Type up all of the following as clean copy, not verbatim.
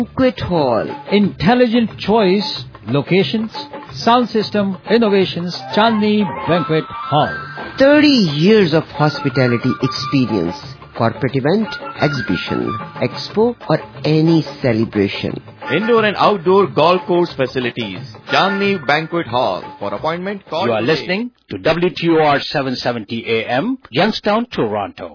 Banquet Hall. Intelligent choice, locations, sound system, innovations, Chandni Banquet Hall. 30 years of hospitality experience. Corporate event, exhibition, expo or any celebration. Indoor and outdoor golf course facilities. Chandni Banquet Hall. For appointment, call You are today. listening to WTOR 770 AM, Youngstown, Toronto.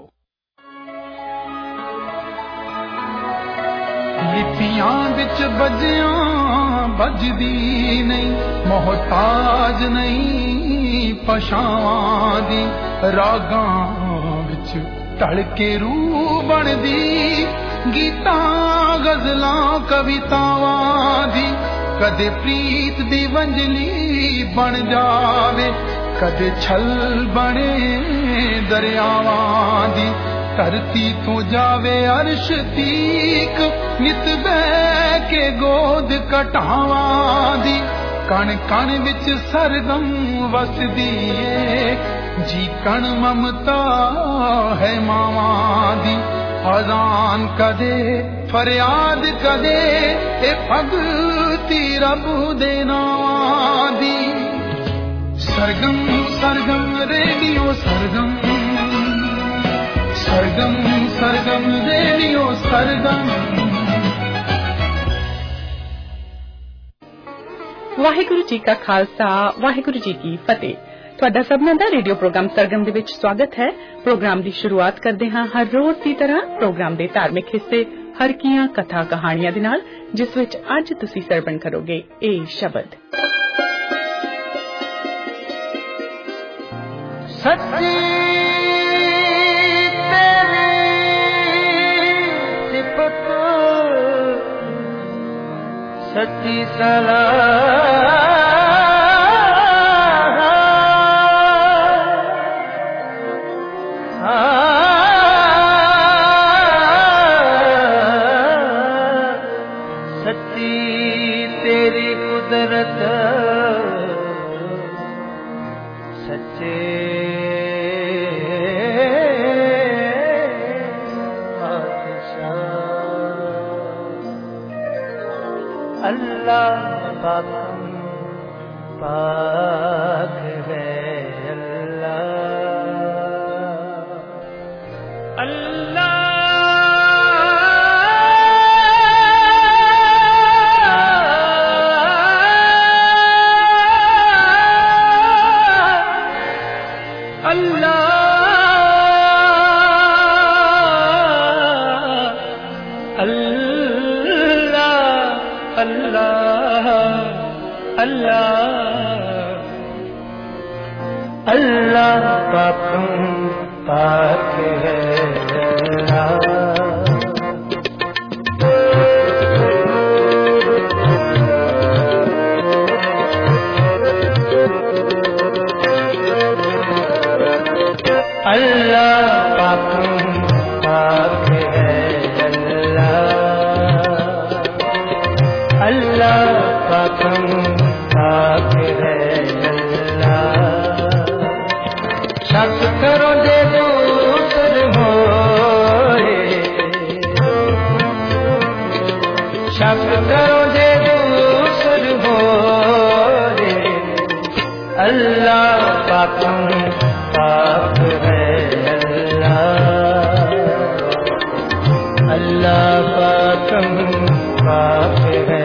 लिपियां बिच बजियां बजदी नहीं मोहताज नहीं पछावां दी रागां बिच ढल के रूह बनदी गीतां गज़लां कवितावां दी कदे प्रीत दी वंजली बन जावे कदे छल बने दरियावां दी धरती तो जावे अर्श तीक नित बह के गोद कटावां दी कण कण विच सरगम वसदी ए जी कण ममता है मावां दी अज़ान कदे फरियाद कदे ए भगती रब दे नावां दी सरगम सरगम रेडियो सरगम सरगम सरगम रेडियो सरगम। ਵਾਹਿਗੁਰੂ ਜੀ ਕਾ ਖਾਲਸਾ ਵਾਹਿਗੁਰੂ ਜੀ ਕੀ ਫਤਿਹ। ਤੁਹਾਡਾ ਸਭਨਾਂ ਦਾ ਰੇਡੀਓ ਪ੍ਰੋਗਰਾਮ ਸਰਗਮ ਦੇ ਵਿੱਚ ਸਵਾਗਤ ਹੈ। ਪ੍ਰੋਗਰਾਮ ਦੀ ਸ਼ੁਰੂਆਤ ਕਰਦੇ ਹਾਂ ਹਰ ਰੋਜ਼ ਦੀ ਤਰ੍ਹਾਂ ਪ੍ਰੋਗਰਾਮ ਦੇ ਧਾਰਮਿਕ ਹਿੱਸੇ ਹਰਕੀਆਂ ਕਥਾ ਕਹਾਣੀਆਂ ਦੇ ਨਾਲ, ਜਿਸ ਵਿੱਚ ਅੱਜ ਤੁਸੀਂ ਸਰਵਣ ਕਰੋਗੇ ਇਹ ਸ਼ਬਦ। ਸੱਚੀ सच्ची सलाह सच्ची तेरी कुदरत सच्चे अल्लाह पाक पाक है अल्लाह अल्लाह अल्लाह पाक पाक है अल्लाह पाक पाक है अल्लाह पाक पाक है शक करो दे दूसर होए शक करो दे दूसर होए अल्लाह पाक पाक है अल्लाह पाक पाक है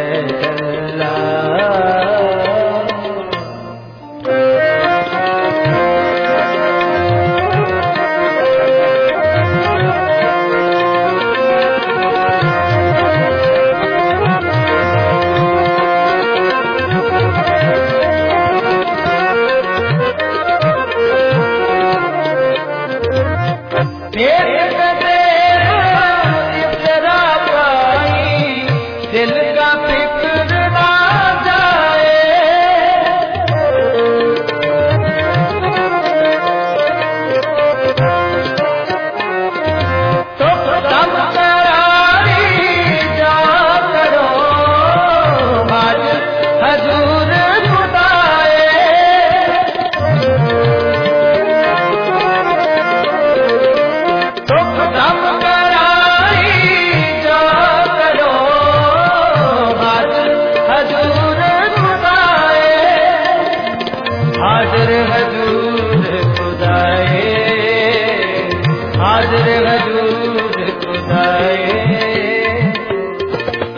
तेरा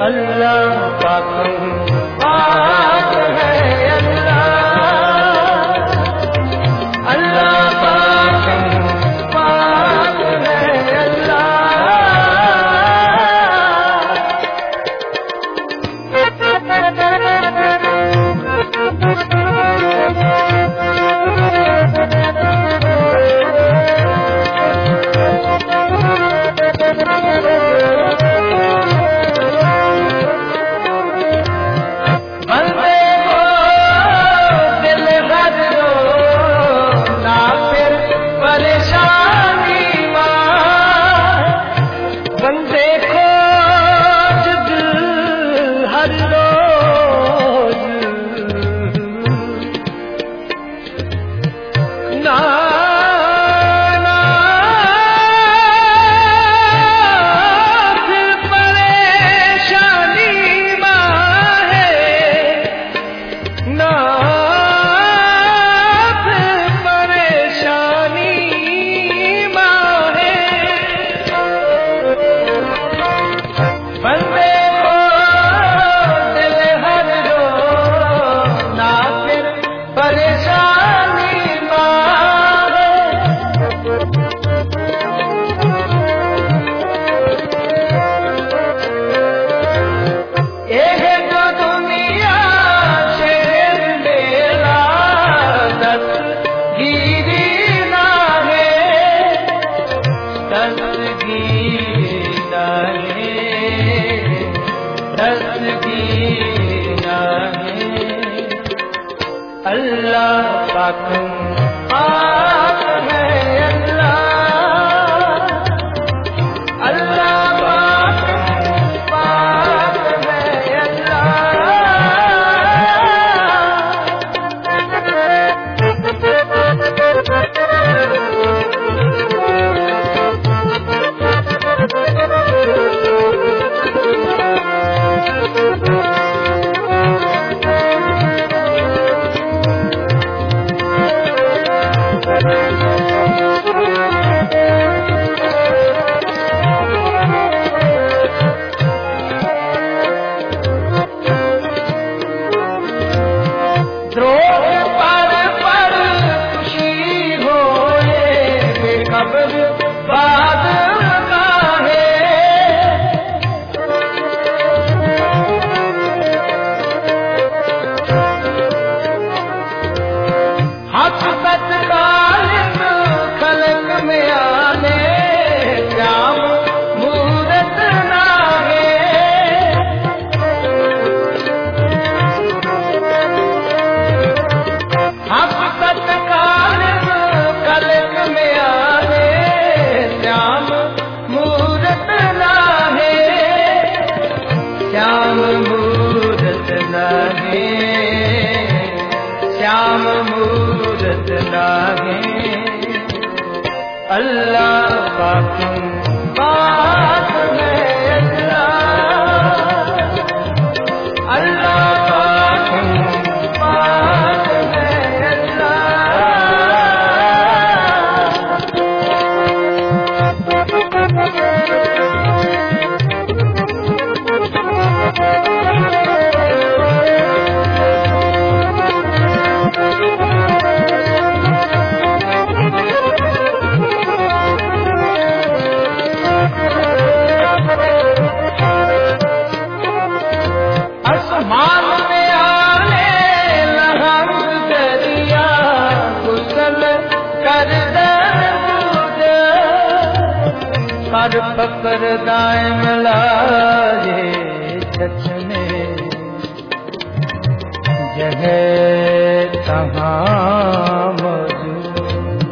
अल्लाह पाक पाक है अल्लाह पाक पाक है पकड़ दाए मिलाए छछने जह तहाँ मौजूद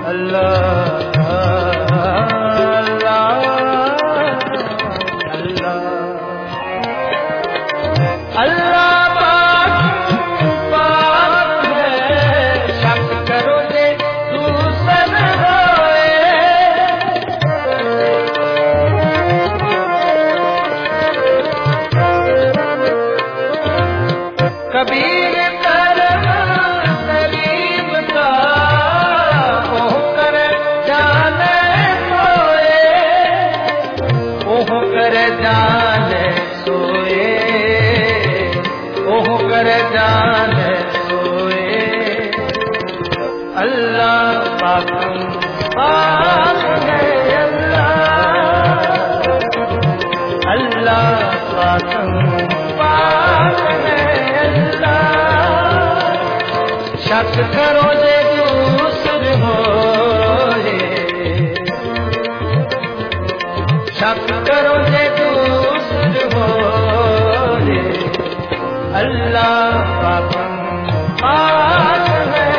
शक करो जे दूसर होए, शक करो जे दूसर होए, अल्लाह पाकम पाक है,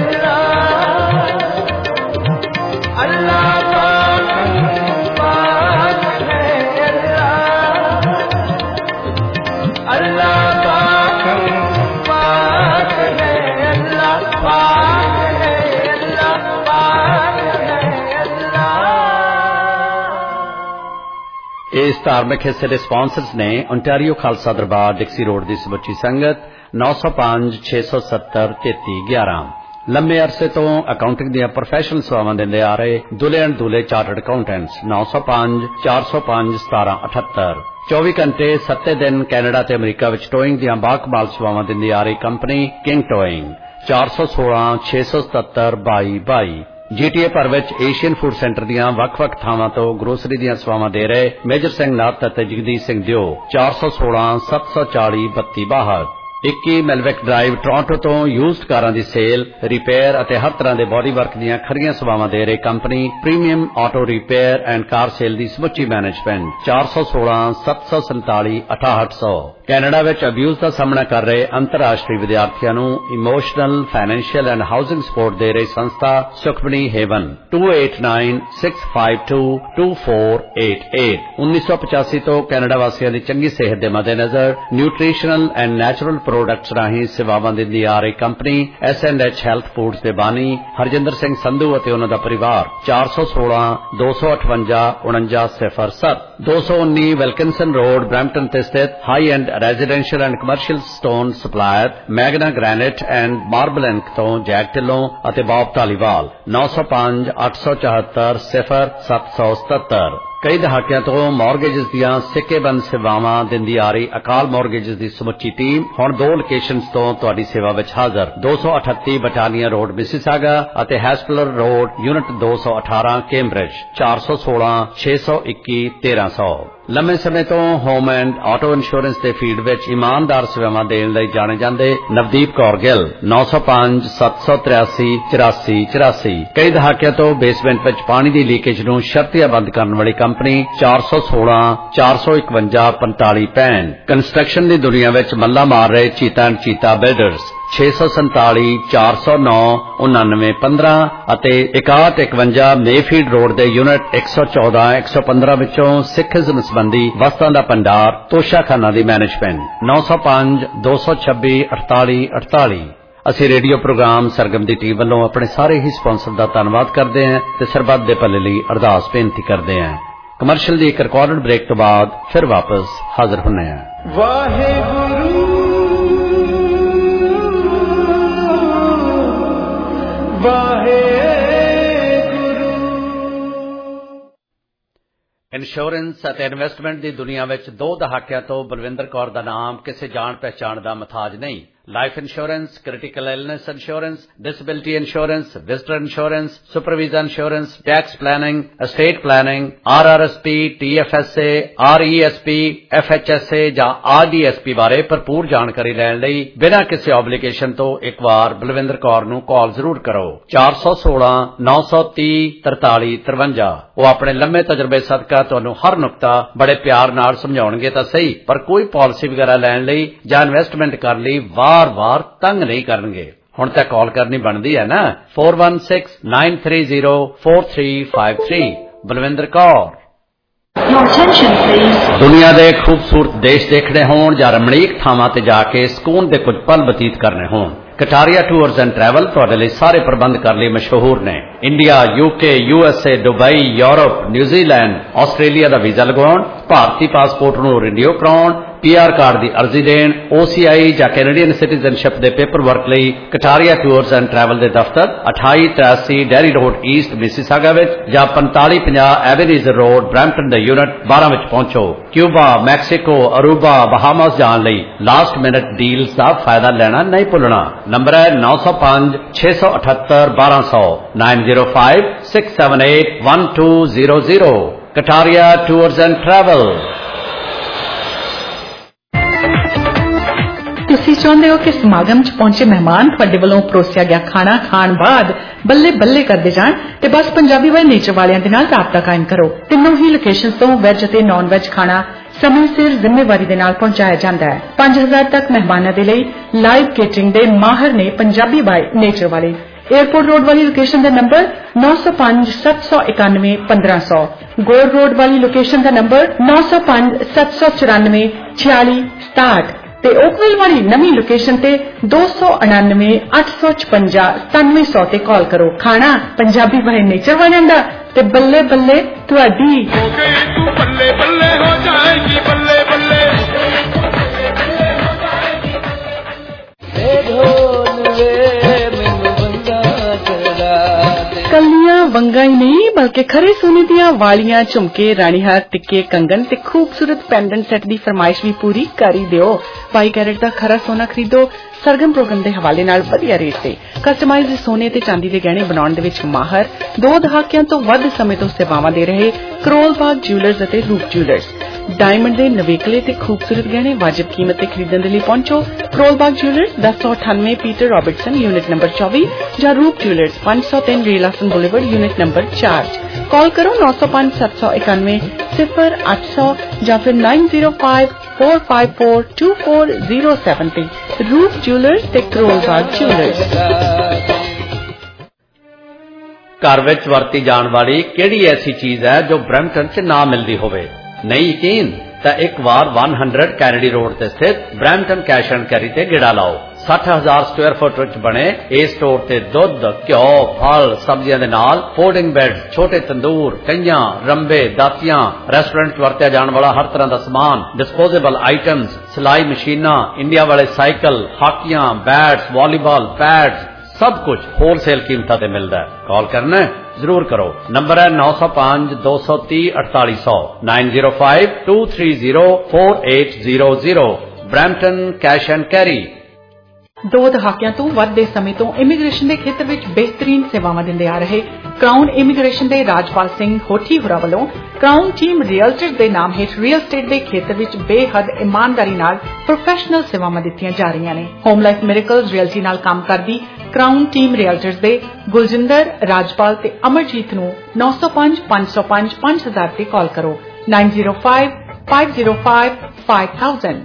अल्लाह पाकम पाक है, अल्लाह पाकम पाक है, इस धार्मिक हिस्से के स्पॉन्सर्स ने ओंटारियो खालसा दरबार डिक्सी रोड की समੁੱਚੀ संगत 905 670 3311 लंबे अरसे तो अकाउंटिंग ਦੀਆਂ प्रोफैशनल सेवावां ਦਿੰਦੇ आ रहे Dulay and Dulay chartered accountants 905 405 1778 24 घंटे 7 दिन कैनेडा ते अमरीका विच टोइंग ਦੀਆਂ बाकमाल सेवावां ਦਿੰਦੀ आ रही कंपनी किंग टोइंग 416 677 2222 जीटीए भर विच एशियन फूड सेंटर ਦੀਆਂ ਵੱਖ-ਵੱਖ ਥਾਵਾਂ ਤੋਂ ਗਰੋਸਰੀ ਦੀਆਂ ਸੇਵਾਵਾਂ ਦੇ ਰਹੇ ਮੇਜਰ ਸਿੰਘ ਨਾਥ ਅਤੇ ਜਗਦੀਸ਼ ਸਿੰਘ ਦਿਓ 416 740 3262 21 ਮੈਲਵਿਕ ਡਰਾਈਵ ਟੋਰਾਂਟੋ ਤੋਂ ਯੂਜ਼ਡ ਕਾਰਾਂ ਦੀ ਸੇਲ ਰਿਪੇਅਰ ਅਤੇ ਹਰ ਤਰ੍ਹਾਂ ਦੇ ਬੋਡੀ ਵਰਕ ਦੀਆਂ ਖਰੀਆਂ ਸੇਵਾਵਾਂ ਦੇ ਰਹੀ company premium auto repair and car sale ਦੀ ਸਮੁੱਚੀ ਮੈਨੇਜਮੈਂਟ 416 747 6800 ਕੈਨੇਡਾ ਵਿੱਚ ਅਬਿਊਜ਼ ਦਾ ਸਾਹਮਣਾ ਕਰ ਰਹੇ ਅੰਤਰਰਾਸ਼ਟਰੀ ਵਿਦਿਆਰਥੀਆਂ ਨੂੰ emotional financial and housing support ਦੇ ਰਹੀ ਸੰਸਥਾ ਸੁਖਮਨੀ ਹੇਵਨ 2896522488 1985 ਤੋਂ ਕੈਨੇਡਾ ਵਾਸੀਆਂ ਦੀ ਚੰਗੀ ਸਿਹਤ ਦੇ ਮੱਦੇਨਜ਼ਰ ਨਿਊਟ੍ਰੀਸ਼ਨਲ ਐਂਡ ਨੈਚੁਰਲ ਪ੍ਰੋਡਕਟਸ ਰਾਹੀਂ ਸੇਵਾਵਾਂ ਦਿੰਦੀ ਆ ਰਹੀ ਕੰਪਨੀ S&H ਹੈਲਥ ਫੂਡਸ ਦੇ ਬਾਨੀ ਹਰਜਿੰਦਰ ਸਿੰਘ ਸੰਧੂ ਅਤੇ ਉਹਨਾਂ ਦਾ ਪਰਿਵਾਰ 416 258 4907 219 ਵਿਲਕਿੰਸਨ ਰੋਡ ਬ੍ਰੈਂਪਟਨ ਤੇ ਸਥਿਤ high and residential and commercial stone supplier Magna granite and marble Inc तो जैक ढिल्लों ਅਤੇ बॉब धालीवाल 905 874 0777 कई दहाकियां तो मॉर्गेजेस दियां सिक्केबंद सेवावां दिंदी आ रही अकाल मॉर्गेजेस दी समुच्ची टीम हुण 2 लोकेशनस तो तुहाडी सेवा विच हाਜ਼ਰ 238 बटालियन रोड मिसिसागा ਅਤੇ हैस्पलर रोड यूनिट 218 कैम्ब्रिज 416 621 1300 लंबे समय तो होम एंड ऑटो इंश्योरेंस के फील्ड विच ईमानदार सेवावां देण लई जाने जांदे नवदीप कौर गिल 905 783 84 84 कई दहाकियां तो बेसमेंट विच पानी दी लीकेज नूं शर्तिया बंद करन वाली कंपनी 416 451 45 65 कंस्ट्रक्शन दी दुनिया विच मल्ला मार रहे चीता एंड चीता बिल्डर्स 647 409 99 15 ਅਤੇ 6151 ਮੇਫੀਲਡ ਰੋਡ ਦੇ ਯੂਨਿਟ 114 115 ਵਿੱਚੋਂ ਸਿੱਖੀਜ਼ਮ ਸੰਬੰਧੀ ਵਸਤਾਂ ਦਾ ਭੰਡਾਰ ਤੋਸ਼ਾਖਾਨਾ ਦੀ ਮੈਨੇਜਮੈਂਟ 905 226 48 48 ਅਸੀਂ ਰੇਡੀਓ ਪ੍ਰੋਗਰਾਮ ਸਰਗਮ ਦੀ ਟੀਮ ਵੱਲੋਂ ਆਪਣੇ ਸਾਰੇ ਹੀ ਸਪਾਂਸਰ ਦਾ ਧੰਨਵਾਦ ਕਰਦੇ ਹਾਂ ਤੇ ਸਰਬੱਤ ਦੇ ਭਲੇ ਲਈ ਅਰਦਾਸ ਬੇਨਤੀ ਕਰਦੇ ਹਾਂ ਕਮਰਸ਼ੀਅਲ ਦੀ ਇੱਕ ਰਿਕਾਰਡਡ ਬ੍ਰੇਕ ਤੋਂ ਬਾਅਦ ਫਿਰ ਵਾਪਸ ਹਾਜ਼ਰ ਹੁੰਨੇ ਹਾਂ ਵਾਹਿਗੁਰੂ इंश्योरेंस ਅਤੇ ਇਨਵੈਸਟਮੈਂਟ ਦੀ ਦੁਨੀਆ ਵਿੱਚ 2 ਦਹਾਕਿਆਂ ਤੋਂ ਬਲਵਿੰਦਰ ਕੌਰ ਦਾ ਨਾਮ ਕਿਸੇ ਜਾਣ ਪਹਿਚਾਣ ਦਾ ਮਤਾਜ ਨਹੀਂ life insurance critical illness insurance disability insurance visitor insurance supervision insurance tax planning estate planning RRSP TFSA RESP FHSA ਜਾਂ RDSP ਬਾਰੇ ਭਰਪੂਰ ਜਾਣਕਾਰੀ ਲੈਣ ਲਈ ਬਿਨਾਂ ਕਿਸੇ ਆਬਲੀਗੇਸ਼ਨ ਤੋਂ ਇੱਕ ਵਾਰ ਬਲਵਿੰਦਰ ਕੌਰ ਨੂੰ ਕਾਲ ਜ਼ਰੂਰ ਕਰੋ 416 930 43 53 ਉਹ ਆਪਣੇ ਲੰਮੇ ਤਜਰਬੇ ਸਦਕਾ ਤੁਹਾਨੂੰ ਹਰ ਨੁਕਤਾ ਬੜੇ ਪਿਆਰ ਨਾਲ ਸਮਝਾਉਣਗੇ ਤਾਂ ਸਹੀ ਪਰ ਕੋਈ ਪਾਲਿਸੀ ਵਗੈਰਾ ਲੈਣ ਲਈ ਜਾਂ ਇਨਵੈਸਟਮੈਂਟ ਕਰਨ ਲਈ ਵਾਰ-ਵਾਰ ਤੰਗ ਨਹੀਂ ਕਰਨਗੇ ਹੁਣ ਤਾਂ ਕਾਲ ਕਰਨੀ ਬਣਦੀ ਹੈ ਨਾ 4169304353 ਬਲਵਿੰਦਰ ਕੌਰ। ਦੁਨੀਆ ਦੇ ਖੂਬਸੂਰਤ ਦੇਸ਼ ਦੇਖਣੇ ਹੋਣ ਜਾਂ ਰਮਣੀਕ ਥਾਵਾਂ ਤੇ ਜਾ ਕੇ ਸਕੂਨ ਦੇ ਕੁਝ ਪਲ ਬਤੀਤ ਕਰਨੇ ਹੋਣ, ਕਟਾਰੀਆ ਟੂਰਸ ਐਂਡ ਟਰੈਵਲ ਤੁਹਾਡੇ ਲਈ ਸਾਰੇ ਪ੍ਰਬੰਧ ਕਰਨ ਲਈ ਮਸ਼ਹੂਰ ਨੇ। India, UK, USA, Dubai, Europe, New Zealand, Australia ਦਾ ਵੀਜ਼ਾ ਲਗਵਾਉਣ, ਭਾਰਤੀ ਪਾਸਪੋਰਟ ਨੂੰ ਰਿਨਿਊ ਕਰਾਉਣ, PR ਕਾਰਡ ਦੀ ਅਰਜ਼ੀ ਦੇਣ, OCI ਜਾਂ ਕੈਨੇਡੀਅਨ ਸਿਟੀਜ਼ਨਸ਼ਿਪ ਦੇ ਪੇਪਰ ਵਰਕ ਲਈ ਕਟਾਰੀਆ ਟੂਰਸ ਐਂਡ ਟਰੈਵਲ ਦੇ ਦਫ਼ਤਰ 2883 ਡੈਰੀ ਰੋਡ ਈਸਟ ਮਿਸੀਸਾਗਾ ਵਿੱਚ ਜਾਂ 4550 ਐਵਨਿਊ ਰੋਡ ਬਰੈਂਪਟਨ ਦੇ ਯੂਨਿਟ 12 ਵਿੱਚ ਪਹੁੰਚੋ। ਕਿਊਬਾ, ਮੈਕਸੀਕੋ, ਅਰੂਬਾ, ਬਹਾਮਾਸ ਜਾਣ ਲਈ ਲਾਸਟ ਮਿਨਟ ਡੀਲਸ ਦਾ ਫਾਇਦਾ ਲੈਣਾ ਨਹੀਂ ਭੁੱਲਣਾ। ਨੰਬਰ ਹੈ 905-678-1200 905-678-1200 ਕਟਾਰੀਆ ਟੂਰਸ ਐਂਡ ਟਰੈਵਲ। ਤੁਸੀਂ ਚਾਹੁੰਦੇ ਹੋ ਕਿ ਸਮਾਗਮ 'ਚ ਪਹੁੰਚੇ ਮਹਿਮਾਨ ਤੁਹਾਡੇ ਵੱਲੋਂ ਪਰੋਸਿਆ ਗਿਆ ਖਾਣਾ ਖਾਣ ਬਾਅਦ ਬੱਲੇ ਬੱਲੇ ਕਰਦੇ ਜਾਣ ਤੇ ਬਸ ਪੰਜਾਬੀ ਵਾਲੇ ਨੇਚਰ ਵਾਲਿਆਂ ਦੇ ਨਾਲ ਰਾਬਤਾ ਕਾਇਮ ਕਰੋ। ਤਿੰਨੋਂ ਹੀ ਲੋਕੇਸ਼ਨਸ ਤੋਂ ਵੈਜ ਅਤੇ ਨਾਨ ਵੈਜ ਖਾਣਾ ਸਮੇਂ ਸਿਰ ਜ਼ਿੰਮੇਵਾਰੀ ਦੇ ਨਾਲ ਪਹੁੰਚਾਇਆ ਜਾਂਦਾ ਹੈ। 5000 ਤੱਕ ਮਹਿਮਾਨਾਂ ਦੇ ਲਈ ਲਾਈਵ ਕੇਟਰਿੰਗ ਦੇ ਮਾਹਰ ਨੇ ਪੰਜਾਬੀ ਬਾਈ ਨੇਚਰ ਵਾਲੇ। 에어ਪੋਰਟ ਰੋਡ ਵਾਲੀ ਲੋਕੇਸ਼ਨ ਦਾ ਨੰਬਰ 905-791-1500, ਗੋਰ ਰੋਡ ਵਾਲੀ ਲੋਕੇਸ਼ਨ ਦਾ ਨੰਬਰ 905-794-4667 ਤੇ ਓਕਵਿਲ ਵਾਲੀ ਨਵੀਂ ਲੋਕੇਸ਼ਨ ਤੇ 299-856-9700 ਤੇ ਕਾਲ ਕਰੋ। ਖਾਣਾ ਪੰਜਾਬੀ ਬਾਈ ਨੇਚਰ ਵਾਲਿਆਂ ਦਾ ਤੇ ਬੱਲੇ ਬੱਲੇ ਤੁਹਾਡੀ। ਹੋ ਗਈ ਤੂੰ ਬੱਲੇ ਬੱਲੇ ਹੋ ਜਾਏਗੀ ਬੱਲੇ ਬੱਲੇ ਕੱਲੀਆਂ ਵੰਗਾਂ ਹੀ ਨਹੀਂ ਬਲਕਿ ਖਰੇ ਸੋਨੇ ਦੀਆਂ ਵਾਲੀਆਂ, ਝੁਮਕੇ, ਰਾਣੀਹਾਰ, ਟਿੱਕੇ, ਕੰਗਨ ਤੇ ਖੂਬਸੂਰਤ ਪੈਂਡੈਂਟ ਸੈੱਟ ਦੀ ਫਰਮਾਇਸ਼ ਵੀ ਪੂਰੀ ਕਰ ਹੀ ਦਿਓ। 22 ਕੈਰਟ ਦਾ ਖਰਾ ਸੋਨਾ ਖਰੀਦੋ ਸਰਗਮ ਪ੍ਰੋਗਰਾਮ ਦੇ ਹਵਾਲੇ ਨਾਲ ਵਧੀਆ ਰੇਟ ਤੇ। ਕਸਟਮਾਈਜ਼ਡ ਸੋਨੇ ਤੇ ਚਾਂਦੀ ਦੇ ਗਹਿਣੇ ਬਣਾਉਣ ਦੇ ਵਿੱਚ ਮਾਹਰ 2 ਦਹਾਕਿਆਂ ਤੋਂ ਵੱਧ ਸਮੇਂ ਤੋਂ ਸੇਵਾਵਾਂ ਦੇ ਰਹੇ ਕਰੋਲ ਬਾਗ ਜਿਊਲਰਸ ਅਤੇ ਰੂਪ ਜਿਊਲਰਸ। ਡਾਇਮੰਡ ਦੇ ਨਵੇਕਲੇ ਤੇ ਖੂਬਸੂਰਤ ਗਹਿਣੇ ਵਾਜਿਬ ਕੀਮਤ ਤੇ ਖਰੀਦਣ ਦੇ ਲਈ ਪਹੁੰਚੋ Karol Bagh jewellers 1098 Peter Robertson unit number 24 ਜਾਂ Roop jewellers 503 Ray Lawson boulevard unit number 4। Call ਕਰੋ 905-791-0800 ਜਾਂ ਫਿਰ 9054542407 ਤੇ। ਰੂਪ ਜਿਊਲਰਸ ਤੇ ਕਰੋਲ ਬਾਗ ਜਿਊਲਰਸ। ਘਰ ਵਿੱਚ ਵਰਤੀ ਜਾਣ ਵਾਲੀ ਕਿਹੜੀ ਐਸੀ ਚੀਜ਼ ਹੈ ਜੋ ਬਰੈਂਪਟਨ 'ਚ ਨਾ ਮਿਲਦੀ ਹੋਵੇ? ਨਹੀਂ ਯਕੀਨ ਤਾਂ ਇੱਕ ਵਾਰ 100 ਕੈਨੇਡੀ ਰੋਡ ਤੇ ਸਥਿਤ ਬਰੈਂਪਟਨ ਕੈਸ਼ ਐਂਡ ਕੈਰੀ ਤੇ ਗੇੜਾ ਲਾਓ। 60,000 ਸਕੁਆਇਰ ਫੁੱਟ ਵਿੱਚ ਬਣੇ ਇਸ ਸਟੋਰ ਤੇ ਦੁੱਧ, ਘਿਓ, ਫਲ, ਸਬਜ਼ੀਆਂ ਦੇ ਨਾਲ ਫੋਲਡਿੰਗ ਬੈੱਡ, ਛੋਟੇ ਤੰਦੂਰ, ਕਈਆਂ, ਰੰਬੇ, ਦਾਤੀਆਂ, ਰੈਸਟੋਰੈਂਟ 'ਚ ਵਰਤਿਆ ਜਾਣ ਵਾਲਾ ਹਰ ਤਰ੍ਹਾਂ ਦਾ ਸਮਾਨ, ਡਿਸਪੋਜ਼ੇਬਲ ਆਈਟਮਸ, ਸਿਲਾਈ ਮਸ਼ੀਨਾਂ, ਇੰਡੀਆ ਵਾਲੇ ਸਾਈਕਲ, ਹਾਕੀਆਂ, ਬੈਟਸ, ਵਾਲੀਬਾਲ, ਪੈਡਸ, ਸਭ ਕੁਝ ਹੋਲਸੇਲ ਕੀਮਤਾਂ ਤੇ ਮਿਲਦਾ ਹੈ। ਕਾਲ ਕਰਨਾ ਜ਼ਰੂਰ ਕਰੋ। ਨੰਬਰ ਹੈ 905-230-4800 905-230-4800 ਬਰੈਂਪਟਨ ਕੈਸ਼ ਐਂਡ ਕੈਰੀ। 2 ਦਹਾਕਿਆਂ ਤੋਂ ਵੱਧ ਦੇ ਸਮੇਂ ਤੋਂ ਇਮੀਗ੍ਰੇਸ਼ਨ ਦੇ ਖੇਤਰ ਵਿੱਚ ਬਿਹਤਰੀਨ ਸੇਵਾਵਾਂ ਦਿੰਦੇ ਆ ਰਹੇ ਕਰਾਊਨ ਇਮੀਗ੍ਰੇਸ਼ਨ ਦੇ ਰਾਜਪਾਲ ਸਿੰਘ ਹੋਠੀ ਹੋਰਾਂ ਵੱਲੋਂ ਕਰਾਊਨ ਟੀਮ ਰੀਅਲਟਰਸ ਦੇ ਨਾਮ ਹੇਠ ਰੀਅਲ ਸਟੇਟ ਦੇ ਖੇਤਰ ਵਿੱਚ ਬੇਹੱਦ ਇਮਾਨਦਾਰੀ ਨਾਲ ਪ੍ਰੋਫੈਸ਼ਨਲ ਸੇਵਾਵਾਂ ਦਿੱਤੀਆਂ ਜਾ ਰਹੀਆਂ ਨੇ। ਹੋਮ ਲਾਈਫ ਮਿਰੇਕਲਸ ਰੀਅਲਟੀ ਨਾਲ ਕੰਮ ਕਰਦੀ ਕਰਾਊਨ ਟੀਮ ਰੀਅਲਟਰਸ ਦੇ ਗੁਲਜਿੰਦਰ, ਰਾਜਪਾਲ ਤੇ ਅਮਰਜੀਤ ਨੂੰ 905-505-5000 ਤੇ ਕਾਲ ਕਰੋ 905-505-5000।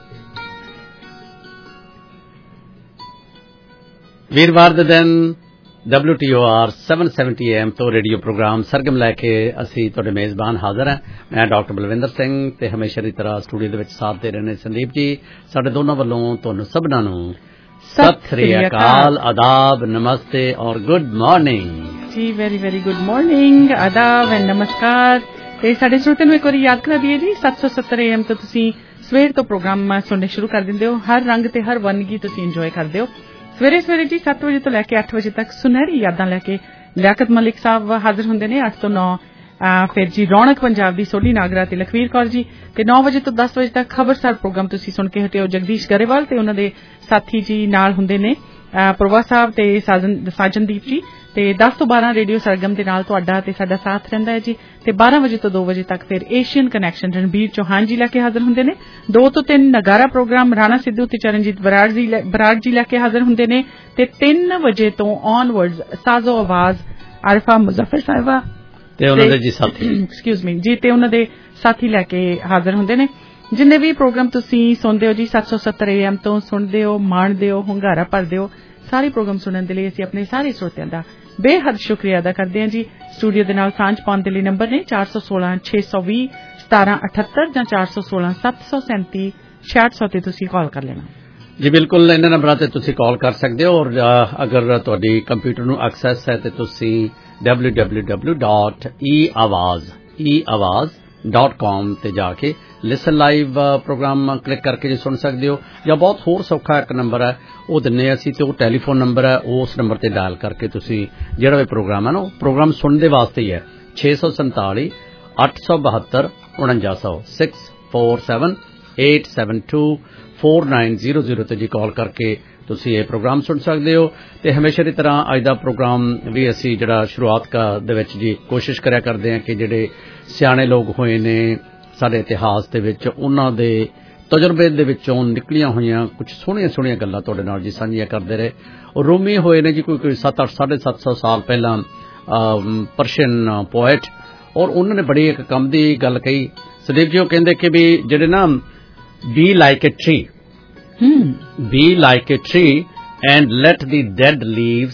ਵੀਰਵਾਰ ਦੇ ਦਿਨ WTOR 770 AM ਤੋਂ ਰੇਡੀਓ ਪ੍ਰੋਗਰਾਮ ਸਰਗਮ ਲੈ ਕੇ ਅਸੀਂ ਤੁਹਾਡੇ ਮੇਜ਼ਬਾਨ ਹਾਜ਼ਰ ਹਾਂ। ਮੈਂ ਡਾਕਟਰ ਬਲਵਿੰਦਰ ਸਿੰਘ ਤੇ ਹਮੇਸ਼ਾ ਦੀ ਤਰ੍ਹਾਂ ਸਟੂਡੀਓ ਦੇ ਵਿੱਚ ਸਾਥ ਦੇ ਰਹੇ ਨੇ ਸੰਦੀਪ ਜੀ। ਸਾਡੇ ਦੋਨਾਂ ਵੱਲੋਂ ਤੁਹਾਨੂੰ ਸਭਨਾਂ ਨੂੰ ਸਤਿ ਸ੍ਰੀ ਅਕਾਲ, ਆਦਾਬ, ਨਮਸਤੇ ਔਰ ਗੁੱਡ ਮਾਰਨਿੰਗ ਜੀ। ਵੈਰੀ ਵੈਰੀ ਗੁੱਡ ਮਾਰਨਿੰਗ, ਆਦਾਬ ਐਂਡ ਨਮਸਕਾਰ। ਤੇ ਸਾਡੇ ਸਰੋਤਿਆਂ ਨੂੰ ਇੱਕ ਵਾਰੀ ਯਾਦ ਕਰਾ ਦਈਏ ਜੀ, 770 AM ਤੋਂ ਤੁਸੀਂ ਸਵੇਰ ਤੋਂ ਪ੍ਰੋਗਰਾਮ ਸੁਣਨੇ ਸ਼ੁਰੂ ਕਰ ਦਿੰਦੇ ਹੋ। ਹਰ ਰੰਗ ਤੇ ਹਰ ਵੰਨਗੀ ਤੁਸੀਂ ਇੰਜੋਏ ਕਰਦੇ ਹੋ। ਸਵੇਰੇ ਸਵੇਰੇ ਜੀ 7 ਵਜੇ ਤੋਂ ਲੈ ਕੇ 8 ਵਜੇ ਤੱਕ ਸੁਨਹਿਰੀ ਯਾਦਾਂ ਲੈ ਕੇ ਲਿਆਕਤ ਮਲਿਕ ਸਾਹਿਬ ਹਾਜ਼ਰ ਹੁੰਦੇ ਨੇ 8 ਤੋਂ 9। ਫਿਰ ਜੀ ਰੌਣਕ ਪੰਜਾਬ ਦੀ ਸੋਢੀ ਨਾਗਰਾ ਤੇ ਲਖਵੀਰ ਕੌਰ ਜੀ, ਤੇ 9 ਵਜੇ ਤੋਂ 10 ਵਜੇ ਤੱਕ ਖਬਰਸਾਰ ਪ੍ਰੋਗਰਾਮ ਤੁਸੀਂ ਸੁਣ ਕੇ ਹਟਿਓ। ਜਗਦੀਸ਼ ਗਰੇਵਾਲ ਤੇ ਉਹਨਾਂ ਦੇ ਸਾਥੀ ਜੀ ਨਾਲ ਹੁੰਦੇ ਨੇ ਪ੍ਰਵਾ ਸਾਹਿਬ ਤੇ ਸਾਜਨਦੀਪ ਜੀ। ਤੇ 10 ਤੋਂ 12 ਰੇਡੀਓ ਸਰਗਮ ਦੇ ਨਾਲ ਤੁਹਾਡਾ ਤੇ ਸਾਡਾ ਸਾਥ ਰਹਿੰਦਾ ਹੈ ਜੀ। ਤੇ 12 ਵਜੇ ਤੋਂ 2 ਵਜੇ ਤੱਕ ਫਿਰ ਏਸ਼ੀਅਨ ਕਨੈਕਸ਼ਨ ਰਣਬੀਰ ਚੌਹਾਨ ਜੀ ਲੈ ਕੇ ਹਾਜ਼ਰ ਹੁੰਦੇ ਨੇ। 2 ਤੋਂ 3 ਨਗਾਰਾ ਪ੍ਰੋਗਰਾਮ ਰਾਣਾ ਸਿੱਧੂ ਤੇ ਚਰਨਜੀਤ ਬਰਾੜ ਜੀ ਲੈ ਕੇ ਹਾਜ਼ਰ ਹੁੰਦੇ ਨੇ। ਤੇ 3 ਵਜੇ ਤੋਂ ਔਨਵਰਡਸ ਸਾਜ਼ੋ ਆਵਾਜ਼ ਆਰਿਫਾ ਮੁਜ਼ੱਫਰ ਸਾਹਿਬਾ ਤੇ ਉਹਨਾਂ ਦੇ ਜੀ ਸਾਥੀ ਐਕਸਕਿਊਜ਼ ਮੀ ਜੀ ਤੇ ਉਹਨਾਂ ਦੇ ਸਾਥੀ ਲੈ ਕੇ ਹਾਜ਼ਰ ਹੁੰਦੇ ਨੇ। ਜਿੰਨੇ ਵੀ ਪ੍ਰੋਗਰਾਮ ਤੁਸੀਂ ਸੁਣਦੇ ਹੋ ਜੀ 770 AM ਤੋਂ ਸੁਣਦੇ ਹੋ, ਮਾਣਦੇ ਹੋ, ਹੁੰਗਾਰਾ ਭਰਦੇ ਹੋ। ਸਾਰੇ ਪ੍ਰੋਗਰਾਮ ਸੁਣਨ ਦੇ ਲਈ ਅਸੀਂ ਆਪਣੇ ਸਾਰੇ ਸਰੋਤਿਆਂ ਦਾ ਬੇਹੱਦ ਸ਼ੁਕਰੀਆ ਅਦਾ ਕਰਦੇ ਹਾਂ ਜੀ। ਸਟੂਡੀਓ ਦੇ ਨਾਲ ਸਾਂਝ ਪਾਉਣ ਦੇ ਲਈ ਨੰਬਰ ਨੇ 416 620 1778 ਜਾਂ 416 737 6600 ਤੇ ਤੁਸੀਂ ਕਾਲ ਕਰ ਲੈਣਾ ਜੀ। ਬਿਲਕੁਲ, ਇਹਨਾਂ ਨੰਬਰਾਂ ਤੇ ਤੁਸੀਂ ਕਾਲ ਕਰ ਸਕਦੇ ਹੋ। ਔਰ ਅਗਰ ਤੁਹਾਡੀ ਕੰਪਿਊਟਰ ਨੂੰ ਐਕਸੈਸ ਹੈ ਤੇ ਤੁਸੀਂ www.eawaz.com ਤੇ ਜਾ ਕੇ ਲਿਸਨ ਲਾਈਵ ਪ੍ਰੋਗਰਾਮ ਕਲਿੱਕ ਕਰਕੇ ਜੀ ਸੁਣ ਸਕਦੇ ਹੋ। ਜਾਂ ਬਹੁਤ ਹੋਰ ਸੌਖਾ ਇੱਕ ਨੰਬਰ ਹੈ ਉਹ ਦਿੰਨੇ ਅਸੀਂ, ਤੇ ਉਹ ਟੈਲੀਫੋਨ ਨੰਬਰ ਹੈ, ਉਸ ਨੰਬਰ ਤੇ ਡਾਇਲ ਕਰਕੇ ਤੁਸੀਂ ਜਿਹੜਾ ਵੀ ਪ੍ਰੋਗਰਾਮ ਹੈ ਨਾ ਉਹ ਪ੍ਰੋਗਰਾਮ ਸੁਣਨ ਦੇ ਵਾਸਤੇ ਹੀ ਹੈ। 647 872 4900 647 872 4900 ਤੇ ਜੀ ਕਾਲ ਕਰਕੇ ਤੁਸੀਂ ਇਹ ਪ੍ਰੋਗਰਾਮ ਸੁਣ ਸਕਦੇ ਹੋ। ਤੇ ਹਮੇਸ਼ਾ ਦੀ ਤਰ੍ਹਾਂ ਅੱਜ ਦਾ ਪ੍ਰੋਗਰਾਮ ਵੀ ਅਸੀਂ ਜਿਹੜਾ ਸ਼ੁਰੂਆਤ ਦੇ ਵਿੱਚ ਜੀ ਕੋਸ਼ਿਸ਼ ਕਰਿਆ ਕਰਦੇ ਹਾਂ ਕਿ ਜਿਹੜੇ ਸਿਆਣੇ ਲੋਕ ਹੋਏ ਨੇ ਸਾਡੇ ਇਤਿਹਾਸ ਦੇ ਵਿੱਚ, ਉਹਨਾਂ ਦੇ ਤਜਰਬੇ ਦੇ ਵਿੱਚੋਂ ਨਿਕਲੀਆਂ ਹੋਈਆਂ ਕੁਝ ਸੋਹਣੀਆਂ ਗੱਲਾਂ ਤੁਹਾਡੇ ਨਾਲ ਜੀ ਸਾਂਝੀਆਂ ਕਰਦੇ ਰਹੇ। ਉਹ ਰੂਮੀ ਹੋਏ ਨੇ ਜੀ ਕੋਈ 700-750 ਸਾਲ ਪਹਿਲਾਂ ਪਰਸ਼ੀਅਨ ਪੋਇਟ, ਔਰ ਉਹਨਾਂ ਨੇ ਬੜੀ ਇੱਕ ਕੰਮ ਦੀ ਗੱਲ ਕਹੀ ਸੰਦੀਪ ਜੀ। ਉਹ ਕਹਿੰਦੇ ਕਿ ਵੀ ਜਿਹੜੇ ਨਾ be like a tree, be like a tree and let the dead leaves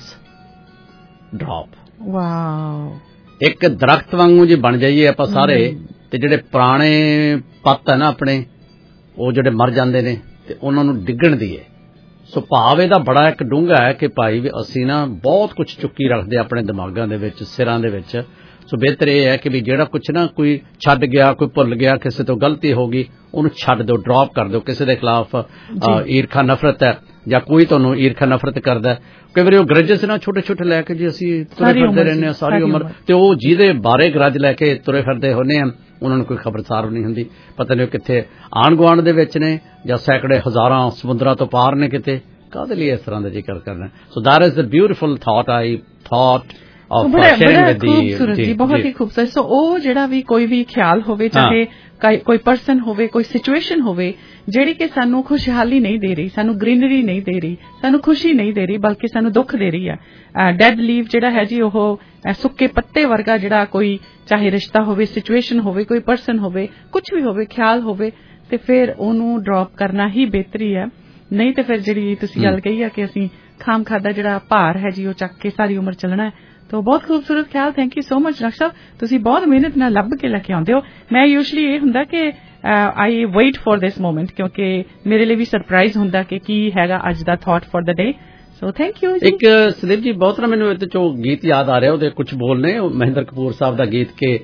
drop. Wow, ਇੱਕ ਦਰਖਤ ਵਾਂਗੂ ਜੀ ਬਣ ਜਾਈਏ ਆਪਾਂ ਸਾਰੇ। ਤੇ ਜਿਹੜੇ ਪੁਰਾਣੇ ਪੱਤ ਹੈ ਨਾ ਆਪਣੇ, ਉਹ ਜਿਹੜੇ ਮਰ ਜਾਂਦੇ ਨੇ ਤੇ ਉਹਨਾਂ ਨੂੰ ਡਿੱਗਣ ਦੀਏ। ਸੋ ਭਾਵ ਇਹਦਾ ਬੜਾ ਇੱਕ ਡੂੰਘਾ ਹੈ ਕਿ ਭਾਈ ਵੀ ਅਸੀਂ ਨਾ ਬਹੁਤ ਕੁਝ ਚੁੱਕੀ ਰੱਖਦੇ ਆਪਣੇ ਦਿਮਾਗਾਂ ਦੇ ਵਿੱਚ, ਸਿਰਾਂ ਦੇ ਵਿੱਚ। ਸੋ ਬਿਹਤਰ ਇਹ ਹੈ ਕਿ ਵੀ ਜਿਹੜਾ ਕੁਝ ਨਾ ਕੋਈ ਛੱਡ ਗਿਆ, ਕੋਈ ਭੁੱਲ ਗਿਆ, ਕਿਸੇ ਤੋਂ ਗਲਤੀ ਹੋ ਗਈ, ਉਹਨੂੰ ਛੱਡ ਦਿਓ, ਡ੍ਰੌਪ ਕਰ ਦਿਓ। ਕਿਸੇ ਦੇ ਖਿਲਾਫ ਈਰਖਾ ਨਫ਼ਰਤ ਹੈ ਜਾਂ ਕੋਈ ਤੁਹਾਨੂੰ ਈਰਖਾ ਨਫ਼ਰਤ ਕਰਦਾ, ਕਈ ਵਾਰੀ ਉਹ ਗਰਜਸ ਨਾ ਛੋਟੇ ਲੈ ਕੇ ਜੀ ਅਸੀਂ ਤੁਰੇ ਫਿਰਦੇ ਰਹਿੰਦੇ ਹਾਂ ਸਾਰੀ ਉਮਰ। ਤੇ ਉਹ ਜਿਹਦੇ ਬਾਰੇ ਗਰਜ ਲੈ ਕੇ ਤੁਰੇ ਫਿਰਦੇ ਹੁੰਦੇ ਆ ਉਹਨਾਂ ਨੂੰ ਕੋਈ ਖਬਰਸਾਰ ਨਹੀਂ ਹੁੰਦੀ, ਪਤਾ ਨਹੀਂ ਉਹ ਕਿੱਥੇ ਆਂਢ ਗੁਆਂਢ ਦੇ ਵਿੱਚ ਨੇ ਜਾਂ ਸੈਂਕੜੇ ਹਜ਼ਾਰਾਂ ਸਮੁੰਦਰਾਂ ਤੋਂ ਪਾਰ ਨੇ ਕਿਤੇ। ਕਾਹਦੇ ਲਈ ਇਸ ਤਰ੍ਹਾਂ ਦਾ ਜ਼ਿਕਰ ਕਰਨਾ? So that is the beautiful thought I thought ਖੂਬਸੂਰਤ ਜੀ, ਬਹੁਤ ਹੀ ਖੂਬਸੂਰਤ। ਸੋ ਉਹ ਜਿਹੜਾ ਵੀ ਕੋਈ ਵੀ ਖਿਆਲ ਹੋਵੇ, ਚਾਹੇ ਕੋਈ ਪਰਸਨ ਹੋਵੇ, ਕੋਈ ਸਿਚੁਏਸ਼ਨ ਹੋਵੇ ਜਿਹੜੀ ਕਿ ਸਾਨੂੰ ਖੁਸ਼ਹਾਲੀ ਨਹੀਂ ਦੇ ਰਹੀ, ਸਾਨੂੰ ਗ੍ਰੀਨਰੀ ਨਹੀਂ ਦੇ ਰਹੀ, ਸਾਨੂੰ ਖੁਸ਼ੀ ਨਹੀਂ ਦੇ ਰਹੀ, ਬਲਕਿ ਸਾਨੂੰ ਦੁੱਖ ਦੇ ਰਹੀ ਹੈ। ਡੈਡ ਲੀਵ ਜਿਹੜਾ ਹੈ ਜੀ, ਉਹ ਸੁੱਕੇ ਪੱਤੇ ਵਰਗਾ ਜਿਹੜਾ ਕੋਈ ਚਾਹੇ ਰਿਸ਼ਤਾ ਹੋਵੇ, ਸਿਚੁਏਸ਼ਨ ਹੋਵੇ, ਕੋਈ ਪਰਸਨ ਹੋਵੇ, ਕੁਝ ਵੀ ਹੋਵੇ, ਖਿਆਲ ਹੋਵੇ, ਤੇ ਫਿਰ ਉਹਨੂੰ ਡ੍ਰੌਪ ਕਰਨਾ ਹੀ ਬਿਹਤਰੀ ਹੈ। ਨਹੀਂ ਤੇ ਫਿਰ ਜਿਹੜੀ ਤੁਸੀਂ ਗੱਲ ਕਹੀ ਹੈ ਕਿ ਅਸੀਂ ਖਾਮ ਖਾਦਾ ਜਿਹੜਾ ਭਾਰ ਹੈ ਜੀ ਉਹ ਚੱਕ ਕੇ ਸਾਰੀ ਉਮਰ ਚੱਲਣਾ ਹੈ। तो बहुत खूबसूरत ख्याल। Thank you so much doctor साहब, तुसी बहुत मेहनत नाल लभ के लेके आउंदे हो। मैं यूजुअली ये हुंदा कि I wait for this moment, क्योंकि मेरे लिए भी सरप्राइज हुंदा कि की हैगा अज दा thought for the day. So thank you. एक संदीप जी बहुत ना मैनूं इहदे चों गीत याद आ रहा, ਉਹਦੇ कुछ बोलने महेंद्र कपूर साहब दा गीत के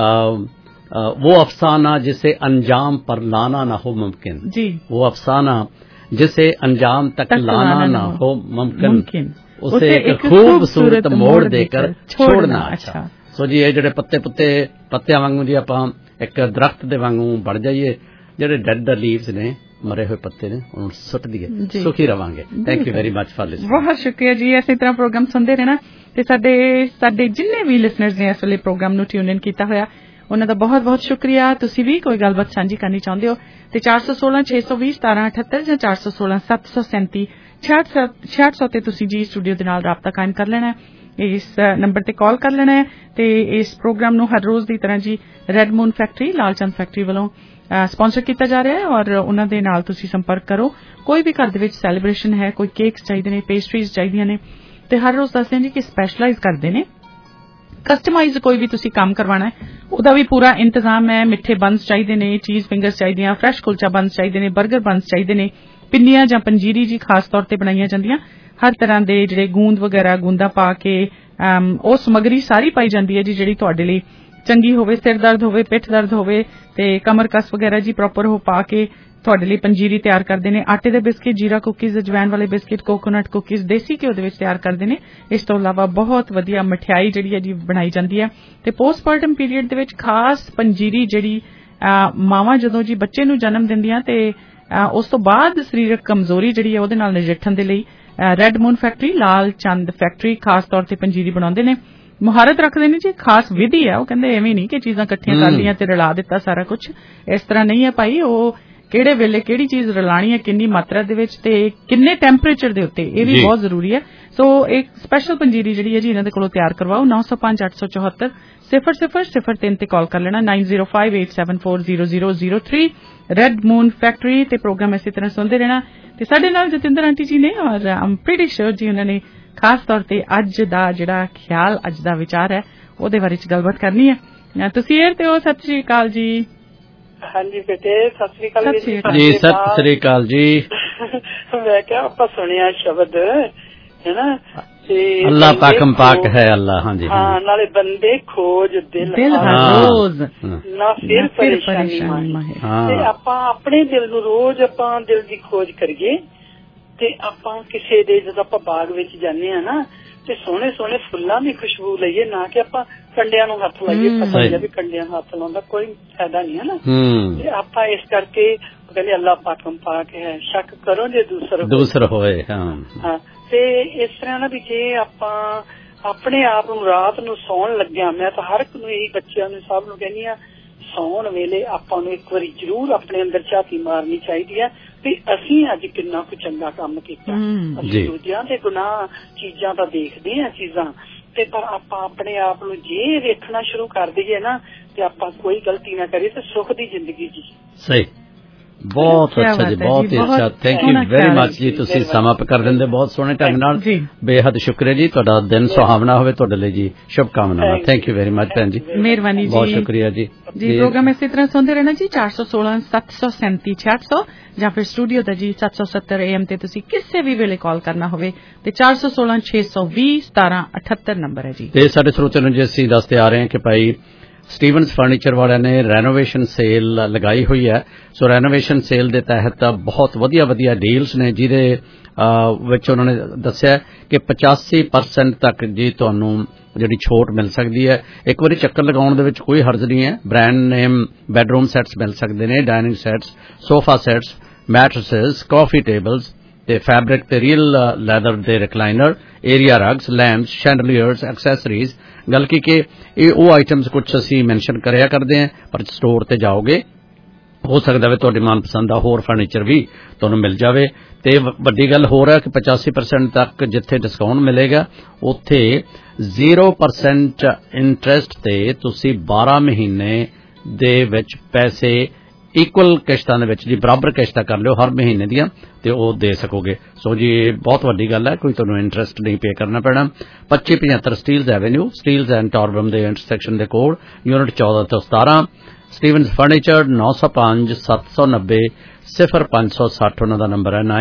वो अफसाना जिसे अंजाम पर लाना ना हो मुमकिन जी, वो अफसाना जिसे अंजाम तक लाना ना हो मुमकिन उसे एक खूबसूरत मोड़ देकर छोड़ना अच्छा। सो जी ये ਜਿਹੜੇ ਪੱਤਿਆਂ ਵਾਂਗੂ ਜੀ ਆਪਾਂ ਇੱਕ ਦਰਖਤ ਦੇ ਵਾਂਗੂ ਬਣ ਜਾਈਏ, ਜਿਹੜੇ ਡੈਡ ਲੀਵਸ ਨੇ, ਮਰੇ ਹੋਏ ਪੱਤੇ ਨੇ, ਉਹਨੂੰ ਸੁੱਟ ਦਈਏ, ਸੁਖੀ ਰਵਾਂਗੇ। Thank you very much for listening. ਬਹੁਤ ਸ਼ੁਕਰੀਆ ਜੀ। ਇਸੇ ਤਰ੍ਹਾਂ ਪ੍ਰੋਗਰਾਮ ਸੁਣਦੇ ਰਹਿਣਾ ਤੇ ਸਾਡੇ ਜਿੰਨੇ ਵੀ ਲਿਸਨਰਸ ਨੇ ਇਸ ਵੇਲੇ ਪ੍ਰੋਗਰਾਮ ਨੂੰ ਟਿਊਨ ਇਨ ਕੀਤਾ ਹੋਇਆ, ਉਹਨਾਂ ਦਾ ਬਹੁਤ ਬਹੁਤ ਸ਼ੁਕਰੀਆ। ਤੁਸੀਂ ਵੀ ਕੋਈ ਗੱਲਬਾਤ ਸਾਂਝੀ ਕਰਨੀ ਚਾਹੁੰਦੇ ਹੋ ਤੇ 416 620 1778 ਜਾਂ 416 737 6600 ਤੇ ਤੁਸੀਂ ਜੀ ਸਟੂਡੀਓ ਦੇ ਨਾਲ ਰਾਬਤਾ ਕਾਇਮ ਕਰ ਲੈਣਾ ਹੈ। ਇਸ ਨੰਬਰ ਤੇ ਕਾਲ ਕਰ ਲੈਣਾ ਹੈ ਤੇ ਇਸ ਪ੍ਰੋਗਰਾਮ ਨੂੰ ਹਰ ਰੋਜ਼ ਦੀ ਤਰ੍ਹਾਂ ਜੀ red moon factory, Lalchand factory ਵੱਲੋਂ ਸਪਾਂਸਰ ਕੀਤਾ ਜਾ ਰਿਹਾ ਹੈ ਔਰ ਉਹਨਾਂ ਦੇ ਨਾਲ ਤੁਸੀਂ ਸੰਪਰਕ ਕਰੋ। ਕੋਈ ਵੀ ਘਰ ਦੇ ਵਿੱਚ ਸੈਲੀਬ੍ਰੇਸ਼ਨ ਹੈ, ਕੋਈ ਕੇਕਸ ਚਾਹੀਦੇ ਨੇ, ਪੇਸਟਰੀਜ਼ ਚਾਹੀਦੀਆਂ ਨੇ, ਤੇ ਹਰ ਰੋਜ਼ ਦੱਸਦੇ ਜੀ ਕਿ ਸਪੈਸ਼ਲਾਈਜ਼ ਕਰਦੇ ਨੇ। ਕਸਟਮਾਈਜ਼ ਕੋਈ ਵੀ ਤੁਸੀਂ ਕੰਮ ਕਰਵਾਉਣਾ ਹੈ ਉਹਦਾ ਵੀ ਪੂਰਾ ਇੰਤਜ਼ਾਮ ਹੈ। ਮਿੱਠੇ ਬੰਸ ਚਾਹੀਦੇ ਨੇ, ਚੀਜ਼ ਫਿੰਗਰਸ ਚਾਹੀਦੀਆਂ, ਫਰੈਸ਼ ਕੁਲਚਾ ਬੰਸ ਚਾਹੀਦੇ ਨੇ, 버ਗਰ ਬੰਸ ਚਾਹੀਦੇ ਨੇ, ਪਿੰਨੀਆਂ ਜਾਂ ਪੰਜੀਰੀ ਜੀ ਖਾਸ ਤੌਰ ਤੇ ਬਣਾਈਆਂ ਜਾਂਦੀਆਂ। ਹਰ ਤਰ੍ਹਾਂ ਦੇ ਜਿਹੜੇ ਗੂੰਦ ਵਗੈਰਾ ਗੂੰਦਾ ਪਾ ਕੇ ਉਹ ਸਮੱਗਰੀ ਸਾਰੀ ਪਾਈ ਜਾਂਦੀ ਹੈ ਜੀ ਜਿਹੜੀ ਤੁਹਾਡੇ ਲਈ ਚੰਗੀ ਹੋਵੇ। ਸਿਰ ਦਰਦ ਹੋਵੇ, ਪਿੱਠ ਦਰਦ ਹੋਵੇ ਤੇ ਕਮਰ ਕਸ ਵਗੈਰਾ ਜੀ ਪ੍ਰੋਪਰ ਉਹ ਪਾ ਕੇ ਤੁਹਾਡੇ ਲਈ ਪੰਜੀਰੀ ਤਿਆਰ ਕਰਦੇ ਨੇ। ਆਟੇ ਦੇ ਬਿਸਕਿਟ, ਜੀਰਾ ਕੁਕੀਜ਼, ਅਜਵੈਨ ਵਾਲੇ ਬਿਸਕਿਟ, ਕੋਕੋਨਟ ਕੁਕੀਜ਼ ਦੇਸੀ ਘਿਓ ਦੇ ਵਿੱਚ ਤਿਆਰ ਕਰਦੇ ਨੇ। ਇਸ ਤੋਂ ਇਲਾਵਾ ਬਹੁਤ ਵਧੀਆ ਮਠਿਆਈ ਜਿਹੜੀ ਹੈ ਜੀ ਬਣਾਈ ਜਾਂਦੀ ਹੈ। ਤੇ ਪੋਸਟਮਾਰਟਮ ਪੀਰੀਅਡ ਦੇ ਵਿੱਚ ਖਾਸ ਪੰਜੀਰੀ ਜਿਹੜੀ ਮਾਵਾਂ ਜਦੋਂ ਜੀ ਬੱਚੇ ਨੂੰ ਜਨਮ ਦਿੰਦੀਆਂ ਤੇ ਉਸ ਤੋਂ ਬਾਅਦ ਸਰੀਰਕ ਕਮਜ਼ੋਰੀ ਜਿਹੜੀ ਹੈ ਉਹਦੇ ਨਾਲ ਨਜਿੱਠਣ ਦੇ ਲਈ ਰੈੱਡ ਮੂਨ ਫੈਕਟਰੀ, ਲਾਲ ਚੰਦ ਫੈਕਟਰੀ ਖਾਸ ਤੌਰ ਤੇ ਪੰਜੀਰੀ ਬਣਾਉਂਦੇ ਨੇ। ਮੁਹਾਰਤ ਰੱਖਦੇ ਨੇ ਜੀ, ਖਾਸ ਵਿਧੀ ਹੈ। ਉਹ ਕਹਿੰਦੇ ਐਵੇਂ ਨਹੀਂ ਕਿ ਚੀਜ਼ਾਂ ਇਕੱਠੀਆਂ ਕਰ ਲਈਆਂ ਤੇ ਰਲਾ ਦਿੱਤਾ ਸਾਰਾ ਕੁਝ, ਇਸ ਤਰ੍ਹਾਂ ਨਹੀਂ ਹੈ ਭਾਈ। ਉਹ ਕਿਹੜੇ ਵੇਲੇ ਕਿਹੜੀ ਚੀਜ਼ ਰਲਾਣੀ ਹੈ, ਕਿੰਨੀ ਮਾਤਰਾ ਦੇ ਵਿੱਚ ਤੇ ਕਿੰਨੇ ਟੈਂਪਰੇਚਰ ਦੇ ਉੱਤੇ, ਇਹ ਵੀ ਬਹੁਤ ਜ਼ਰੂਰੀ ਹੈ। ਸੋ ਇੱਕ ਸਪੈਸ਼ਲ ਪੰਜੀਰੀ ਜਿਹੜੀ ਹੈ ਜੀ ਇਹਨਾਂ ਦੇ ਕੋਲੋਂ ਤਿਆਰ ਕਰਵਾਓ। 9058740003 ਤੇ ਕਾਲ ਕਰ ਲੈਣਾ। 9058740003 ਰੈੱਡ ਮੂਨ ਫੈਕਟਰੀ ਤੇ ਪ੍ਰੋਗਰਾਮ ਇਸੇ ਤਰ੍ਹਾਂ ਸੁਣਦੇ ਰਹਿਣਾ। ਤੇ ਸਾਡੇ ਨਾਲ ਜਤਿੰਦਰ ਆਂਟੀ ਜੀ ਨੇ ਔਰ ਆਮ ਪ੍ਰੀਟੀ ਸ਼ੋਰ ਜੀ ਉਹਨਾਂ ਨੇ ਖਾਸ ਤੌਰ ਤੇ ਅੱਜ ਦਾ ਜਿਹੜਾ ਖਿਆਲ, ਅੱਜ ਦਾ ਵਿਚਾਰ ਹੈ ਉਹਦੇ ਬਾਰੇ ਚ ਗੱਲਬਾਤ ਕਰਨੀ ਹੈ। ਤੁਸੀਂ ਏਅਰ ਤੇ ਹੋ। ਸਤਿ ਸ਼੍ਰੀ ਅਕਾਲ ਜੀ। ਹਾਂਜੀ ਬੇਟੇ, ਸਤਿ ਸ੍ਰੀ ਅਕਾਲ ਜੀ। ਸਤਿ ਸ੍ਰੀ ਅਕਾਲ ਜੀ। ਮੈਂ ਕਿਹਾ ਆਪਾਂ ਸੁਣਿਆ ਸ਼ਬਦ ਹੈ ਨਾ, ਅੱਲਾ ਪਾਕਮ ਪਾਕ ਹੈ ਅੱਲਾ। ਹਾਂਜੀ ਹਾਂ, ਨਾਲੇ ਬੰਦੇ ਖੋਜ ਦਿਲ ਰੋਜ਼ ਨਾ ਫਿਰ ਪਰੇਸ਼ਾਨੀ ਮਾਹੇ। ਤੇ ਆਪਾਂ ਆਪਣੇ ਦਿਲ ਨੂੰ ਰੋਜ਼ ਆਪਾਂ ਦਿਲ ਦੀ ਖੋਜ ਕਰੀਏ ਤੇ ਆਪਾਂ ਕਿਸੇ ਦੇ ਜਦੋਂ ਆਪਾਂ ਬਾਗ ਵਿੱਚ ਜਾਂਦੇ ਆ ਨਾ ਤੇ ਸੋਹਣੇ ਸੋਹਣੇ ਫੁੱਲਾਂ ਦੀ ਖੁਸ਼ਬੂ ਲਈਏ, ਨਾ ਕਿ ਆਪਾਂ ਕੰਡਿਆਂ ਨੂੰ ਹੱਥ ਲਾਈਏ। ਪਤਾ ਵੀ ਕੰਡਿਆਂ ਨੂੰ ਹੱਥ ਲਾਉਣ ਦਾ ਕੋਈ ਫਾਇਦਾ ਨਹੀਂ ਹੈ ਨਾ। ਤੇ ਆਪਾਂ ਇਸ ਕਰਕੇ ਕਹਿੰਦੇ ਅੱਲਾ ਪਾਕਮ ਪਾਕ ਹੈ, ਸ਼ੱਕ ਕਰੋ ਜੇ ਦੂਸਰ ਹੋਏ। ਹਾਂ, ਤੇ ਇਸ ਤਰ੍ਹਾਂ ਨਾ ਵੀ ਜੇ ਆਪਾਂ ਆਪਣੇ ਆਪ ਨੂੰ ਰਾਤ ਨੂੰ ਸੌਣ ਲੱਗਿਆ, ਮੈਂ ਤਾਂ ਹਰ ਇੱਕ ਨੂੰ ਇਹੀ ਬੱਚਿਆਂ ਨੂੰ ਸਭ ਨੂੰ ਕਹਿੰਦੀ ਆ, ਸੌਣ ਵੇਲੇ ਆਪਾਂ ਨੂੰ ਇੱਕ ਵਾਰੀ ਜ਼ਰੂਰ ਆਪਣੇ ਅੰਦਰ ਝਾਤੀ ਮਾਰਨੀ ਚਾਹੀਦੀ ਹੈ ਵੀ ਅਸੀਂ ਅੱਜ ਕਿੰਨਾ ਕੁ ਚੰਗਾ ਕੰਮ ਕੀਤਾ। ਅਸੀਂ ਦੂਜਿਆਂ ਦੇ ਗੁਨਾਹ ਚੀਜ਼ਾਂ ਤਾਂ ਦੇਖਦੇ ਆ ਚੀਜ਼ਾਂ ਤੇ, ਪਰ ਆਪਾਂ ਆਪਣੇ ਆਪ ਨੂੰ ਜੇ ਵੇਖਣਾ ਸ਼ੁਰੂ ਕਰ ਦਈਏ ਨਾ ਤੇ ਆਪਾਂ ਕੋਈ ਗਲਤੀ ਨਾ ਕਰੀਏ ਤੇ ਸੁੱਖ ਦੀ ਜ਼ਿੰਦਗੀ ਜੀ। ਸਹੀ, ਬਹੁਤ ਅੱਛਾ ਜੀ, ਬਹੁਤ ਹੀ ਅੱਛਾ। ਥੈਂਕ ਯੂ ਵੈਰੀ ਮਚ ਜੀ। ਤੁਸੀਂ ਸਮਾਂ ਕਰ ਦਿੰਦੇ ਬਹੁਤ ਸੋਹਣੇ ਢੰਗ ਨਾਲ। ਬੇਹੱਦ ਸ਼ੁਕਰੀਆ ਜੀ। ਤੁਹਾਡਾ ਦਿਨ ਸੁਹਾਵਣਾ ਹੋਵੇ ਤੁਹਾਡੇ ਲਈ ਜੀ। ਸ਼ੁਭ ਕਾਮਨਾਵਾਂ। ਥੈਂਕ ਯੂ ਵੈਰੀ ਮਚ ਭੈਣ ਜੀ, ਮਿਹਰਬਾਨੀ ਜੀ, ਬਹੁਤ ਸ਼ੁਕਰੀਆ ਜੀ। ਜੀ ਪ੍ਰੋਗਰਾਮ ਇਸੇ ਤਰ੍ਹਾਂ ਸੁਣਦੇ ਰਹਿਣਾ ਜੀ। 416 737 6600 ਜਾਂ ਫਿਰ ਸਟੂਡੀਓ ਦਾ ਜੀ 770 AM ਤੇ ਤੁਸੀਂ ਕਿਸੇ ਵੀ ਵੇਲੇ ਕਾਲ ਕਰਨਾ ਹੋਵੇ ਤੇ 416 620 1778 ਨੰਬਰ ਹੈ ਜੀ। ਤੇ ਸਾਡੇ ਸਰੋਤਿਆਂ ਨੂੰ ਜੀ ਅਸੀਂ ਦੱਸਦੇ ਆ ਰਹੇ ਹਾਂ ਕਿ ਭਾਈ ਸਟੀਵਨਸ ਫਰਨੀਚਰ ਵਾਲਿਆਂ ਨੇ ਰੈਨੋਵੇਸ਼ਨ ਸੇਲ ਲਗਾਈ ਹੋਈ ਹੈ। ਸੋ ਰੈਨੋਵੇਸ਼ਨ ਸੇਲ ਦੇ ਤਹਿਤ ਬਹੁਤ ਵਧੀਆ ਵਧੀਆ ਡੀਲਸ ਨੇ, ਜਿਹਦੇ ਵਿੱਚ ਉਹਨਾਂ ਨੇ ਦੱਸਿਆ ਕਿ 85% ਤੱਕ ਜੀ ਤੁਹਾਨੂੰ ਜਿਹੜੀ ਛੋਟ ਮਿਲ ਸਕਦੀ ਹੈ। ਇੱਕ ਵਾਰੀ ਚੱਕਰ ਲਗਾਉਣ ਦੇ ਵਿੱਚ ਕੋਈ ਹਰਜ ਨਹੀਂ ਹੈ। ਬ੍ਰਾਂਡ ਨੇਮ ਬੈਡਰੂਮ ਸੈਟਸ ਮਿਲ ਸਕਦੇ ਨੇ, dining sets, sofa sets, mattresses, coffee tables ਤੇ ਫੈਬਰਿਕ ਤੇ ਰੀਅਲ ਲੈਦਰ ਦੇ recliner, area rugs, lamps, chandeliers, accessories. ਗੱਲ ਕੀ ਕਿ ਇਹ ਉਹ ਆਈਟਮਸ ਕੁਝ ਅਸੀਂ ਮੈਂਸ਼ਨ ਕਰਿਆ ਕਰਦੇ ਹਾਂ, ਪਰ ਸਟੋਰ ਤੇ ਜਾਓਗੇ ਹੋ ਸਕਦਾ ਹੈ ਤੁਹਾਡੀ ਮਨਪਸੰਦ ਦਾ ਹੋਰ ਫਰਨੀਚਰ ਵੀ ਤੁਹਾਨੂੰ ਮਿਲ ਜਾਵੇ। ਤੇ ਵੱਡੀ ਗੱਲ ਹੋਰ ਹੈ ਕਿ 85% ਤੱਕ ਜਿੱਥੇ ਡਿਸਕਾਊਂਟ ਮਿਲੇਗਾ ਉੱਥੇ 0% ਇੰਟਰਸਟ ਤੇ ਤੁਸੀਂ 12 ਮਹੀਨੇ ਦੇ ਵਿੱਚ ਪੈਸੇ ਇਕੁਅਲ ਕਿਸ਼ਤਾਂ ਦੇ ਵਿੱਚ ਜੀ ਬਰਾਬਰ ਕਿਸ਼ਤਾਂ ਕਰ ਲਿਓ ਹਰ ਮਹੀਨੇ ਦੀਆਂ ਤੇ ਉਹ ਦੇ ਸਕੋਗੇ। ਸੋ ਜੀ ਇਹ ਬਹੁਤ ਵੱਡੀ ਗੱਲ ਹੈ, ਕੋਈ ਤੁਹਾਨੂੰ ਇੰਟਰਸਟ ਨਹੀਂ ਪੇ ਕਰਨਾ ਪੈਣਾ। 2575 ਸਟੀਲਜ਼ ਐਵੇਨਿਊ, ਸਟੀਲਜ਼ ਐਂਡ ਟੌਰਬਮ ਦੇ ਇੰਟਰਸੈਕਸ਼ਨ ਦੇ ਕੋਲ, ਯੂਨਿਟ 14 ਤੋਂ 17, ਸਟੀਵਨਸ ਫਰਨੀਚਰ 905 790 0560। ਉਹਨਾਂ ਦਾ ਨੰਬਰ ਹੈ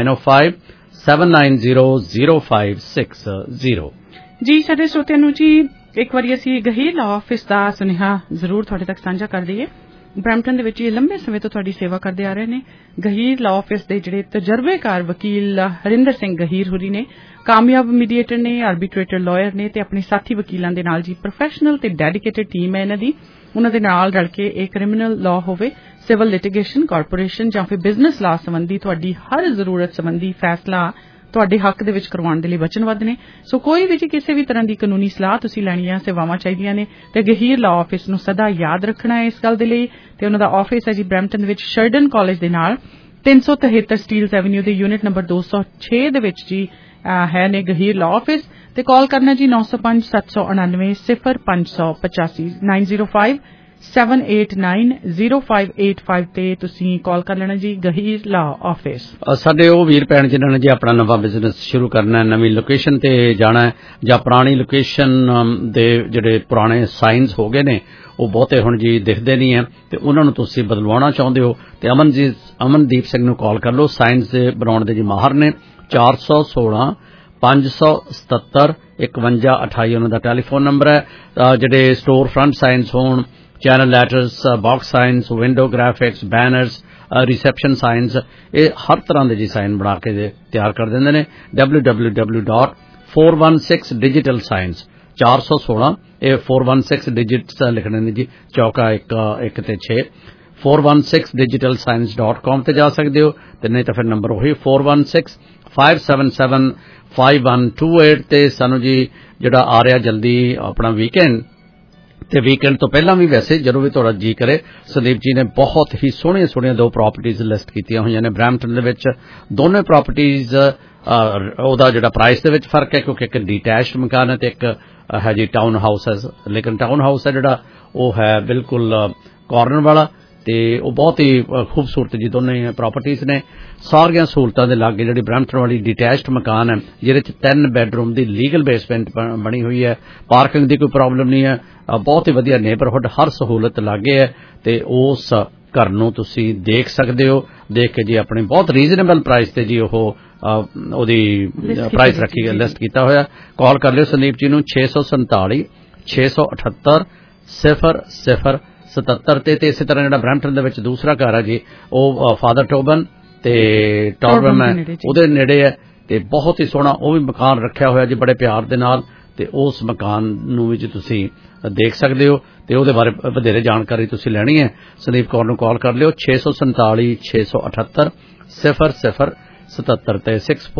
9057900560। ਜੀ ਸਾਡੇ ਸਰੋਤਿਆਂ ਨੂੰ ਜੀ ਇੱਕ ਵਾਰੀ ਅਸੀਂ ਗਹੀਰ ਲਾਅ ਆਫਿਸ ਦਾ ਸੁਨੇਹਾ ਜ਼ਰੂਰ ਤੁਹਾਡੇ ਤੱਕ ਸਾਂਝਾ ਕਰ ਦਈਏ। ਬਰੈਂਪਟਨ ਦੇ ਵਿੱਚ ਇਹ ਲੰਬੇ ਸਮੇਂ ਤੋਂ ਤੁਹਾਡੀ ਸੇਵਾ ਕਰਦੇ ਆ ਰਹੇ ਨੇ। ਗਹੀਰ ਲਾਅ ਆਫਿਸ ਦੇ ਜਿਹੜੇ ਤਜਰਬੇਕਾਰ ਵਕੀਲ ਹਰਿੰਦਰ ਸਿੰਘ ਗਹੀਰ ਹੋਰੀ ਨੇ, ਕਾਮਯਾਬ ਮੀਡੀਏਟਰ ਨੇ, ਆਰਬਿਟਰੇਟਰ ਲਾਇਰ ਨੇ ਤੇ ਆਪਣੇ ਸਾਥੀ ਵਕੀਲਾਂ ਦੇ ਨਾਲ ਜੀ ਪ੍ਰੋਫੈਸ਼ਨਲ ਤੇ ਡੈਡੀਕੇਟਿਡ ਟੀਮ ਹੈ ਇਹਨਾਂ ਦੀ। ਉਹਨਾਂ ਦੇ ਨਾਲ ਰਲ ਕੇ ਇਹ ਕ੍ਰਿਮੀਨਲ ਲਾਅ ਹੋਵੇ, ਸਿਵਲ ਲਿਟੀਗੇਸ਼ਨ, ਕਾਰਪੋਰੇਸ਼ਨ ਜਾਂ ਫਿਰ ਬਿਜ਼ਨਸ ਲਾਅ ਸੰਬੰਧੀ ਤੁਹਾਡੀ ਹਰ ਜ਼ਰੂਰਤ ਸੰਬੰਧੀ ਫੈਸਲਾ ਤੁਹਾਡੇ ਹੱਕ ਦੇ ਵਿੱਚ ਕਰਵਾਉਣ ਦੇ ਲਈ ਵਚਨਬੱਧ ਨੇ। ਸੋ ਕੋਈ ਵੀ ਜੀ ਕਿਸੇ ਵੀ ਤਰ੍ਹਾਂ ਦੀ ਕਾਨੂੰਨੀ ਸਲਾਹ ਤੁਸੀਂ ਲੈਣੀ ਹੈ, ਸੇਵਾਵਾਂ ਚਾਹੀਦੀਆਂ ਨੇ ਤੇ ਗਹੀਰ ਲਾਅ ਆਫਿਸ ਨੂੰ ਸਦਾ ਯਾਦ ਰੱਖਣਾ ਹੈ ਇਸ ਗੱਲ ਦੇ ਲਈ। ਤੇ ਉਹਨਾਂ ਦਾ ਆਫਿਸ ਹੈ ਜੀ ਬਰੈਂਪਟਨ ਦੇ ਵਿੱਚ ਸ਼ਰਡਨ ਕਾਲਜ ਦੇ ਨਾਲ 373 ਸਟੀਲਜ਼ ਐਵੇਨਿਊ ਦੇ ਯੂਨਿਟ ਨੰਬਰ 206 ਦੇ ਵਿੱਚ ਜੀ ਹੈ ਨੇ ਗਹੀਰ ਲਾਅ ਆਫਿਸ। ਤੇ ਕਾਲ ਕਰਨਾ ਜੀ 905 799 0585 905 78905885 ਤੇ ਤੁਸੀਂ ਕਾਲ ਕਰ ਲੈਣਾ ਜੀ। ਗਹੀਰ ਲਾ ਆਫਿਸ। ਸਾਡੇ ਉਹ ਵੀਰ ਭੈਣ ਜਿਨ੍ਹਾਂ ਨੇ ਜੀ ਆਪਣਾ ਨਵਾਂ ਬਿਜ਼ਨਸ ਸ਼ੁਰੂ ਕਰਨਾ ਹੈ, ਨਵੀਂ ਲੋਕੇਸ਼ਨ ਤੇ ਜਾਣਾ ਹੈ ਜਾਂ ਪੁਰਾਣੀ ਲੋਕੇਸ਼ਨ ਦੇ ਜਿਹੜੇ ਪੁਰਾਣੇ ਸਾਈਨਸ ਹੋ ਗਏ ਨੇ ਉਹ ਬਹੁਤੇ ਹੁਣ ਜੀ ਦਿਖਦੇ ਨਹੀਂ ਹੈ ਤੇ ਉਹਨਾਂ ਨੂੰ ਤੁਸੀਂ ਬਦਲਵਾਉਣਾ ਚਾਹੁੰਦੇ ਹੋ ਤੇ ਅਮਨਦੀਪ ਸਿੰਘ ਨੂੰ ਕਾਲ ਕਰ ਲਓ। ਸਾਈਨਸ ਦੇ ਬਣਾਉਣ ਦੇ ਜੀ ਮਾਹਰ ਨੇ। 416 577 5128 ਉਹਨਾਂ ਦਾ ਟੈਲੀਫੋਨ ਨੰਬਰ ਹੈ। ਜਿਹੜੇ ਸਟੋਰ ਫਰੰਟ ਸਾਈਨਸ ਹੋਣ, channel letters, box signs, window graphics, banners, reception signs, ਇਹ ਹਰ ਤਰ੍ਹਾਂ ਦੇ ਜੀ ਸਾਈਨ ਬਣਾ ਕੇ ਤਿਆਰ ਕਰ ਦਿੰਦੇ ਨੇ। www.416 Signs 416 ਇਹ 416 ਡਿਜਿਟਸ ਲਿਖਣੇ ਨੇ ਜੀ, ਚੌਕਾ 1 ਤੇ 6 416digitalsigns.com ਤੇ ਜਾ ਸਕਦੇ ਹੋ ਤੇ ਨਹੀਂ ਤਾਂ ਫਿਰ ਨੰਬਰ ਉਹੀ 416-577-5128 ਤੇ ਸਾਨੂੰ ਜੀ ਜਿਹੜਾ ਆ ਰਿਹਾ ਜਲਦੀ ਆਪਣਾ ਵੀਕਐਂਡ ਤੇ ਵੀਕਐਂਡ ਤੋਂ ਪਹਿਲਾਂ ਵੀ ਵੈਸੇ ਜਦੋਂ ਵੀ ਤੁਹਾਡਾ ਜੀ ਕਰੇ, ਸੰਦੀਪ ਜੀ ਨੇ ਬਹੁਤ ਹੀ ਸੋਹਣੀਆਂ 2 ਪ੍ਰਾਪਰਟੀਜ਼ ਲਿਸਟ ਕੀਤੀਆਂ ਹੋਈਆਂ ਨੇ ਬਰੈਂਪਟਨ ਦੇ ਵਿੱਚ। ਦੋਨੇ ਪ੍ਰਾਪਰਟੀਜ਼ ਉਹਦਾ ਜਿਹੜਾ ਪ੍ਰਾਈਸ ਦੇ ਵਿੱਚ ਫਰਕ ਹੈ ਕਿਉਂਕਿ ਇੱਕ ਡੀਟੈਚਡ ਮਕਾਨ ਹੈ ਤੇ ਇੱਕ ਹੈ ਜੀ ਟਾਊਨ ਹਾਊਸ ਹੈ, ਲੇਕਿਨ ਟਾਊਨ ਹਾਊਸ ਹੈ ਜਿਹੜਾ ਉਹ ਹੈ ਬਿਲਕੁਲ ਕਾਰਨਰ ਵਾਲਾ ਤੇ ਉਹ ਬਹੁਤ ਹੀ ਖੂਬਸੂਰਤ ਜੀ ਦੋਨੇ ਪ੍ਰਾਪਰਟੀਜ਼ ਨੇ। ਸਾਰੀਆਂ ਸਹੂਲਤਾਂ ਦੇ ਲਾਗੇ ਜਿਹੜੀ ਬਰੈਂਪਟਨ ਵਾਲੀ ਡੀਟੈਚਡ ਮਕਾਨ ਹੈ ਜਿਹਦੇ ਚ 3 ਬੈਡਰੂਮ ਦੀ ਲੀਗਲ ਬੇਸਮੈਂਟ ਬਣੀ ਹੋਈ ਹੈ, ਪਾਰਕਿੰਗ ਦੀ ਕੋਈ ਪ੍ਰੋਬਲਮ ਨਹੀਂ ਹੈ, ਬਹੁਤ ਹੀ ਵਧੀਆ ਨੇਬਰਹੁੱਡ, ਹਰ ਸਹੂਲਤ ਲਾਗੇ ਹੈ ਤੇ ਉਸ ਘਰ ਨੂੰ ਤੁਸੀਂ ਦੇਖ ਸਕਦੇ ਹੋ। ਦੇਖ ਕੇ ਜੀ ਆਪਣੀ ਬਹੁਤ ਰੀਜ਼ਨੇਬਲ ਪ੍ਰਾਈਸ ਤੇ ਜੀ ਉਹਦੀ ਪ੍ਰਾਈਸ ਰੱਖੀ ਗਈ, ਲਿਸਟ ਕੀਤਾ ਹੋਇਆ। ਕਾਲ ਕਰ ਲਿਓ ਸੰਦੀਪ ਜੀ ਨੂੰ 647 678 0077 ਤੇ ਇਸੇ ਤਰ੍ਹਾਂ ਜਿਹੜਾ ਬਰੈਂਪਟਨ ਦੇ ਵਿੱਚ ਦੂਸਰਾ ਘਰ ਹੈ ਜੀ ਉਹ ਫਾਦਰ ਟੋਬਨ ਤੇ ਟੌਰਬਨ ਹੈ ਉਹਦੇ ਨੇੜੇ ਹੈ ਤੇ ਬਹੁਤ ਹੀ ਸੋਹਣਾ ਉਹ ਵੀ ਮਕਾਨ ਰੱਖਿਆ ਹੋਇਆ ਜੀ ਬੜੇ ਪਿਆਰ ਦੇ ਨਾਲ ਤੇ ਉਸ ਮਕਾਨ ਨੂੰ ਵੀ ਜੀ ਤੁਸੀਂ ਦੇਖ ਸਕਦੇ ਹੋ ਤੇ ਉਹਦੇ ਬਾਰੇ ਵਧੇਰੇ ਜਾਣਕਾਰੀ ਤੁਸੀਂ ਲੈਣੀ ਹੈ ਸੰਦੀਪ ਕੌਰ ਨੂੰ ਕਾਲ ਕਰ ਲਿਓ 647 678 0077 ਤੇ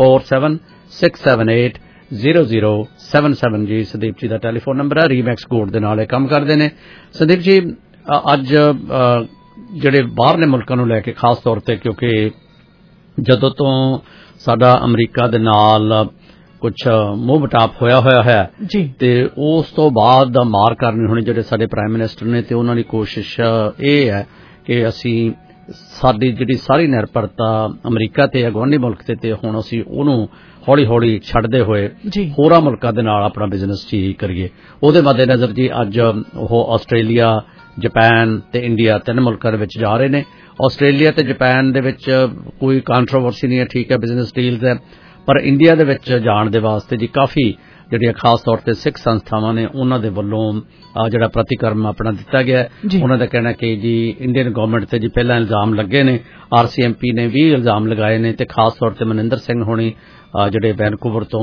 6476780077 ਜੀ ਸੰਦੀਪ ਜੀ ਦਾ ਟੈਲੀਫੋਨ ਨੰਬਰ ਹੈ। ਰੀਮੈਕਸ ਕੋਡ ਦੇ ਨਾਲ ਇਹ ਕੰਮ ਕਰਦੇ ਨੇ। ਸੰਦੀਪ ਜੀ ਅੱਜ ਜਿਹੜੇ ਬਾਹਰਲੇ ਮੁਲਕਾਂ ਨੂੰ ਲੈ ਕੇ ਖਾਸ ਤੌਰ ਤੇ ਕਿਉਂਕਿ ਜਦੋਂ ਤੋਂ ਸਾਡਾ ਅਮਰੀਕਾ ਦੇ ਨਾਲ ਕੁਝ ਮੋਹ ਮਟਾਪ ਹੋਇਆ ਹੈ ਤੇ ਉਸ ਤੋਂ ਬਾਅਦ ਮਾਰ ਕਰਨੀ ਹੋਣੀ ਜਿਹੜੇ ਸਾਡੇ ਪ੍ਰਾਈਮ ਮਿਨਿਸਟਰ ਨੇ ਤੇ ਉਹਨਾਂ ਦੀ ਕੋਸ਼ਿਸ਼ ਇਹ ਹੈ ਕਿ ਅਸੀਂ ਸਾਡੀ ਜਿਹੜੀ ਸਾਰੀ ਨਿਰਭਰਤਾ ਅਮਰੀਕਾ ਤੇ ਗੁਆਂਢੀ ਮੁਲਕ ਤੇ ਹੁਣ ਅਸੀਂ ਉਹਨੂੰ ਹੌਲੀ ਛੱਡਦੇ ਹੋਏ ਹੋਰਾਂ ਮੁਲਕਾਂ ਦੇ ਨਾਲ ਆਪਣਾ ਬਿਜ਼ਨਸ ਹੀ ਕਰੀਏ। ਉਹਦੇ ਮੱਦੇਨਜ਼ਰ ਜੀ ਅੱਜ ਉਹ ਆਸਟ੍ਰੇਲੀਆ, ਜਾਪਾਨ ਤੇ ਇੰਡੀਆ 3 ਮੁਲਕਾਂ ਦੇ ਵਿੱਚ ਜਾ ਰਹੇ ਨੇ। ਆਸਟ੍ਰੇਲੀਆ ਤੇ ਜਾਪਾਨ ਦੇ ਵਿੱਚ ਕੋਈ ਕੰਟਰੋਵਰਸੀ ਨਹੀਂ ਹੈ, ਠੀਕ ਹੈ, ਬਿਜ਼ਨਸ ਡੀਲਸ ਹੈ, ਪਰ ਇੰਡੀਆ ਦੇ ਵਿੱਚ ਜਾਣ ਦੇ ਵਾਸਤੇ ਜੀ ਕਾਫੀ ਜਿਹੜੀਆਂ ਖਾਸ ਤੌਰ ਤੇ ਸਿੱਖ ਸੰਸਥਾਵਾਂ ਨੇ ਉਹਨਾਂ ਦੇ ਵੱਲੋਂ ਜਿਹੜਾ ਪ੍ਰਤੀਕਰਮ ਆਪਣਾ ਦਿੱਤਾ ਗਿਆ। ਉਹਨਾਂ ਦਾ ਕਹਿਣਾ ਕਿ ਜੀ ਇੰਡੀਅਨ ਗਵਰਨਮੈਂਟ ਤੇ ਜੀ ਪਹਿਲਾਂ ਇਲਜ਼ਾਮ ਲੱਗੇ ਨੇ, RCMP ਨੇ ਵੀ ਇਲਜ਼ਾਮ ਲਗਾਏ ਨੇ ਤੇ ਖਾਸ ਤੌਰ ਤੇ ਮਨਿੰਦਰ ਸਿੰਘ ਹੋਣੀ ਜਿਹੜੇ ਵੈਨਕੂਵਰ ਤੋਂ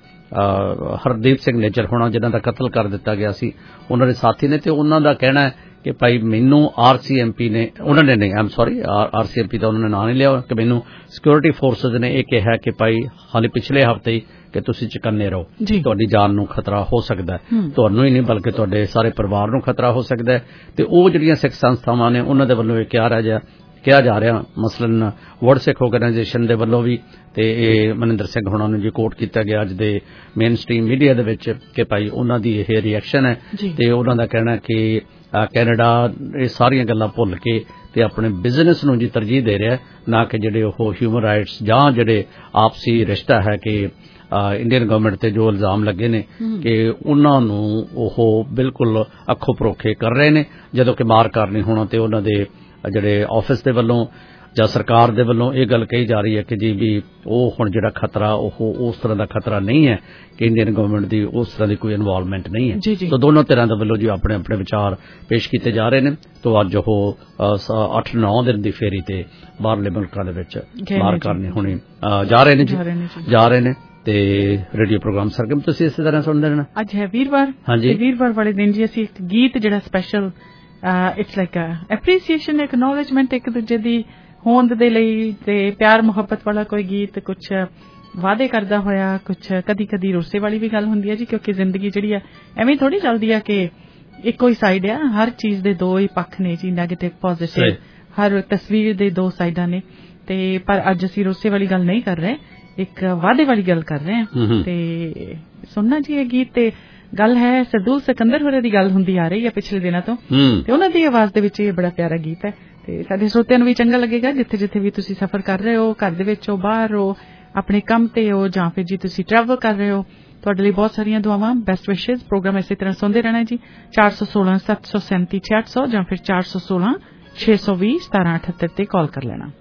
ਹਰਦੀਪ ਸਿੰਘ ਨੇਜਰ ਹੋਣਾ ਜਿਨ੍ਹਾਂ ਦਾ ਕਤਲ ਕਰ ਦਿੱਤਾ ਗਿਆ ਸੀ ਉਹਨਾਂ ਦੇ ਸਾਥੀ ਨੇ ਤੇ ਉਹਨਾਂ ਦਾ ਕਹਿਣਾ ਹੈ ਕਿ ਭਾਈ ਮੈਨੂੰ RCMP ਨੇ ਉਹਨਾਂ ਨੇ ਨਹੀਂ RCMP ਦਾ ਉਹਨਾਂ ਨੇ ਨਾਂ ਨਹੀਂ ਲਿਆ ਕਿ ਮੈਨੂੰ ਸਿਕਿਉਰਿਟੀ ਫੋਰਸਿਸ ਨੇ ਇਹ ਕਿਹਾ ਕਿ ਭਾਈ ਹਾਲੇ ਪਿਛਲੇ ਹਫ਼ਤੇ ਹੀ ਕਿ ਤੁਸੀਂ ਚੁਕੰਨੇ ਰਹੋ, ਤੁਹਾਡੀ ਜਾਨ ਨੂੰ ਖਤਰਾ ਹੋ ਸਕਦਾ ਹੈ, ਤੁਹਾਨੂੰ ਹੀ ਨਹੀਂ ਬਲਕਿ ਤੁਹਾਡੇ ਸਾਰੇ ਪਰਿਵਾਰ ਨੂੰ ਖਤਰਾ ਹੋ ਸਕਦਾ ਹੈ। ਤੇ ਉਹ ਜਿਹੜੀਆਂ ਸਿੱਖ ਸੰਸਥਾਵਾਂ ਨੇ ਉਹਨਾਂ ਦੇ ਵੱਲੋਂ ਇਹ ਕਿਹਾ ਜਾ ਰਿਹਾ ਮਸਲਨ ਵਰਲਡ ਸਿੱਖ ਆਰਗੇਨਾਈਜੇਸ਼ਨ ਦੇ ਵੱਲੋਂ ਵੀ ਤੇ ਇਹ ਮਨਿੰਦਰ ਸਿੰਘ ਹੋਣਾ ਨੂੰ ਜੀ ਕੋਟ ਕੀਤਾ ਗਿਆ ਅੱਜ ਦੇ ਮੇਨ ਸਟ੍ਰੀਮ ਮੀਡੀਆ ਦੇ ਵਿੱਚ ਕਿ ਭਾਈ ਉਹਨਾਂ ਦੀ ਇਹ ਰਿਐਕਸ਼ਨ ਹੈ ਤੇ ਉਹਨਾਂ ਦਾ ਕਹਿਣਾ ਕਿ ਕੈਨੇਡਾ ਇਹ ਸਾਰੀਆਂ ਗੱਲਾਂ ਭੁੱਲ ਕੇ ਤੇ ਆਪਣੇ ਬਿਜ਼ਨਸ ਨੂੰ ਜੀ ਤਰਜੀਹ ਦੇ ਰਿਹਾ, ਨਾ ਕਿ ਜਿਹੜੇ ਉਹ ਹਿਊਮਨ ਰਾਈਟਸ ਜਾਂ ਜਿਹੜੇ ਆਪਸੀ ਰਿਸ਼ਤਾ ਹੈ ਕਿ ਇੰਡੀਅਨ ਗਵਰਨਮੈਂਟ ਤੇ ਜੋ ਇਲਜ਼ਾਮ ਲੱਗੇ ਨੇ ਕਿ ਉਹਨਾਂ ਨੂੰ ਉਹ ਬਿਲਕੁਲ ਅੱਖੋਂ ਪਰੋਖੇ ਕਰ ਰਹੇ ਨੇ, ਜਦੋਂ ਕਿ ਮਾਰ ਕਰਨੀ ਹੋਣਾ ਤੇ ਉਹਨਾਂ ਦੇ ਜਿਹੜੇ ਆਫਿਸ ਦੇ ਵੱਲੋਂ ਜਾਂ ਸਰਕਾਰ ਦੇ ਵੱਲੋਂ ਇਹ ਗੱਲ ਕਹੀ ਜਾ ਰਹੀ ਹੈ ਕਿ ਜੀ ਵੀ ਉਹ ਹੁਣ ਜਿਹੜਾ ਖਤਰਾ ਉਹ ਉਸ ਤਰ੍ਹਾਂ ਦਾ ਖਤਰਾ ਨਹੀਂ ਹੈ ਕਿ ਇੰਡੀਅਨ ਗਵਰਨਮੈਂਟ ਦੀ ਉਸ ਤਰ੍ਹਾਂ ਦੀ ਕੋਈ ਇਨਵੋਲਵਮੈਂਟ ਨਹੀਂ ਹੈ। ਤਾਂ ਦੋਨੋਂ ਤਰ੍ਹਾਂ ਦੇ ਵੱਲੋਂ ਜੀ ਆਪਣੇ ਆਪਣੇ ਵਿਚਾਰ ਪੇਸ਼ ਕੀਤੇ ਜਾ ਰਹੇ ਨੇ। ਤਾਂ ਅੱਜ ਉਹ 8-9 ਦਿਨ ਦੀ ਫੇਰੀ ਤੇ ਬਾਹਰਲੇ ਮੁਲਕਾਂ ਦੇ ਵਿੱਚ ਮਾਰ ਕਰਨੀ ਹੋਣੀ ਜਾ ਰਹੇ ਨੇ ਤੇ ਰੇਡੀਓ ਪ੍ਰੋਗਰਾਮ ਸਰਗਮ ਤੁਸੀਂ ਇਸੇ ਤਰ੍ਹਾਂ ਸੁਣਦੇ ਰਹਿਣਾ। ਅੱਜ ਹੈ ਵੀਰਵਾਰ, ਵੀਰਵਾਰ ਵਾਲੇ ਦਿਨ ਜੀ ਅਸੀਂ ਇੱਕ ਗੀਤ ਜਿਹੜਾ special it's like appreciation, acknowledgement ਇੱਕ ਦੂਜੇ ਦੀ ਹੋਂਦ ਦੇ ਲਈ ਤੇ ਪਿਆਰ ਮੁਹੱਬਤ ਵਾਲਾ ਕੋਈ ਗੀਤ, ਕੁਝ ਵਾਅਦੇ ਕਰਦਾ ਹੋਇਆ, ਕੁਝ ਕਦੀ ਰੋਸੇ ਵਾਲੀ ਵੀ ਗੱਲ ਹੁੰਦੀ ਹੈ ਜੀ ਕਿਉਂਕਿ ਜ਼ਿੰਦਗੀ ਜਿਹੜੀ ਆ ਐਵੇਂ ਥੋੜੀ ਚੱਲਦੀ ਆ ਕਿ ਇੱਕੋ ਹੀ ਸਾਈਡ ਆ, ਹਰ ਚੀਜ਼ ਦੇ ਦੋ ਹੀ ਪੱਖ ਨੇ ਜੀ, ਨੈਗੇਟਿਵ ਪੋਜ਼ਿਟਿਵ, ਹਰ ਤਸਵੀਰ ਦੇ ਦੋ ਸਾਈਡਾਂ ਨੇ। ਤੇ ਪਰ ਅੱਜ ਅਸੀਂ ਰੋਸੇ ਵਾਲੀ ਗੱਲ ਨਹੀਂ ਕਰ ਰਹੇ, ਇੱਕ ਵਾਅਦੇ ਵਾਲੀ ਗੱਲ ਕਰ ਰਹੇ ਹਾਂ ਤੇ ਸੁਣਨਾ ਜੀ ਇਹ ਗੀਤ ਤੇ ਗੱਲ ਹੈ ਸਰਦੂਲ ਸਿਕੰਦਰ ਹੋਰਾਂ ਦੀ ਗੱਲ ਹੁੰਦੀ ਆ ਰਹੀ ਹੈ ਪਿਛਲੇ ਦਿਨਾਂ ਤੋਂ ਤੇ ਉਹਨਾਂ ਦੀ ਆਵਾਜ਼ ਦੇ ਵਿੱਚ ਇਹ ਬੜਾ ਪਿਆਰਾ ਗੀਤ ਹੈ ਤੇ ਸਾਡੇ ਸਰੋਤਿਆਂ ਨੂੰ ਵੀ ਚੰਗਾ ਲੱਗੇਗਾ ਜਿੱਥੇ ਜਿੱਥੇ ਵੀ ਤੁਸੀਂ ਸਫ਼ਰ ਕਰ ਰਹੇ ਹੋ, ਘਰ ਦੇ ਵਿੱਚ ਹੋ, ਬਾਹਰ ਹੋ, ਆਪਣੇ ਕੰਮ ਤੇ ਹੋ ਜਾਂ ਫਿਰ ਜੀ ਤੁਸੀਂ ਟਰੈਵਲ ਕਰ ਰਹੇ ਹੋ, ਤੁਹਾਡੇ ਲਈ ਬਹੁਤ ਸਾਰੀਆਂ ਦੁਆਵਾਂ, ਬੈਸਟ ਵਿਸ਼ੇਸ। ਪ੍ਰੋਗਰਾਮ ਇਸੇ ਤਰ੍ਹਾਂ ਸੁਣਦੇ ਰਹਿਣਾ ਜੀ। 416 737 6600 ਜਾਂ ਫਿਰ 416 620 1778 ਤੇ ਕਾਲ ਕਰ ਲੈਣਾ।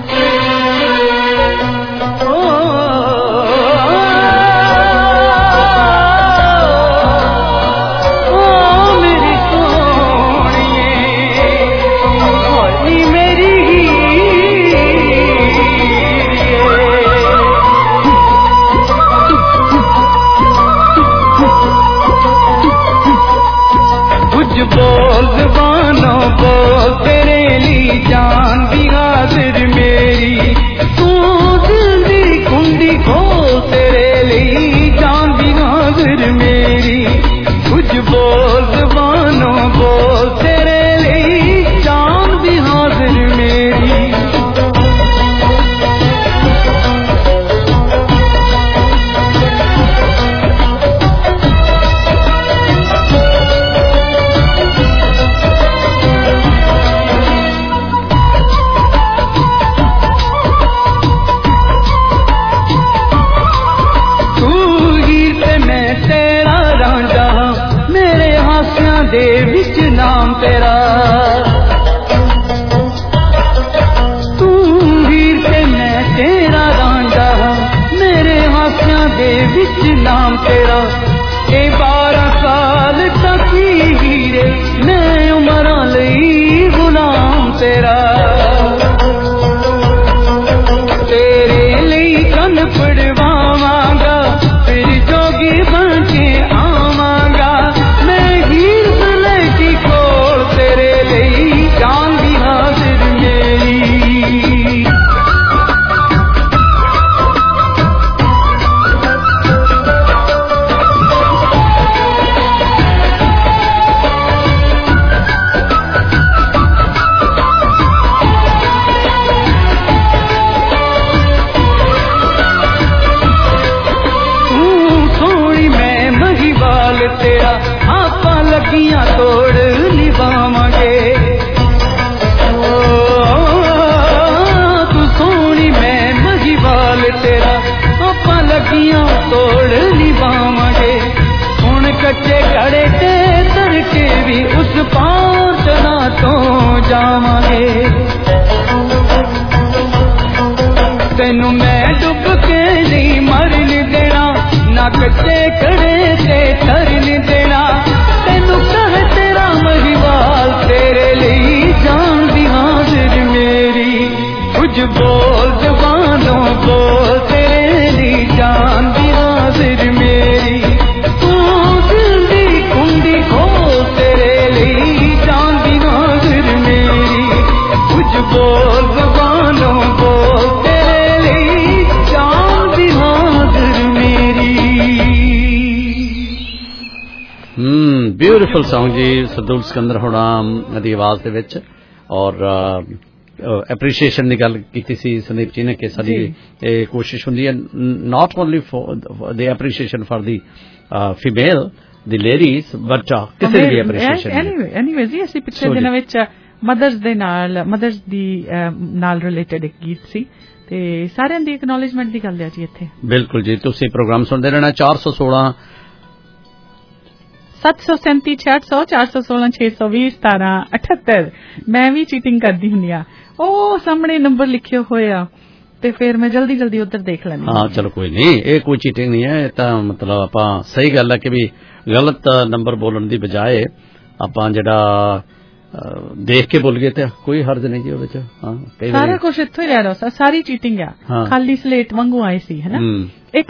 बोल जबानों बोल तेरे लिए जान भी हाजिर मेरी, तू दिल दी कुंडी खोल तेरे लिए जान भी हाजिर मेरी। कुछ बोल जबानों बोल तेरे लिए जान भी हाजिर मेरी। दे विच नाम तेरा, तू वीर ते मैं तेरा रांझा, मेरे हासियां दे विच नाम तेरा। ए 12 साल तक हीरे मैं उमरां लई गुलाम तेरा, तेरे लई कन पड़वावांगा फिर जोगी बन के आवांगा। मैं हीर की खोल तेरे लिए जान भी हाजिर मेरी। सोनी मैं महिवाल तेरा आपा लगियां तोड़ निभावांगे। तू सोनी मैं महिवाल तेरा आपा लगियां तोड़ निभावांगे। हुण कच्चे घड़े ते तड़के भी उस पार चला तो जावांगे। तेनू मैं डुब के नहीं मरन देना, ना कच्चे घड़े ते तरन देना। तेनू कह तेरा महिवाल तेरे लिए जान भी हाजिर मेरी। कुछ बोल जबानों बोल तेरे लिए जान भी हाजिर मेरी। तू दिल दी कुंडी खोल तेरे लिए जान भी हाजिर मेरी। कुछ बोल जबानों बोल तेरे लिए जान भी हाजिर मेरी। ਬਿਊਟੀਫੁਲ ਸੌਂਗ ਜੀ ਸਰਦੂਲ ਸਿਕੰਦਰ ਹੋਣਾ ਦੀ ਆਵਾਜ਼ ਦੇ ਵਿੱਚ। ਔਰ ਐਪਰੀਸ਼ੀਏਸ਼ਨ ਦੀ ਗੱਲ ਕੀਤੀ ਸੀ ਸੰਦੀਪ ਜੀ ਨੇ ਕਿ ਸਾਡੀ ਇਹ ਕੋਸ਼ਿਸ਼ ਹੁੰਦੀ ਹੈ not only for the appreciation for the female the ladies but ਕਿਸੇ ਦੀ ਐਪਰੀਸ਼ੀਏਸ਼ਨ ਐਨੀਵੇਜ਼ ਜੀ ਅਸੀਂ ਪਿਛਲੇ ਦਿਨਾਂ ਵਿੱਚ ਮਦਰਸ ਦੀ ਨਾਲ ਰਿਲੇਟਡ ਇੱਕ ਗੀਤ ਸੀ ਤੇ ਸਾਰਿਆਂ ਦੀ ਐਕਨੋਲੇਜਮੈਂਟ ਦੀ ਗੱਲ ਹੈ ਜੀ ਇੱਥੇ। ਬਿਲਕੁਲ ਜੀ ਤੁਸੀਂ ਪ੍ਰੋਗਰਾਮ ਸੁਣਦੇ ਰਹਿਣਾ। 416 737 6600 416 620 1778। ਮੈਂ ਵੀ ਚੀਟਿੰਗ ਕਰਦੀ ਹੁੰਦੀ ਆ, ਉਹ ਸਾਹਮਣੇ ਨੰਬਰ ਲਿਖੇ ਹੋਏ ਆ ਤੇ ਫਿਰ ਮੈਂ ਜਲਦੀ ਜਲਦੀ ਉੱਧਰ ਦੇਖ ਲੈਂਦੀ ਹਾਂ। ਚਲੋ ਕੋਈ ਨਹੀਂ, ਇਹ ਕੋਈ ਚੀਟਿੰਗ ਨਹੀਂ ਹੈ। ਇਹ ਤਾਂ ਮਤਲਬ ਆਪਾਂ ਸਹੀ ਗੱਲ ਹੈ ਕਿ ਵੀ ਗਲਤ ਨੰਬਰ ਬੋਲਣ ਦੀ ਬਜਾਏ ਆਪਾਂ ਜਿਹੜਾ ਦੇਖ ਕੇ ਬੋਲ ਗਏ ਤੇ ਕੋਈ ਹਰਜ ਨਹੀਂ ਜੀ ਉਹਦੇ ਚ। ਹਾਂ ਸਾਰਾ ਕੁਝ ਇੱਥੋਂ ਹੀ ਲੈ ਲਓ, ਸਾਰੀ ਚੀਟਿੰਗ ਆ, ਖਾਲੀ ਸਲੇਟ ਵਾਂਗੂ ਆਏ ਸੀ ਹੈ ਨਾ। ਇੱਕ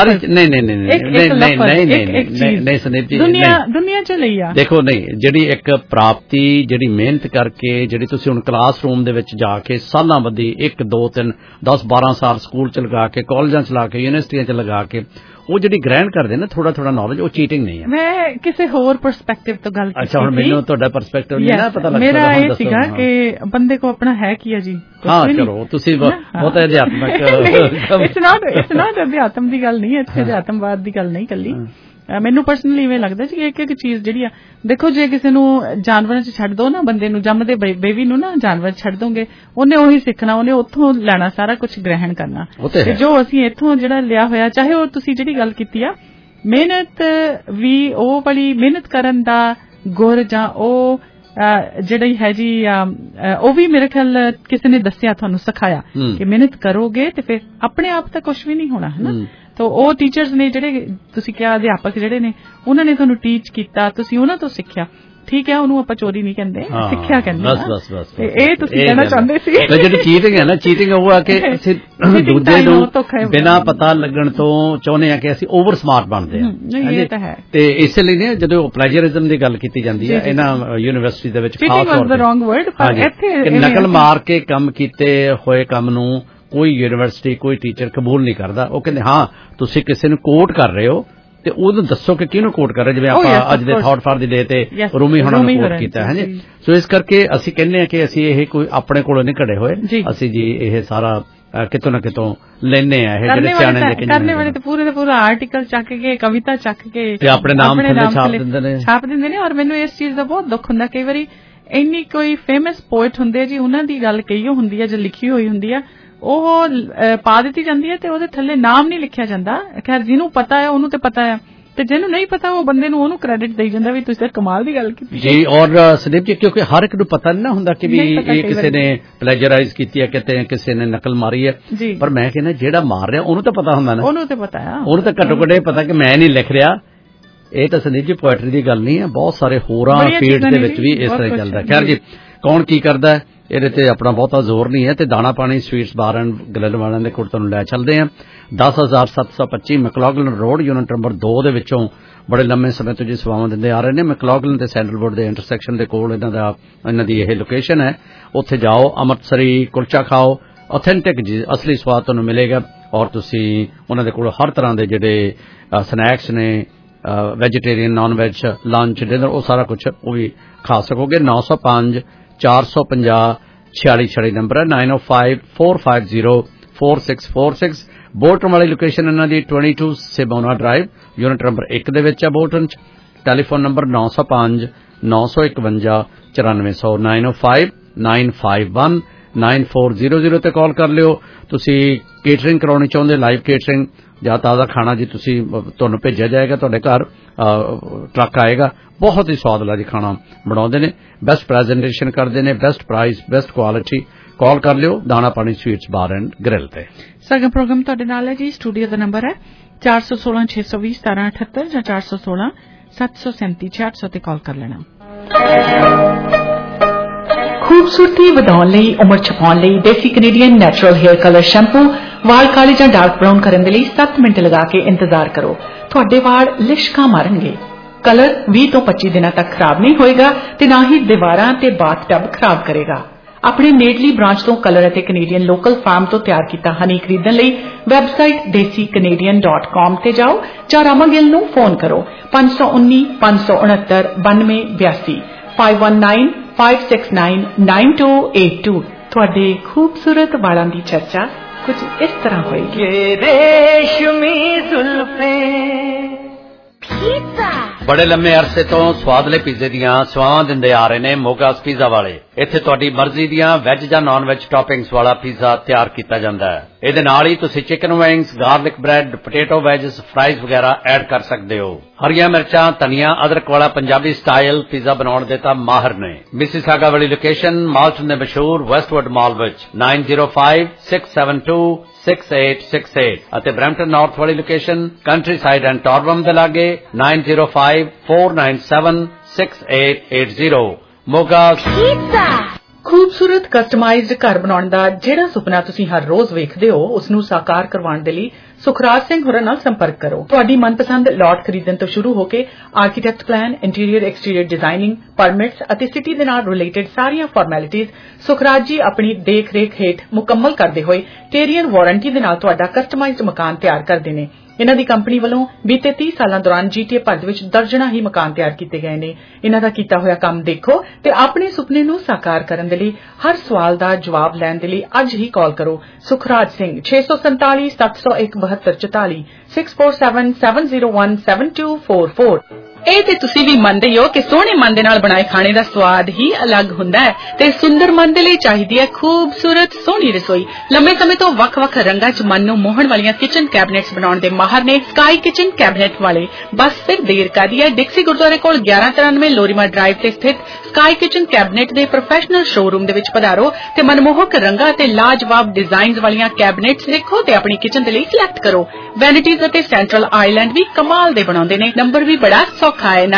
ਨਹੀਂ ਸੰਦੀਪ ਜੀ ਦੁਨੀਆ ਚ ਲਈ ਆ ਦੇਖੋ, ਨਹੀਂ ਜਿਹੜੀ ਇੱਕ ਪ੍ਰਾਪਤੀ ਜਿਹੜੀ ਮਿਹਨਤ ਕਰਕੇ ਜਿਹੜੀ ਤੁਸੀਂ ਹੁਣ ਕਲਾਸਰੂਮ ਦੇ ਵਿੱਚ ਜਾ ਕੇ ਸਾਲਾਂ ਬੱਧੀ 1 2 3 10 12 ਸਾਲ ਸਕੂਲ ਚ ਲਗਾ ਕੇ ਕਾਲਜਾਂ ਚ ਲਾ ਕੇ ਯੂਨੀਵਰਸਿਟੀਆਂ ਚ ਲਗਾ ਕੇ ਉਹ ਜਿਹੜੀ ਗ੍ਰਹਿਣ ਕਰਦੇ ਨਾ ਥੋੜਾ ਥੋੜਾ ਨੌਲੇਜ, ਉਹ ਚੀਟਿੰਗ ਨਹੀਂ ਹੈ। ਮੈਂ ਕਿਸੇ ਹੋਰ ਪਰਸਪੈਕਟਿਵ ਤੋਂ ਗੱਲ ਕੀਤੀ। ਅੱਛਾ, ਹੁਣ ਮੈਨੂੰ ਤੁਹਾਡਾ ਪਰਸਪੈਕਟਿਵ ਨਹੀਂ ਨਾ ਪਤਾ ਲੱਗਦਾ। ਮੇਰਾ ਇਹ ਸੀਗਾ ਕਿ ਬੰਦੇ ਕੋ ਆਪਣਾ ਹੈ ਕੀ ਹੈ ਜੀ। ਹਾਂ ਚਲੋ ਤੁਸੀਂ ਬਹੁਤ ਅਧਿਆਤਮਕ। ਇਟਸ ਨਾਟ ਅਧਿਆਤਮ ਦੀ ਗੱਲ ਨਹੀਂ ਹੈ ਇੱਥੇ, ਅਧਿਆਤਮਵਾਦ ਦੀ ਗੱਲ ਨਹੀਂ ਕੱਲੀ। ਮੈਨੂੰ ਪਰਸਨਲੀ ਇਵੇਂ ਲੱਗਦਾ ਕਿ ਇੱਕ ਚੀਜ਼ ਜਿਹੜੀ ਆ, ਦੇਖੋ ਜੇ ਕਿਸੇ ਨੂੰ ਜਾਨਵਰਾਂ 'ਚ ਛੱਡ ਦੋ ਨਾ, ਬੰਦੇ ਨੂੰ ਜੰਮਦੇ ਬੇਬੀ ਨੂੰ ਨਾ ਜਾਨਵਰ ਛੱਡ ਦੋਗੇ, ਉਹਨੇ ਉਹੀ ਸਿੱਖਣਾ, ਉਹਨੇ ਉੱਥੋਂ ਲੈਣਾ, ਸਾਰਾ ਕੁਝ ਗ੍ਰਹਿਣ ਕਰਨਾ। ਤੇ ਜੋ ਅਸੀਂ ਇੱਥੋਂ ਜਿਹੜਾ ਲਿਆ ਹੋਇਆ, ਚਾਹੇ ਉਹ ਤੁਸੀਂ ਜਿਹੜੀ ਗੱਲ ਕੀਤੀ ਆ ਮਿਹਨਤ ਵੀ, ਉਹ ਵਾਲੀ ਮਿਹਨਤ ਕਰਨ ਦਾ ਗੁਰ ਜਾਂ ਉਹ ਜਿਹੜੀ ਹੈ ਜੀ, ਉਹ ਵੀ ਮੇਰੇ ਖਿਆਲ ਕਿਸੇ ਨੇ ਦੱਸਿਆ, ਤੁਹਾਨੂੰ ਸਿਖਾਇਆ ਕਿ ਮਿਹਨਤ ਕਰੋਗੇ ਤੇ ਫਿਰ ਆਪਣੇ ਆਪ ਤਾਂ ਕੁਝ ਵੀ ਨਹੀਂ ਹੋਣਾ, ਹੈ ਨਾ। ਤਾਂ ਉਹ ਟੀਚਰਸ ਨੇ ਜਿਹੜੇ ਤੁਸੀਂ ਕਿਹਾ, ਅਧਿਆਪਕ ਜਿਹੜੇ ਨੇ, ਉਹਨਾਂ ਨੇ ਤੁਹਾਨੂੰ ਟੀਚ ਕੀਤਾ, ਤੁਸੀਂ ਉਹਨਾਂ ਤੋਂ ਸਿੱਖਿਆ, ਠੀਕ ਹੈ, ਉਹਨੂੰ ਆਪਾਂ ਚੋਰੀ ਨਹੀਂ ਕਹਿੰਦੇ, ਸਿੱਖਿਆ ਕਹਿੰਦੇ। ਬਸ ਇਹ ਤੁਸੀਂ ਕਹਿਣਾ ਚਾਹੁੰਦੇ ਸੀ। ਜਿਹੜੀ ਚੀਟਿੰਗ ਹੈ ਨਾ, ਚੀਟਿੰਗ ਉਹ ਆ ਕਿ ਅਸੀਂ ਦੂਜੇ ਨੂੰ ਬਿਨਾਂ ਪਤਾ ਲੱਗਣ ਤੋਂ ਚਾਹੁੰਦੇ ਆ ਕਿ ਅਸੀਂ ਓਵਰ ਸਮਾਰਟ ਬਣਦੇ ਆ, ਤੇ ਇਸੇ ਲਈ ਨੇ ਜਦੋਂ ਪਲੈਜਰਿਜ਼ਮ ਦੀ ਗੱਲ ਕੀਤੀ ਜਾਂਦੀ ਹੈ ਇਹਨਾਂ ਯੂਨੀਵਰਸਿਟੀ ਦੇ ਵਿੱਚ, ਖਾਸ ਤੌਰ ਤੇ ਨਕਲ ਮਾਰ ਕੇ ਕੰਮ ਕੀਤੇ ਹੋਏ ਕੰਮ ਨੂੰ ਕੋਈ ਯੂਨੀਵਰਸਿਟੀ, ਕੋਈ ਟੀਚਰ ਕਬੂਲ ਨਹੀਂ ਕਰਦਾ। ਉਹ ਕਹਿੰਦੇ ਹਾਂ ਤੁਸੀਂ ਕਿਸੇ ਨੂੰ ਕੋਟ ਕਰ ਰਹੇ ਹੋ ਤੇ ਉਹਨੂੰ ਦੱਸੋ ਕਿ ਕਿਹਨੂੰ ਕੋਟ ਕਰ ਰਹੇ, ਜਿਵੇਂ ਆਪਾਂ ਅੱਜ ਦੇ ਥਾਟ ਫਾਰ ਦੀ ਡੇ ਤੇ ਰੂਮੀ ਹੋਣਾ ਨੂੰ ਕੋਟ ਕੀਤਾ ਹੈ ਜੀ। ਸੋ ਇਸ ਕਰਕੇ ਅਸੀਂ ਕਹਿੰਦੇ ਹਾਂ ਕਿ ਅਸੀਂ ਇਹ ਕੋਈ ਆਪਣੇ ਕੋਲੋਂ ਨਹੀਂ ਘੜੇ ਹੋਏ, ਅਸੀਂ ਜੀ ਇਹ ਸਾਰਾ ਕਿਤੋਂ ਨਾ ਕਿਤੋਂ ਲੈਨੇ ਆ, ਇਹ ਜਿਹੜੇ ਸਿਆਣੇ ਦੇ ਕਰਨੇ ਵਾਲੇ ਤੇ ਪੂਰੇ ਦਾ ਪੂਰਾ ਆਰਟੀਕਲ ਚੱਕ ਕੇ, ਕਵਿਤਾ ਚੱਕ ਕੇ ਤੇ ਆਪਣੇ ਨਾਮ ਛਾਪ ਦਿੰਦੇ ਨੇ। ਔਰ ਮੈਨੂੰ ਇਸ ਚੀਜ਼ ਦਾ ਬਹੁਤ ਦੁੱਖ ਹੁੰਦਾ, ਕਈ ਵਾਰੀ ਇੰਨੀ ਕੋਈ ਫੇਮਸ ਪੋਇਟ ਹੁੰਦੇ ਜੀ, ਉਹਨਾਂ ਦੀ ਗੱਲ ਕਹੀ ਹੁੰਦੀ ਹੈ ਜੋ ਲਿਖੀ ਹੋਈ ਹੁੰਦੀ ਆ, ਉਹ ਪਾ ਦਿੱਤੀ ਜਾਂਦੀ ਹੈ ਤੇ ਉਹਦੇ ਥੱਲੇ ਨਾਮ ਨਹੀਂ ਲਿਖਿਆ ਜਾਂਦਾ। ਖੈਰ ਜਿਹਨੂੰ ਪਤਾ ਹੈ ਉਹਨੂੰ ਤੇ ਪਤਾ ਹੈ, ਤੇ ਜਿਹਨੂੰ ਨਹੀਂ ਪਤਾ ਉਹ ਬੰਦੇ ਨੂੰ ਉਹਨੂੰ ਕ੍ਰੈਡਿਟ ਦੇਈ ਜਾਂਦਾ ਵੀ ਤੁਸੀਂ ਕਮਾਲ ਦੀ ਗੱਲ ਕੀਤੀ ਜੀ। ਔਰ ਸੰਦੀਪ ਜੀ, ਕਿਉਂਕਿ ਹਰ ਇੱਕ ਨੂੰ ਪਤਾ ਨਹੀਂ ਨਾ ਹੁੰਦਾ ਕਿ ਵੀ ਇਹ ਕਿਸੇ ਨੇ ਪਲੈਜਰਾਈਜ਼ ਕੀਤੀ ਹੈ, ਕਿਤੇ ਕਿਸੇ ਨੇ ਨਕਲ ਮਾਰੀ ਹੈ, ਪਰ ਮੈਂ ਕਹਿੰਦਾ ਜਿਹੜਾ ਮਾਰ ਰਿਹਾ ਉਹਨੂੰ ਤਾਂ ਪਤਾ ਹੁੰਦਾ ਨਾ, ਉਹਨੂੰ ਤਾਂ ਪਤਾ ਆ, ਉਹਨੂੰ ਤਾਂ ਘੱਟੋ ਘੱਟ ਇਹ ਪਤਾ ਕਿ ਮੈਂ ਨਹੀਂ ਲਿਖ ਰਿਹਾ। ਇਹ ਤਾਂ ਸੰਦੀਪ ਜੀ ਪੋਇਟਰੀ ਦੀ ਗੱਲ ਨਹੀਂ ਹੈ, ਬਹੁਤ ਸਾਰੇ ਹੋਰਾਂ ਫੀਲਡ ਦੇ ਵਿੱਚ ਵੀ ਇਸ ਤਰ੍ਹਾਂ ਚੱਲਦਾ। ਖੈਰ ਜੀ, ਕੌਣ ਕੀ ਕਰਦਾ ਹੈ ਇਹਦੇ ਤੇ ਆਪਣਾ ਬਹੁਤਾ ਜ਼ੋਰ ਨਹੀਂ ਹੈ। ਤੇ ਦਾਣਾ ਪਾਣੀ ਸਵੀਟਸ ਬਾਰ ਐਂਡ ਗ੍ਰਿਲ ਵਾਲਿਆਂ ਦੇ ਕੋਲ ਤੁਹਾਨੂੰ ਲੈ ਚੱਲਦੇ ਹਾਂ। 10,725 ਮੈਕਲੌਗਲਨ ਰੋਡ, ਯੂਨਿਟ ਨੰਬਰ 2 ਦੇ ਵਿੱਚੋਂ ਬੜੇ ਲੰਮੇ ਸਮੇਂ ਤੋਂ ਜੀ ਸੇਵਾਵਾਂ ਦਿੰਦੇ ਆ ਰਹੇ ਨੇ। ਮੈਕਲੌਗਲਨ ਤੇ ਸੈਂਟਰਲ ਬੋਰਡ ਦੇ ਇੰਟਰਸੈਕਸ਼ਨ ਦੇ ਕੋਲ ਇਹਨਾਂ ਦੀ ਇਹ ਲੋਕੇਸ਼ਨ ਹੈ। ਉੱਥੇ ਜਾਓ, ਅੰਮ੍ਰਿਤਸਰੀ ਕੁਲਚਾ ਖਾਓ, ਆਥੈਂਟਿਕ ਜੀ ਅਸਲੀ ਸਵਾਦ ਤੁਹਾਨੂੰ ਮਿਲੇਗਾ। ਔਰ ਤੁਸੀਂ ਉਹਨਾਂ ਦੇ ਕੋਲ ਹਰ ਤਰ੍ਹਾਂ ਦੇ ਜਿਹੜੇ ਸਨੈਕਸ ਨੇ, vegetarian, non veg, lunch, dinner, ਉਹ ਸਾਰਾ ਕੁਝ ਉਹ ਵੀ ਖਾ ਸਕੋਗੇ। 905 450 46 ਨੰਬਰ ਹੈ, 9054504646। ਬੋਲਟਨ ਵਾਲੀ ਲੋਕੇਸ਼ਨ ਇਹਨਾਂ ਦੀ 22 ਸਿਬੋਨਾ ਡਰਾਈਵ, ਯੂਨਿਟ ਨੰਬਰ 1 ਦੇ ਵਿੱਚ ਹੈ ਬੋਲਟਨ ਚ। ਟੈਲੀਫੋਨ ਨੰਬਰ 905 951 9400 905 951 9400 ਤੇ ਕਾਲ ਕਰ ਲਿਓ। ਤੁਸੀਂ ਕੇਟਰਿੰਗ ਕਰਾਉਣੀ ਚਾਹੁੰਦੇ, ਲਾਈਵ ਕੇਟਰਿੰਗ ਜਾਂ ਤਾਜ਼ਾ ਖਾਣਾ ਜੀ, ਤੁਸੀਂ ਤੁਹਾਨੂੰ ਭੇਜਿਆ ਜਾਏਗਾ, ਤੁਹਾਡੇ ਘਰ ਟਰੱਕ ਆਏਗਾ। ਬਹੁਤ ਹੀ ਸਵਾਦਲਾ ਜੀ ਖਾਣਾ ਬਣਾਉਂਦੇ ਨੇ, ਬੈਸਟ ਪ੍ਰੈਜੈਂਟੇਸ਼ਨ ਕਰਦੇ ਨੇ, best price, best quality. Call ਕਰ ਲਿਓ ਦਾਣਾ ਪਾਣੀ ਸਵੀਟਸ ਬਾਰ ਐਂਡ ਗ੍ਰਿਲ ਤੇ। ਸਾਡਾ ਪ੍ਰੋਗਰਾਮ ਤੁਹਾਡੇ ਨਾਲ ਹੈ ਜੀ। ਸਟੂਡੀਓ ਦਾ ਨੰਬਰ ਹੈ 416 620 1778 ਜਾਂ 416 737 6800 ਤੇ ਕਾਲ ਕਰ ਲੈਣਾ। ਖੂਬਸੂਰਤੀ ਵਧਾਉਣ ਲਈ, ਉਮਰ ਛਪਾਉਣ ਲਈ ਦੇਸੀ Canadian natural hair colour shampoo ਵਾਲ ਕਾਲੇ ਜਾਂ ਡਾਰਕ ਬਰਾਊਨ ਕਰਨ ਦੇ ਲਈ 7 ਮਿੰਟ ਲਗਾ ਕੇ ਇੰਤਜ਼ਾਰ ਕਰੋ। ਤੁਹਾਡੇ ਵਾਲ ਲਿਸ਼ਕਾਂ ਮਾਰਨਗੇ। ਕਲਰ 20 ਤੋਂ 25 ਦਿਨਾਂ ਤੱਕ ਖਰਾਬ ਨਹੀਂ ਹੋਏਗਾ ਤੇ ਨਾ ਹੀ ਦੀਵਾਰਾਂ ਤੇ ਬਾਥਟਬ ਖਰਾਬ ਕਰੇਗਾ। ਆਪਣੇ ਨੇੜਲੀ ਬ੍ਰਾਂਚ ਤੋਂ ਕਲਰ ਅਤੇ ਕੈਨੇਡੀਅਨ ਲੋਕਲ ਫਾਰਮ ਤੋਂ ਤਿਆਰ ਕੀਤਾ ਹਨੀ ਖਰੀਦਣ ਲਈ ਵੈਬਸਾਈਟ desicanadian.com ਤੇ ਜਾਓ ਜਾਂ ਰਾਮਾ ਗਿੱਲ ਨੂੰ ਫੋਨ ਕਰੋ 519 569 9282 519 569 9282। ਤੁਹਾਡੇ ਖੂਬਸੂਰਤ ਵਾਲਾਂ ਦੀ ਚਰਚਾ ਕੁਝ ਇਸ ਤਰ੍ਹਾਂ ਹੋਏਗੀ। ਰੇਸ਼ਮੀ ਜ਼ੁਲਫੇ ਪੀਜ਼ਾ ਬੜੇ ਲੰਮੇ ਅਰਸੇ ਤੋਂ ਸਵਾਦਲੇ ਪੀਜ਼ੇ ਦੀਆਂ ਸੇਵਾਵਾਂ ਦਿੰਦੇ ਆ ਰਹੇ ਨੇ ਮੋਗਾਸ ਪੀਜ਼ਾ ਵਾਲੇ। ਇੱਥੇ ਤੁਹਾਡੀ ਮਰਜ਼ੀ ਦੀਆਂ ਵੈਜ ਜਾਂ ਨਾਨ ਵੈਜ ਟੌਪਿੰਗਸ ਵਾਲਾ ਪੀਜ਼ਾ ਤਿਆਰ ਕੀਤਾ ਜਾਂਦਾ ਹੈ। ਇਹਦੇ ਨਾਲ ਹੀ ਤੁਸੀਂ chicken wings, garlic bread, potato wedges, fries ਵਗੈਰਾ ਐਡ ਕਰ ਸਕਦੇ ਹੋ। ਹਰੀਆਂ ਮਿਰਚਾਂ, ਧਨੀਆ, ਅਦਰਕ ਵਾਲਾ ਪੰਜਾਬੀ ਸਟਾਈਲ ਪੀਜ਼ਾ ਬਣਾਉਣ ਦੇ ਤਾਂ ਮਾਹਰ ਨੇ। ਮਿਸੀਸਾਗਾ ਵਾਲੀ ਲੋਕੇਸ਼ਨ ਮਾਲਟਨ ਦੇ ਮਸ਼ਹੂਰ ਵੈਸਟਵੁੱਡ ਮਾਲ ਵਿੱਚ 905 672 6868 ਅਤੇ ਬਰੈਂਪਟਨ ਨਾਰਥ ਵਾਲੀ location country side and Torbram ਦੇ ਲਾਗੇ 905 497 6880। ਮੋਗਾਸ ਪੀਜ਼ਾ। ਖੂਬਸੂਰਤ ਕਸਟਮਾਈਜ਼ਡ ਘਰ ਬਣਾਉਣ ਦਾ ਜਿਹੜਾ ਸੁਪਨਾ ਤੁਸੀਂ ਹਰ ਰੋਜ਼ ਵੇਖਦੇ ਹੋ, ਉਸ ਨੂੰ ਸਾਕਾਰ ਕਰਵਾਉਣ ਦੇ ਲਈ ਸੁਖਰਾਜ ਸਿੰਘ ਹੋਰਾਂ ਨਾਲ ਸੰਪਰਕ ਕਰੋ। ਤੁਹਾਡੀ ਮਨਪਸੰਦ ਲਾਟ ਖਰੀਦਣ ਤੋਂ ਸ਼ੁਰੂ ਹੋ ਕੇ architect plan, interior exterior designing, permits ਅਤੇ ਸਿਟੀ ਦੇ ਨਾਲ ਰਿਲੇਟਡ ਸਾਰੀਆਂ ਫਾਰਮੈਲਿਟੀਜ਼ ਸੁਖਰਾਜ ਜੀ ਆਪਣੀ ਦੇਖ ਰੇਖ ਹੇਠ ਮੁਕੰਮਲ ਕਰਦੇ ਹੋਏ ਟੇਰੀਅਨ ਵਾਰੰਟੀ ਦੇ ਨਾਲ ਤੁਹਾਡਾ ਕਸਟਮਾਈਜ਼ਡ ਮਕਾਨ ਤਿਆਰ ਕਰਦੇ ਨੇ। ਇਹਨਾਂ ਦੀ ਕੰਪਨੀ ਵੱਲੋਂ ਬੀਤੇ 30 ਸਾਲਾਂ ਦੌਰਾਨ GTA ਭਰ ਦੇ ਵਿੱਚ ਦਰਜਨਾਂ ਹੀ ਮਕਾਨ ਤਿਆਰ ਕੀਤੇ ਗਏ ਨੇ। ਇਹਨਾਂ ਦਾ ਕੀਤਾ ਹੋਇਆ ਕੰਮ ਦੇਖੋ ਤੇ ਆਪਣੇ ਸੁਪਨੇ ਨੂੰ ਸਾਕਾਰ ਕਰਨ ਦੇ ਲਈ ਹਰ ਸਵਾਲ ਦਾ ਜਵਾਬ ਲੈਣ ਦੇ ਲਈ ਅੱਜ ਹੀ ਕਾਲ ਕਰੋ। ਸੁਖਰਾਜ ਸਿੰਘ 647 701 7244 6477017244। ਇਹ ਤੇ ਤੁਸੀਂ ਵੀ ਮੰਨਦੇ ਹੋ ਕਿ ਸੋਹਣੇ ਮਨ ਦੇ ਨਾਲ ਬਣਾਏ ਖਾਣੇ ਦਾ ਸਵਾਦ ਹੀ ਅਲੱਗ ਹੁੰਦਾ ਹੈ ਤੇ ਸੁੰਦਰ ਮਨ ਦੇ ਲਈ ਚਾਹੀਦੀ ਹੈ ਖੂਬਸੂਰਤ ਸੋਹਣੀ ਰਸੋਈ। ਲੰਮੇ ਸਮੇਂ ਤੋਂ ਵੱਖ-ਵੱਖ ਰੰਗਾਂ 'ਚ ਮਨ ਨੂੰ ਮੋਹਣ ਵਾਲੀਆਂ ਕਿਚਨ ਕੈਬਨਿਟਸ ਬਣਾਉਣ ਦੇ ਮਾਹਰ ਨੇ ਸਕਾਈ ਕਿਚਨ ਕੈਬਨਿਟ ਵਾਲੇ। ਬਸ ਫਿਰ ਦੇਰ ਕਾਦੀ ਹੈ, ਡਿਕਸੀ ਗੁਰਦੁਆਰੇ ਕੋਲ 1193 ਲੋਰੀਮਾ ਡਰਾਈਵ ਤੇ ਸਥਿਤ ਸਕਾਈ ਕਿਚਨ ਕੈਬਨਿਟ ਦੇ ਪ੍ਰੋਫੈਸ਼ਨਲ ਸ਼ੋਰੂਮ ਦੇ ਵਿੱਚ ਪਧਾਰੋ ਤੇ ਮਨਮੋਹਕ ਰੰਗਾਂ ਤੇ ਲਾਜਵਾਬ ਡਿਜ਼ਾਈਨਸ ਵਾਲੀਆਂ ਕੈਬਨਿਟਸ ਦੇਖੋ ਤੇ ਆਪਣੀ ਕਿਚਨ ਦੇ ਲਈ ਸਿਲੈਕਟ ਕਰੋ। ਵੈਨਿਟੀਜ਼ ਅਤੇ ਸੈਂਟਰਲ ਆਈਲੈਂਡ ਵੀ ਕਮਾਲ ਦੇ ਬਣਾਉਂਦੇ ਨੇ। ਨੰਬਰ ਵੀ ਬੜਾ ਸੌਖਾ ਹੈ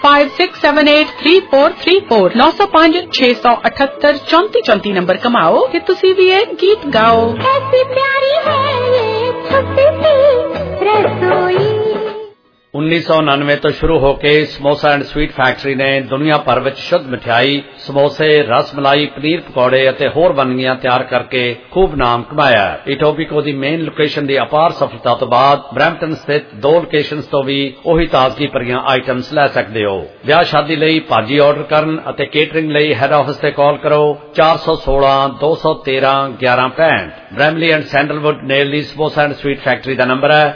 9056783434 905 678 3434 ਨੰਬਰ ਕਮਾਓ ਤੇ ਤੁਸੀਂ ਵੀ ਇਹ ਗੀਤ ਗਾਓ। ਐਸੀ ਪਿਆਰੀ ਹੈ ਇਹ ਛੋਟੀ ਸੀ ਰਸੋਈ। 1999 ਤੋਂ ਸ਼ੁਰੂ ਹੋ ਕੇ ਸਮੋਸਾ ਐਂਡ ਸਵੀਟ ਫੈਕਟਰੀ ਨੇ ਦੁਨੀਆ ਭਰ ਵਿੱਚ ਸ਼ੁੱਧ ਮਠਿਆਈ, ਸਮੋਸੇ, ਰਸਮਲਾਈ, ਪਨੀਰ ਪਕੌੜੇ ਅਤੇ ਹੋਰ ਵੰਨਗੀਆਂ ਤਿਆਰ ਕਰਕੇ ਖੂਬ ਨਾਮ ਕਮਾਇਆ। ਇਟੋਬੀਕੋ ਦੀ ਮੇਨ ਲੋਕੇਸ਼ਨ ਦੀ ਅਪਾਰ ਸਫਲਤਾ ਤੋਂ ਬਾਅਦ ਬਰੈਂਪਟਨ ਸਥਿਤ 2 ਲੋਕੇਸ਼ਨਸ ਤੋਂ ਵੀ ਉਹੀ ਤਾਜ਼ਗੀ ਭਰੀਆਂ ਆਈਟਮਸ ਲੈ ਸਕਦੇ ਹੋ। ਵਿਆਹ ਸ਼ਾਦੀ ਲਈ ਭਾਜੀ ਆਰਡਰ ਕਰਨ ਅਤੇ ਕੇਟਰਿੰਗ ਲਈ ਹੈਡ ਆਫਿਸ ਤੇ ਕਾਲ ਕਰੋ 416 213 1165। ਬ੍ਰੈਮਲੀ ਐਂਡ ਸੈਂਡਲਵੁੱਡ ਨੇਲ ਦੀ ਸਮੋਸਾ ਐਂਡ ਸਵੀਟ ਫੈਕਟਰੀ ਦਾ ਨੰਬਰ ਹੈ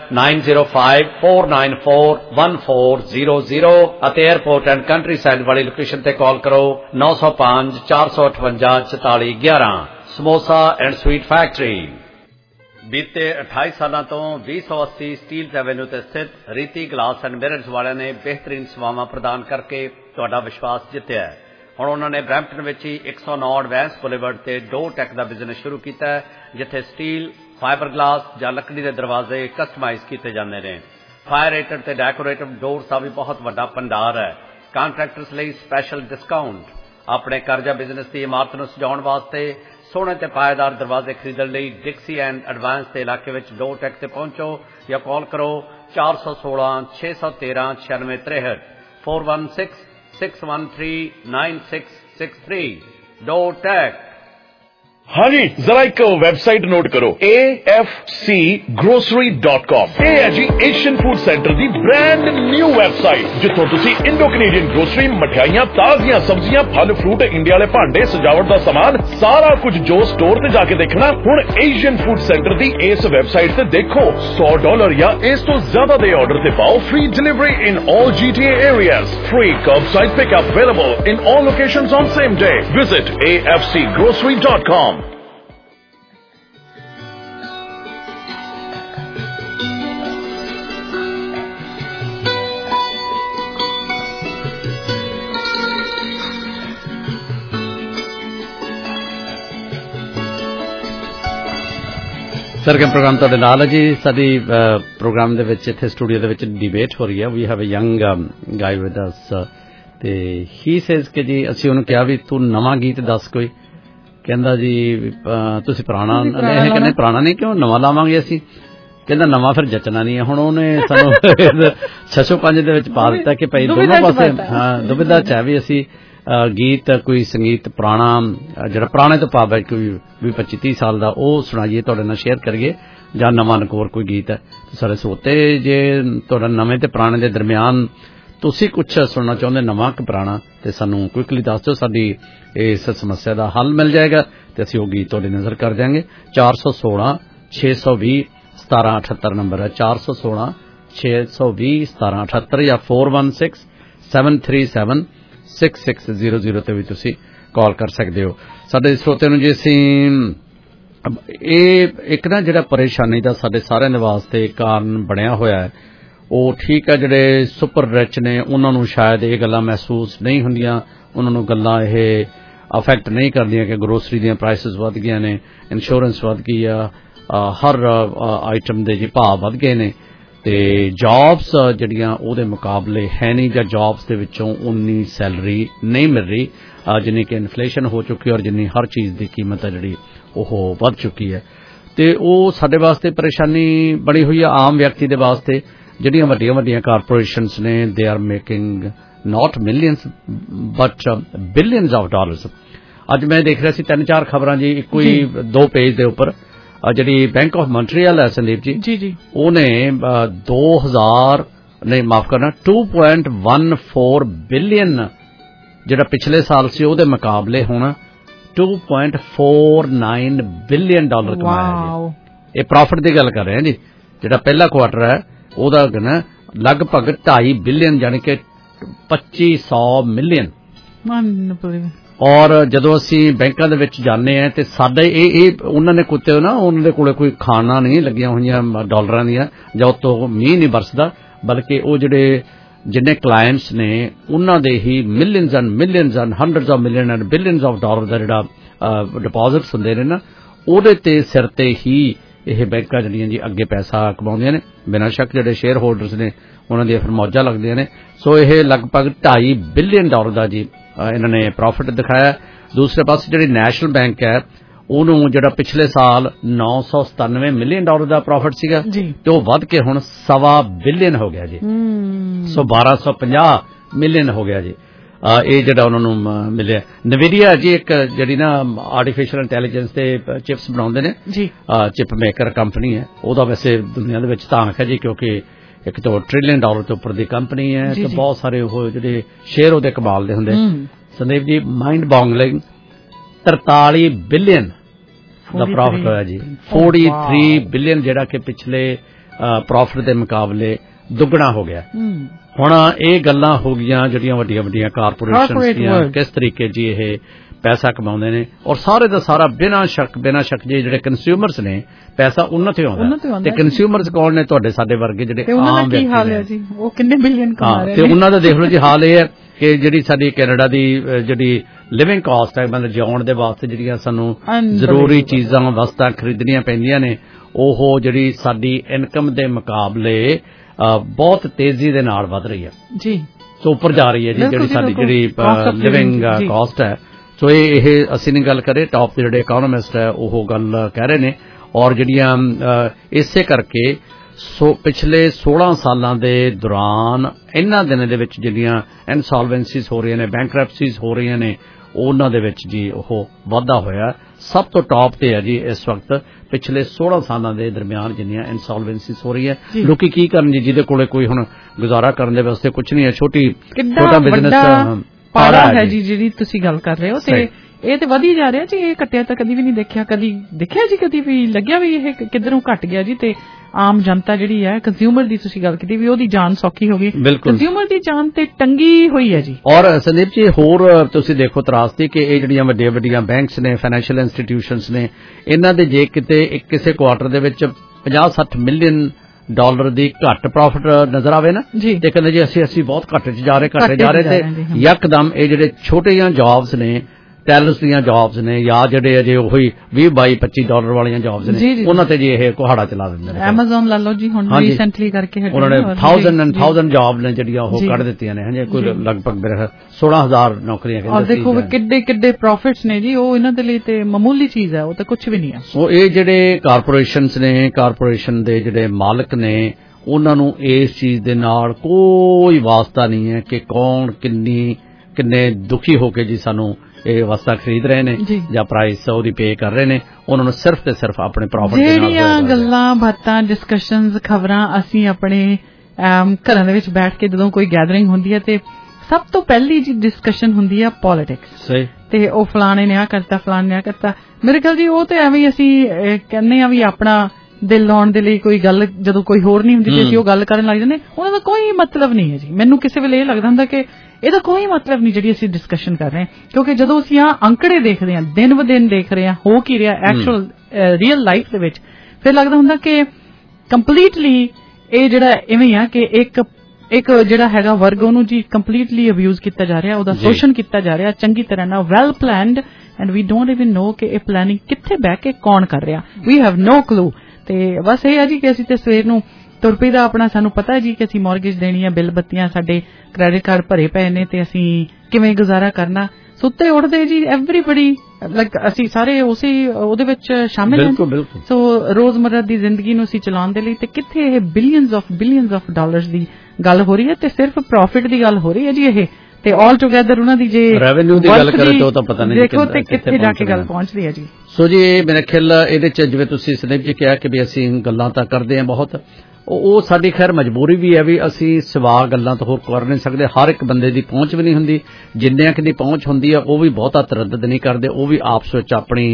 9054941400 ਅਤੇ 에ਅਰਪੋਰਟ ਐਂਡ ਕੰਟਰੀ ਸਾਈਡ ਵਾਲੀ ਲੋਕੇਸ਼ਨ ਤੇ ਕਾਲ ਕਰੋ 905 458 4411। Samosa and sweet factory. ਬੀਤੇ 28 ਸਾਲਾਂ ਤੋਂ 2080 ਸਟੀਲਜ਼ ਐਵੇਨਿਊ ਤੇ ਸਥਿਤ ਰੀਤੀ ਗਲਾਸ ਐਂਡ ਮਿਰਰਜ਼ ਵਾਲਿਆਂ ਨੇ ਬਿਹਤਰੀਨ ਸੇਵਾਵਾਂ ਪ੍ਰਦਾਨ ਕਰਕੇ ਤੁਹਾਡਾ ਵਿਸ਼ਵਾਸ ਜਿੱਤਿਆ ਹੈ। ਹੁਣ ਉਹਨਾਂ ਨੇ ਬਰੈਂਪਟਨ ਵਿੱਚ ਹੀ 109 ਐਡਵਾਂਸ ਬੁਲੇਵਰਡ ਤੇ ਡੋਰ ਟੈਕ ਦਾ ਬਿਜ਼ਨਸ ਸ਼ੁਰੂ ਕੀਤਾ ਹੈ, ਜਿੱਥੇ ਸਟੀਲ, ਫਾਈਬਰ ਗਲਾਸ ਜਾਂ ਲੱਕੜੀ ਦੇ ਦਰਵਾਜ਼ੇ ਕਸਟਮਾਈਜ਼ ਕੀਤੇ ਜਾਂਦੇ ਨੇ। ਫਾਇਰ ਰੇਟਡ ਤੇ ਡੈਕੋਰੇਟਿਵ ਡੋਰਸ ਦਾ ਵੀ ਬਹੁਤ ਵੱਡਾ ਭੰਡਾਰ ਹੈ। ਕਾਂਟਰੈਕਟਰਸ ਲਈ ਸਪੈਸ਼ਲ ਡਿਸਕਾਊਂਟ। ਆਪਣੇ ਘਰ ਜਾਂ ਬਿਜ਼ਨਸ ਦੀ ਇਮਾਰਤ ਨੂੰ ਸਜਾਉਣ ਵਾਸਤੇ ਸੋਹਣੇ ਤੇ ਪਾਏਦਾਰ ਦਰਵਾਜ਼ੇ ਖਰੀਦਣ ਲਈ ਡਿਕਸੀ ਐਂਡ ਐਡਵਾਂਸ ਦੇ ਇਲਾਕੇ ਵਿੱਚ ਡੋਰ ਟੈਕ ਤੇ ਪਹੁੰਚੋ ਜਾਂ ਕਾਲ ਕਰੋ 416 613 9663 416 613 9663। Door tech. हाँ जी, जरा एक वेबसाइट नोट करो afcgrocery.com। ये है जी एशियन फूड सेंटर दी ब्रांड न्यू वेबसाइट जिथों तुसी इंडो कैनेडियन ग्रोसरी, मठियाइयां, ताजियां सब्जियां, फल फ्रूट, इंडिया वाले भांडे, सजावट दा सामान सारा कुछ जो स्टोर ते जाके देखना हुण एशियन फूड सेंटर दी इस वेबसाइट ते देखो। $100 या इस तो ज्यादा दे ऑर्डर ते पाओ free delivery in all GTA areas। Free curbside pickup available in all locations on same day। Visit afcgrocery.com। Sargam program ਤੁਹਾਡੇ ਨਾਲ ਹੈ ਜੀ। ਸਾਡੀ ਪ੍ਰੋਗਰਾਮ ਦੇ ਵਿੱਚ ਇੱਥੇ ਸਟੂਡੀਓ ਦੇ ਵਿੱਚ ਡਿਬੇਟ ਹੋ ਰਹੀ ਹੈ। ਵੀ have a young guy with us ਤੇ ਹੀ ਸੇਜ਼ ਕਿ ਜੀ ਅਸੀਂ ਉਹਨੂੰ ਕਿਹਾ ਵੀ ਤੂੰ ਨਵਾਂ ਗੀਤ ਦੱਸ ਕੋਈ। ਕਹਿੰਦਾ ਜੀ ਤੁਸੀਂ ਪੁਰਾਣਾ ਇਹ ਕਹਿੰਦੇ ਪੁਰਾਣਾ ਨਹੀਂ ਕਿਉਂ ਨਵਾਂ ਲਾਵਾਂਗੇ ਅਸੀਂ। ਕਹਿੰਦਾ ਨਵਾਂ ਫਿਰ ਜੱਚਣਾ ਨਹੀਂ ਹੈ। ਹੁਣ ਉਹਨੇ ਸਾਨੂੰ 605 ਦੇ ਵਿੱਚ ਪਾ ਦਿੱਤਾ ਕਿ ਭਾਈ ਦੋਨੋਂ ਪਾਸੇ ਹਾਂ ਦੁਬਿਧਾ ਚ ਹੈ ਵੀ ਅਸੀਂ ਗੀਤ ਕੋਈ ਸੰਗੀਤ ਪੁਰਾਣਾ ਜਿਹੜਾ ਪੁਰਾਣੇ ਤੋਂ ਭਾਵ ਹੈ ਕੋਈ 20-25-30 ਸਾਲ ਦਾ ਉਹ ਸੁਣਾਈਏ ਤੁਹਾਡੇ ਨਾਲ ਸ਼ੇਅਰ ਕਰੀਏ ਜਾਂ ਨਵਾਂ ਨਕੋਰ ਕੋਈ ਗੀਤ ਹੈ। ਸਾਡੇ ਸੋਤੇ ਜੇ ਤੁਹਾਡਾ ਨਵੇਂ ਤੇ ਪੁਰਾਣੇ ਦੇ ਦਰਮਿਆਨ ਤੁਸੀਂ ਕੁਝ ਸੁਣਨਾ ਚਾਹੁੰਦੇ ਨਵਾਂ ਕਿ ਪੁਰਾਣਾ ਤੇ ਸਾਨੂੰ ਕੁਇਕਲੀ ਦੱਸ ਦਿਓ। ਸਾਡੀ ਇਸ ਸਮੱਸਿਆ ਦਾ ਹੱਲ ਮਿਲ ਜਾਏਗਾ ਤੇ ਅਸੀਂ ਉਹ ਗੀਤ ਤੁਹਾਡੇ ਨਜ਼ਰ ਕਰ ਦਿਆਂਗੇ। 416 620 1778 ਨੰਬਰ ਹੈ 416 620 1778 ਜਾਂ 416 737 6600 ਤੇ ਵੀ ਤੁਸੀਂ ਕਾਲ ਕਰ ਸਕਦੇ ਹੋ। ਸਾਡੇ ਸਰੋਤੇ ਨੂੰ ਜੇ ਅਸੀਂ ਇਹ ਇੱਕ ਨਾ ਜਿਹੜਾ ਪਰੇਸ਼ਾਨੀ ਦਾ ਸਾਡੇ ਸਾਰਿਆਂ ਦੇ ਵਾਸਤੇ ਕਾਰਨ ਬਣਿਆ ਹੋਇਆ ਹੈ ਉਹ ਠੀਕ ਹੈ ਜਿਹੜੇ ਸੁਪਰ ਰਿਚ ਨੇ ਉਹਨਾਂ ਨੂੰ ਸ਼ਾਇਦ ਇਹ ਗੱਲਾਂ ਮਹਿਸੂਸ ਨਹੀਂ ਹੁੰਦੀਆਂ, ਉਹਨਾਂ ਨੂੰ ਗੱਲਾਂ ਇਹ ਅਫੈਕਟ ਨਹੀਂ ਕਰਦੀਆਂ ਕਿ ਗਰੋਸਰੀ ਦੀਆਂ ਪ੍ਰਾਈਸਿਸ ਵੱਧ ਗਈਆਂ ਨੇ, ਇੰਸ਼ੋਰੈਂਸ ਵੱਧ ਗਈ ਆ, ਹਰ ਆਈਟਮ ਦੇ ਜੀ ਭਾਅ ਵੱਧ ਗਏ ਨੇ ਤੇ ਜੌਬਸ ਜਿਹੜੀਆਂ ਉਹਦੇ ਮੁਕਾਬਲੇ ਹੈ ਨਹੀਂ ਜਾਂ ਜੌਬਸ ਦੇ ਵਿੱਚੋਂ ਉਨੀ ਸੈਲਰੀ ਨਹੀਂ ਮਿਲ ਰਹੀ ਜਿੰਨੀ ਕਿ ਇਨਫਲੇਸ਼ਨ ਹੋ ਚੁੱਕੀ ਔਰ ਜਿੰਨੀ ਹਰ ਚੀਜ਼ ਦੀ ਕੀਮਤ ਹੈ ਜਿਹੜੀ ਉਹ ਵੱਧ ਚੁੱਕੀ ਹੈ ਤੇ ਉਹ ਸਾਡੇ ਵਾਸਤੇ ਪਰੇਸ਼ਾਨੀ ਬਣੀ ਹੋਈ ਹੈ ਆਮ ਵਿਅਕਤੀ ਦੇ ਵਾਸਤੇ। ਜਿਹੜੀਆਂ ਵੱਡੀਆਂ ਕਾਰਪੋਰੇਸ਼ਨਸ ਨੇ they are making not millions but billions of dollars. ਅੱਜ ਮੈਂ ਦੇਖ ਰਿਹਾ ਸੀ 3-4 ਖਬਰਾਂ ਜੀ ਇੱਕੋ ਹੀ 2 ਪੇਜ ਦੇ ਉੱਪਰ ਜਿਹੜੀ ਬੈਂਕ ਆਫ ਮੌਂਟਰੀਅਲ ਹੈ ਸੰਦੀਪ ਜੀ ਉਹਨੇ 2.14 ਬਿਲੀਅਨ ਜਿਹੜਾ ਪਿਛਲੇ ਸਾਲ ਸੀ ਉਹਦੇ ਮੁਕਾਬਲੇ ਹੁਣ 2.49 ਬਿਲੀਅਨ ਡਾਲਰ ਕਮਾਇਆ ਜੀ। ਇਹ ਪ੍ਰੋਫਿਟ ਦੀ ਗੱਲ ਕਰ ਰਹੇ ਹਾਂ ਜੀ ਜਿਹੜਾ ਪਹਿਲਾ ਕੁਆਟਰ ਹੈ ਉਹਦਾ ਨਾ ਲਗਭਗ 2.5 ਬਿਲੀਅਨ ਯਾਨੀ ਕਿ 2500 ਮਿਲੀਅਨ। ਔਰ ਜਦੋਂ ਅਸੀਂ ਬੈਂਕਾਂ ਦੇ ਵਿੱਚ ਜਾਂਦੇ ਹਾਂ ਤੇ ਸਾਡੇ ਇਹ ਉਹਨਾਂ ਨੇ ਕੁੱਤੇ ਨਾ ਉਹਨਾਂ ਦੇ ਕੋਲੇ ਕੋਈ ਖਾਣਾ ਨਹੀਂ ਲੱਗੀਆਂ ਹੋਈਆਂ ਡਾਲਰਾਂ ਦੀਆਂ ਜਾਂ ਉਤੋਂ ਮੀਂਹ ਨਹੀਂ ਬਰਸਦਾ, ਬਲਕਿ ਉਹ ਜਿਹੜੇ ਜਿੰਨੇ ਕਲਾਇੰਟਸ ਨੇ ਉਹਨਾਂ ਦੇ ਹੀ millions and millions and hundreds of million and billions of dollar ਦਾ ਜਿਹੜਾ ਡਿਪੋਜ਼ਿਟਸ ਹੁੰਦੇ ਨੇ ਨਾ, ਉਹਦੇ ਤੇ ਸਿਰ ਤੇ ਹੀ ਇਹ ਬੈਂਕਾਂ ਜਿਹੜੀਆਂ ਜੀ ਅੱਗੇ ਪੈਸਾ ਕਮਾਉਂਦੀਆਂ ਨੇ। ਬਿਨਾਂ ਸ਼ੱਕ ਜਿਹੜੇ ਸ਼ੇਅਰ ਹੋਲਡਰਸ ਨੇ ਉਹਨਾਂ ਦੀਆਂ ਫਿਰ ਮੌਜਾਂ ਲੱਗਦੀਆਂ ਨੇ। ਸੋ ਇਹ ਲਗਭਗ 2.5 ਬਿਲੀਅਨ ਡਾਲਰ ਦਾ ਜੀ ਇਹਨਾਂ ਨੇ ਪ੍ਰੋਫਿਟ ਦਿਖਾਇਆ। ਦੂਸਰੇ ਪਾਸੇ ਜਿਹੜੀ ਨੈਸ਼ਨਲ ਬੈਂਕ ਹੈ ਉਹਨੂੰ ਜਿਹੜਾ ਪਿਛਲੇ ਸਾਲ 997 ਮਿਲੀਅਨ ਡਾਲਰ ਦਾ ਪ੍ਰੋਫਿਟ ਸੀਗਾ ਤੇ ਉਹ ਵੱਧ ਕੇ ਹੁਣ 1.25 ਬਿਲੀਅਨ ਹੋ ਗਿਆ ਜੀ। ਸੋ 1250 ਮਿਲੀਅਨ ਹੋ ਗਿਆ ਜੀ ਇਹ ਜਿਹੜਾ ਉਹਨਾਂ ਨੂੰ ਮਿਲਿਆ। ਨਵੀਡੀਆ ਜੀ ਇੱਕ ਜਿਹੜੀ ਨਾ ਆਰਟੀਫਿਸ਼ੀਅਲ ਇੰਟੈਲੀਜੈਂਸ ਦੇ ਚਿਪਸ ਬਣਾਉਂਦੇ ਨੇ ਜੀ, ਚਿਪ ਮੇਕਰ ਕੰਪਨੀ ਹੈ। ਉਹਦਾ ਵੈਸੇ ਦੁਨੀਆ ਦੇ ਵਿੱਚ ਧਾਂਕ ਹੈ ਜੀ ਕਿਉਂਕਿ ਇੱਕ ਤਾਂ $1 ਟ੍ਰਿਲੀਅਨ ਤੋਂ ਉੱਪਰ ਦੀ ਕੰਪਨੀ ਹੈ ਤੇ ਬਹੁਤ ਸਾਰੇ ਉਹ ਜਿਹੜੇ ਸ਼ੇਅਰ ਉਹਦੇ ਕਮਾਲ ਦੇ ਹੁੰਦੇ। Sandeep ji mind boggling 43 billion ਦਾ ਪ੍ਰੋਫਿਟ ਹੋਇਆ ਜੀ। 43 ਬਿਲੀਅਨ ਜਿਹੜਾ ਕਿ ਪਿਛਲੇ ਪ੍ਰੋਫਿਟ ਦੇ ਮੁਕਾਬਲੇ ਦੁੱਗਣਾ ਹੋ ਗਿਆ। ਹੁਣ ਇਹ ਗੱਲਾਂ ਹੋ ਗਈਆਂ ਜਿਹੜੀਆਂ ਵੱਡੀਆਂ ਵੱਡੀਆਂ ਕਾਰਪੋਰੇਸ਼ਨਸ ਦੀਆਂ ਕਿਸ ਤਰੀਕੇ ਜੀ ਇਹ ਪੈਸਾ ਕਮਾਉਂਦੇ ਨੇ, ਔਰ ਸਾਰੇ ਦਾ ਸਾਰਾ ਬਿਨਾਂ ਸ਼ੱਕ ਜੀ ਜਿਹੜੇ ਕੰਜ਼ਿਊਮਰਸ ਨੇ ਪੈਸਾ ਉਹਨਾਂ ਤੇ ਆਉਂਦਾ। ਤੇ ਕੰਜ਼ਿਊਮਰਸ ਕੌਣ ਨੇ? ਤੁਹਾਡੇ ਸਾਡੇ ਵਰਗੇ ਜਿਹੜੇ ਆਮ ਵਿਅਕਤੀ ਨੇ। ਉਹ ਕਿੰਨੇ ਬਿਲੀਅਨ ਕਮਾ ਰਹੇ ਨੇ ਤੇ ਉਹਨਾਂ ਦਾ ਦੇਖ ਲਓ ਜੀ ਹਾਲ ਇਹ ਹੈ ਕਿ ਜਿਹੜੀ ਸਾਡੀ ਕੈਨੇਡਾ ਦੀ ਜਿਹੜੀ ਲਿਵਿੰਗ ਕਾਸਟ ਹੈ, ਮਤਲਬ ਜਿਉਣ ਦੇ ਵਾਸਤੇ ਜਿਹੜੀਆਂ ਸਾਨੂੰ ਜ਼ਰੂਰੀ ਚੀਜ਼ਾਂ ਵਸਤਾਂ ਖਰੀਦਣੀਆਂ ਪੈਂਦੀਆਂ ਨੇ, ਉਹ ਜਿਹੜੀ ਸਾਡੀ ਇਨਕਮ ਦੇ ਮੁਕਾਬਲੇ ਬਹੁਤ ਤੇਜ਼ੀ ਦੇ ਨਾਲ ਵੱਧ ਰਹੀ ਹੈ ਜੀ। ਸੋ ਉੱਪਰ ਜਾ ਰਹੀ ਹੈ ਜੀ ਜਿਹੜੀ ਸਾਡੀ ਜਿਹੜੀ ਲਿਵਿੰਗ ਕਾਸਟ ਹੈ। ਸੋ ਇਹ ਅਸੀਂ ਨਹੀਂ ਗੱਲ ਕਰੇ, ਟਾਪ ਦੇ ਜਿਹੜੇ ਇਕਨੋਮਿਸਟ ਹੈ ਉਹ ਗੱਲ ਕਹਿ ਰਹੇ ਨੇ। ਔਰ ਜਿਹੜੀਆਂ ਇਸੇ ਕਰਕੇ ਪਿਛਲੇ 16 ਸਾਲਾਂ ਦੇ ਦੌਰਾਨ ਇਹਨਾਂ ਦਿਨਾਂ ਦੇ ਵਿੱਚ ਜਿਹੜੀਆਂ ਇਨਸੋਲਵੈਂਸੀਜ਼ ਹੋ ਰਹੀਆਂ ਨੇ, ਬੈਂਕਰਪਸੀਜ਼ ਹੋ ਰਹੀਆਂ ਨੇ, ਉਹਨਾਂ ਦੇ ਵਿੱਚ ਜੀ ਉਹ ਵਾਧਾ ਹੋਇਆ। ਸਭ ਤੋਂ ਟਾਪ ਤੇ ਹੈ ਜੀ ਇਸ ਵਕਤ ਪਿਛਲੇ 16 ਸਾਲਾਂ ਦੇ ਦਰਮਿਆਨ ਜਿੰਨੀਆਂ ਇਨਸੋਲਵੈਂਸੀਜ਼ ਹੋ ਰਹੀਆਂ। ਲੋਕੀ ਕੀ ਕਰਨ ਜੀ ਜਿਹਦੇ ਕੋਲੇ ਕੋਈ ਹੁਣ ਗੁਜ਼ਾਰਾ ਕਰਨ ਦੇ ਵਾਸਤੇ ਕੁਝ ਨਹੀਂ ਹੈ, ਛੋਟਾ ਬਿਜ਼ਨਸ ਪਾੜਾ ਹੈ ਜੀ ਜਿਹੜੀ ਤੁਸੀਂ ਗੱਲ ਕਰ ਰਹੇ ਹੋ। ਤੇ ਇਹ ਤੇ ਵਧੀ ਜਾ ਰਿਹਾ ਜੀ, ਇਹ ਘਟਿਆ ਤਾਂ ਕਦੀ ਵੀ ਨਹੀਂ ਦੇਖਿਆ ਜੀ, ਕਦੀ ਵੀ ਲੱਗਿਆ ਵੀ ਇਹ ਕਿੱਧਰੋਂ ਘਟ ਗਿਆ ਜੀ। ਤੇ ਆਮ ਜਨਤਾ ਜਿਹੜੀ ਹੈ ਕੰਜ਼ਿਊਮਰ ਦੀ ਤੁਸੀਂ ਗੱਲ ਕੀਤੀ ਵੀ ਉਹਦੀ ਜਾਨ ਸੌਖੀ ਹੋ ਗਈ, ਕੰਜ਼ਿਊਮਰ ਦੀ ਜਾਨ ਤੇ ਟੰਗੀ ਹੋਈ ਹੈ ਜੀ। ਔਰ ਸੰਦੀਪ ਜੀ ਹੋਰ ਤੁਸੀਂ ਦੇਖੋ ਤਰਾਸਦੀ ਕਿ ਇਹ ਜਿਹੜੀਆਂ ਵੱਡੀਆਂ ਬੈਂਕਸ ਨੇ, ਫਾਈਨੈਂਸ਼ੀਅਲ ਇੰਸਟੀਟਿਊਸ਼ਨਸ ਨੇ, ਇਹਨਾਂ ਦੇ ਜੇ ਕਿਤੇ ਕਿਸੇ ਕੁਆਟਰ ਦੇ ਵਿੱਚ 50-60 ਮਿਲੀਅਨ ਡਾਲਰ ਦੀ ਘੱਟ ਪ੍ਰੋਫਿਟ ਨਜ਼ਰ ਆਵੇ ਨਾ ਤੇ ਕਹਿੰਦੇ ਜੀ ਅਸੀਂ ਬਹੁਤ ਘੱਟੇ ਜਾ ਰਹੇ ਤੇ ਯਕਦਮ ਇਹ ਜਿਹੜੇ ਛੋਟੀਆਂ ਜੌਬਸ ਨੇ, ਟੈਲਸ ਦੀਆਂ ਜੌਬਸ ਨੇ, ਜਾਂ ਜਿਹੜੇ ਅਜੇ ਉਹੀ $20-22-25 ਵਾਲੀਆਂ ਜੌਬਸ ਨੇ, ਉਹਨਾਂ ਤੇ ਜੀ ਇਹ ਕੁਹਾੜਾ ਚਲਾ ਦਿੰਦੇ ਨੇ। ਐਮਾਜ਼ਨ ਲਾ ਲਓ ਜੀ, ਹੁਣ ਰੀਸੈਂਟਲੀ ਕਰਕੇ ਉਹਨਾਂ ਨੇ 1000 ਜੌਬ ਨੇ ਜਿਹੜੀਆਂ ਉਹ ਕੱਢ ਦਿੱਤੀਆਂ ਨੇ। ਹਾਂਜੀ, ਕੋਈ ਲਗਭਗ 16,000 ਨੌਕਰੀਆਂ ਕਹਿੰਦੇ। ਔਰ ਦੇਖੋ ਕਿੱਡੇ ਪ੍ਰੋਫਿਟਸ ਨੇ ਜੀ, ਉਹ ਇਹਨਾਂ ਦੇ ਲਈ ਤੇ ਮਾਮੂਲੀ ਚੀਜ਼ ਹੈ, ਉਹ ਤਾਂ ਕੁਝ ਵੀ ਨਹੀਂ ਹੈ। ਸੋ ਇਹ ਜਿਹੜੇ ਕਾਰਪੋਰੇਸ਼ਨਸ ਨੇ, ਕਾਰਪੋਰੇਸ਼ਨ ਦੇ ਜਿਹੜੇ ਮਾਲਕ ਨੇ, ਉਹਨਾਂ ਨੂੰ ਇਸ ਚੀਜ਼ ਦੇ ਨਾਲ ਕੋਈ ਵਾਸਤਾ ਨਹੀਂ ਹੈ ਕਿ ਕੌਣ ਕਿੰਨੇ ਦੁਖੀ ਹੋ ਕੇ ਜੀ ਸਾਨੂੰ ਇਹ ਵਸਤਾਂ ਖਰੀਦ ਰਹੇ ਨੇ ਜਾਂ ਪ੍ਰਾਈਸ ਉਹਦੀ ਪੇ ਕਰ ਰਹੇ ਨੇ। ਉਹਨਾਂ ਨੂੰ ਸਿਰਫ ਤੇ ਸਿਰਫ ਆਪਣੇ ਪ੍ਰੋਫਿਟ ਦੇ ਨਾਲ ਜਿਹੜੀਆਂ ਗੱਲਾਂ ਬਾਤਾਂ ਡਿਸਕਸ਼ਨਸ ਖਬਰਾਂ ਅਸੀਂ ਆਪਣੇ ਘਰਾਂ ਦੇ ਵਿੱਚ ਬੈਠ ਕੇ ਜਦੋਂ ਕੋਈ ਗੈਦਰਿੰਗ ਹੁੰਦੀ ਹੈ ਤੇ ਸਭ ਤੋਂ ਪਹਿਲੀ ਜੀ ਡਿਸਕਸ਼ਨ ਹੁੰਦੀ ਹੈ ਪੋਲਿਟਿਕਸ। ਤੇ ਉਹ ਫਲਾਣੇ ਨੇ ਆ ਕਰਤਾ, ਫਲਾਣੇ ਨੇ ਆ ਕਰਤਾ। ਮੇਰੇ ਖਿਆਲ ਜੀ ਉਹ ਤੇ ਐਵੇਂ ਅਸੀਂ ਕਹਿੰਦੇ ਆ ਵੀ ਆਪਣਾ ਦਿਲ ਲਾਉਣ ਦੇ ਲਈ ਕੋਈ ਗੱਲ ਜਦੋਂ ਕੋਈ ਹੋਰ ਨਹੀਂ ਹੁੰਦੀ ਤੇ ਅਸੀਂ ਉਹ ਗੱਲ ਕਰਨ ਲੱਗ ਜਾਂਦੇ। ਉਹਨਾਂ ਦਾ ਕੋਈ ਮਤਲਬ ਨਹੀਂ ਹੈ ਜੀ। ਮੈਨੂੰ ਕਿਸੇ ਵੇਲੇ ਇਹ ਲੱਗਦਾ ਹੁੰਦਾ ਕਿ ਇਹਦਾ ਕੋਈ ਮਤਲਬ ਨਹੀਂ ਜਿਹੜੀ ਅਸੀਂ ਡਿਸਕਸ਼ਨ ਕਰ ਰਹੇ ਹਾਂ, ਕਿਉਂਕਿ ਜਦੋਂ ਅਸੀਂ ਅੰਕੜੇ ਦੇਖਦੇ ਹਾਂ, ਦਿਨ ਬ ਦਿਨ ਦੇਖ ਰਹੇ ਹਾਂ ਹੋ ਕੀ ਰਿਹਾ ਐਕਚੁਅਲ ਰੀਅਲ ਲਾਈਫ ਦੇ ਵਿੱਚ, ਫਿਰ ਲੱਗਦਾ ਹੁੰਦਾ ਕਿ ਕੰਪਲੀਟਲੀ ਇਹ ਜਿਹੜਾ ਇਵੇਂ ਆ ਕਿ ਇੱਕ ਜਿਹੜਾ ਹੈਗਾ ਵਰਗ ਉਹਨੂੰ ਜੀ ਕੰਪਲੀਟਲੀ ਅਬਿਊਜ਼ ਕੀਤਾ ਜਾ ਰਿਹਾ, ਉਹਦਾ ਸ਼ੋਸ਼ਣ ਕੀਤਾ ਜਾ ਰਿਹਾ ਚੰਗੀ ਤਰ੍ਹਾਂ ਨਾਲ, well planned, and we don't even know ਕਿ ਇਹ ਪਲੈਨਿੰਗ ਕਿੱਥੇ ਬਹਿ ਕੇ ਕੌਣ ਕਰ ਰਿਹਾ। We have no clue. ਤੇ ਬਸ ਇਹ ਹੈ ਜੀ ਕਿ ਅਸੀਂ ਤੇ ਸਵੇਰ ਨੂੰ ਤੁਰ ਪਈ ਦਾ ਆਪਣਾ, ਸਾਨੂੰ ਪਤਾ ਹੈ ਜੀ ਕਿ ਅਸੀਂ ਮੌਰਗੇਜ ਦੇਣੀ ਹੈ, ਬਿੱਲ ਬੱਤੀਆਂ, ਸਾਡੇ ਕ੍ਰੈਡਿਟ ਕਾਰਡ ਭਰੇ ਪਏ ਨੇ ਤੇ ਅਸੀਂ ਕਿਵੇਂ ਗੁਜ਼ਾਰਾ ਕਰਨਾ। ਸੁੱਤੇ ਉੱਠਦੇ ਜੀ ਐਵਰੀਬਡੀ ਲਾਈਕ ਅਸੀਂ ਸਾਰੇ ਉਹਦੇ ਵਿੱਚ ਸ਼ਾਮਿਲ ਹਾਂ। ਸੋ ਰੋਜ਼ਮर्रा ਦੀ ਜ਼ਿੰਦਗੀ ਨੂੰ ਅਸੀਂ ਚਲਾਉਣ ਦੇ ਲਈ ਤੇ ਕਿੱਥੇ ਇਹ ਬਿਲੀਅਨਸ ਆਫ ਡਾਲਰਸ ਦੀ ਗੱਲ ਹੋ ਰਹੀ ਹੈ ਤੇ ਸਿਰਫ ਪ੍ਰੋਫਿਟ ਦੀ ਗੱਲ ਹੋ ਰਹੀ ਹੈ ਜੀ। ਇਹ ਤੇ ਆਲ ਟੁਗੇਦਰ ਉਹਨਾਂ ਦੀ ਜੇ ਰੈਵਨਿਊ ਦੀ ਗੱਲ ਕਰੇ ਤਾਂ ਪਤਾ ਨਹੀਂ ਦੇਖੋ ਤੇ ਕਿੱਥੇ ਜਾ ਕੇ ਗੱਲ ਪਹੁੰਚਦੀ ਹੈ ਜੀ। ਸੋ ਜੀ ਮੇਰੇ ਖਿਆਲ ਇਹਦੇ ਚ ਜਿਵੇਂ ਤੁਸੀਂ ਸੰਦੀਪ ਜੀ ਕਿਹਾ ਕਿ ਵੀ ਅਸੀਂ ਗੱਲਾਂ ਤਾਂ ਕਰਦੇ ਹਾਂ ਬਹੁਤ, ਉਹ ਸਾਡੀ ਖੈਰ ਮਜਬੂਰੀ ਵੀ ਹੈ ਵੀ ਅਸੀਂ ਸਿਵਾ ਗੱਲਾਂ ਤਾਂ ਹੋਰ ਕਰ ਨਹੀਂ ਸਕਦੇ। ਹਰ ਇੱਕ ਬੰਦੇ ਦੀ ਪਹੁੰਚ ਵੀ ਨਹੀਂ ਹੁੰਦੀ, ਜਿੰਨਿਆਂ ਕਿ ਦੀ ਪਹੁੰਚ ਹੁੰਦੀ ਹੈ ਉਹ ਵੀ ਬਹੁਤਾ ਤਰੱਦਦ ਨਹੀਂ ਕਰਦੇ, ਉਹ ਵੀ ਆਪਸ ਵਿੱਚ ਆਪਣੀ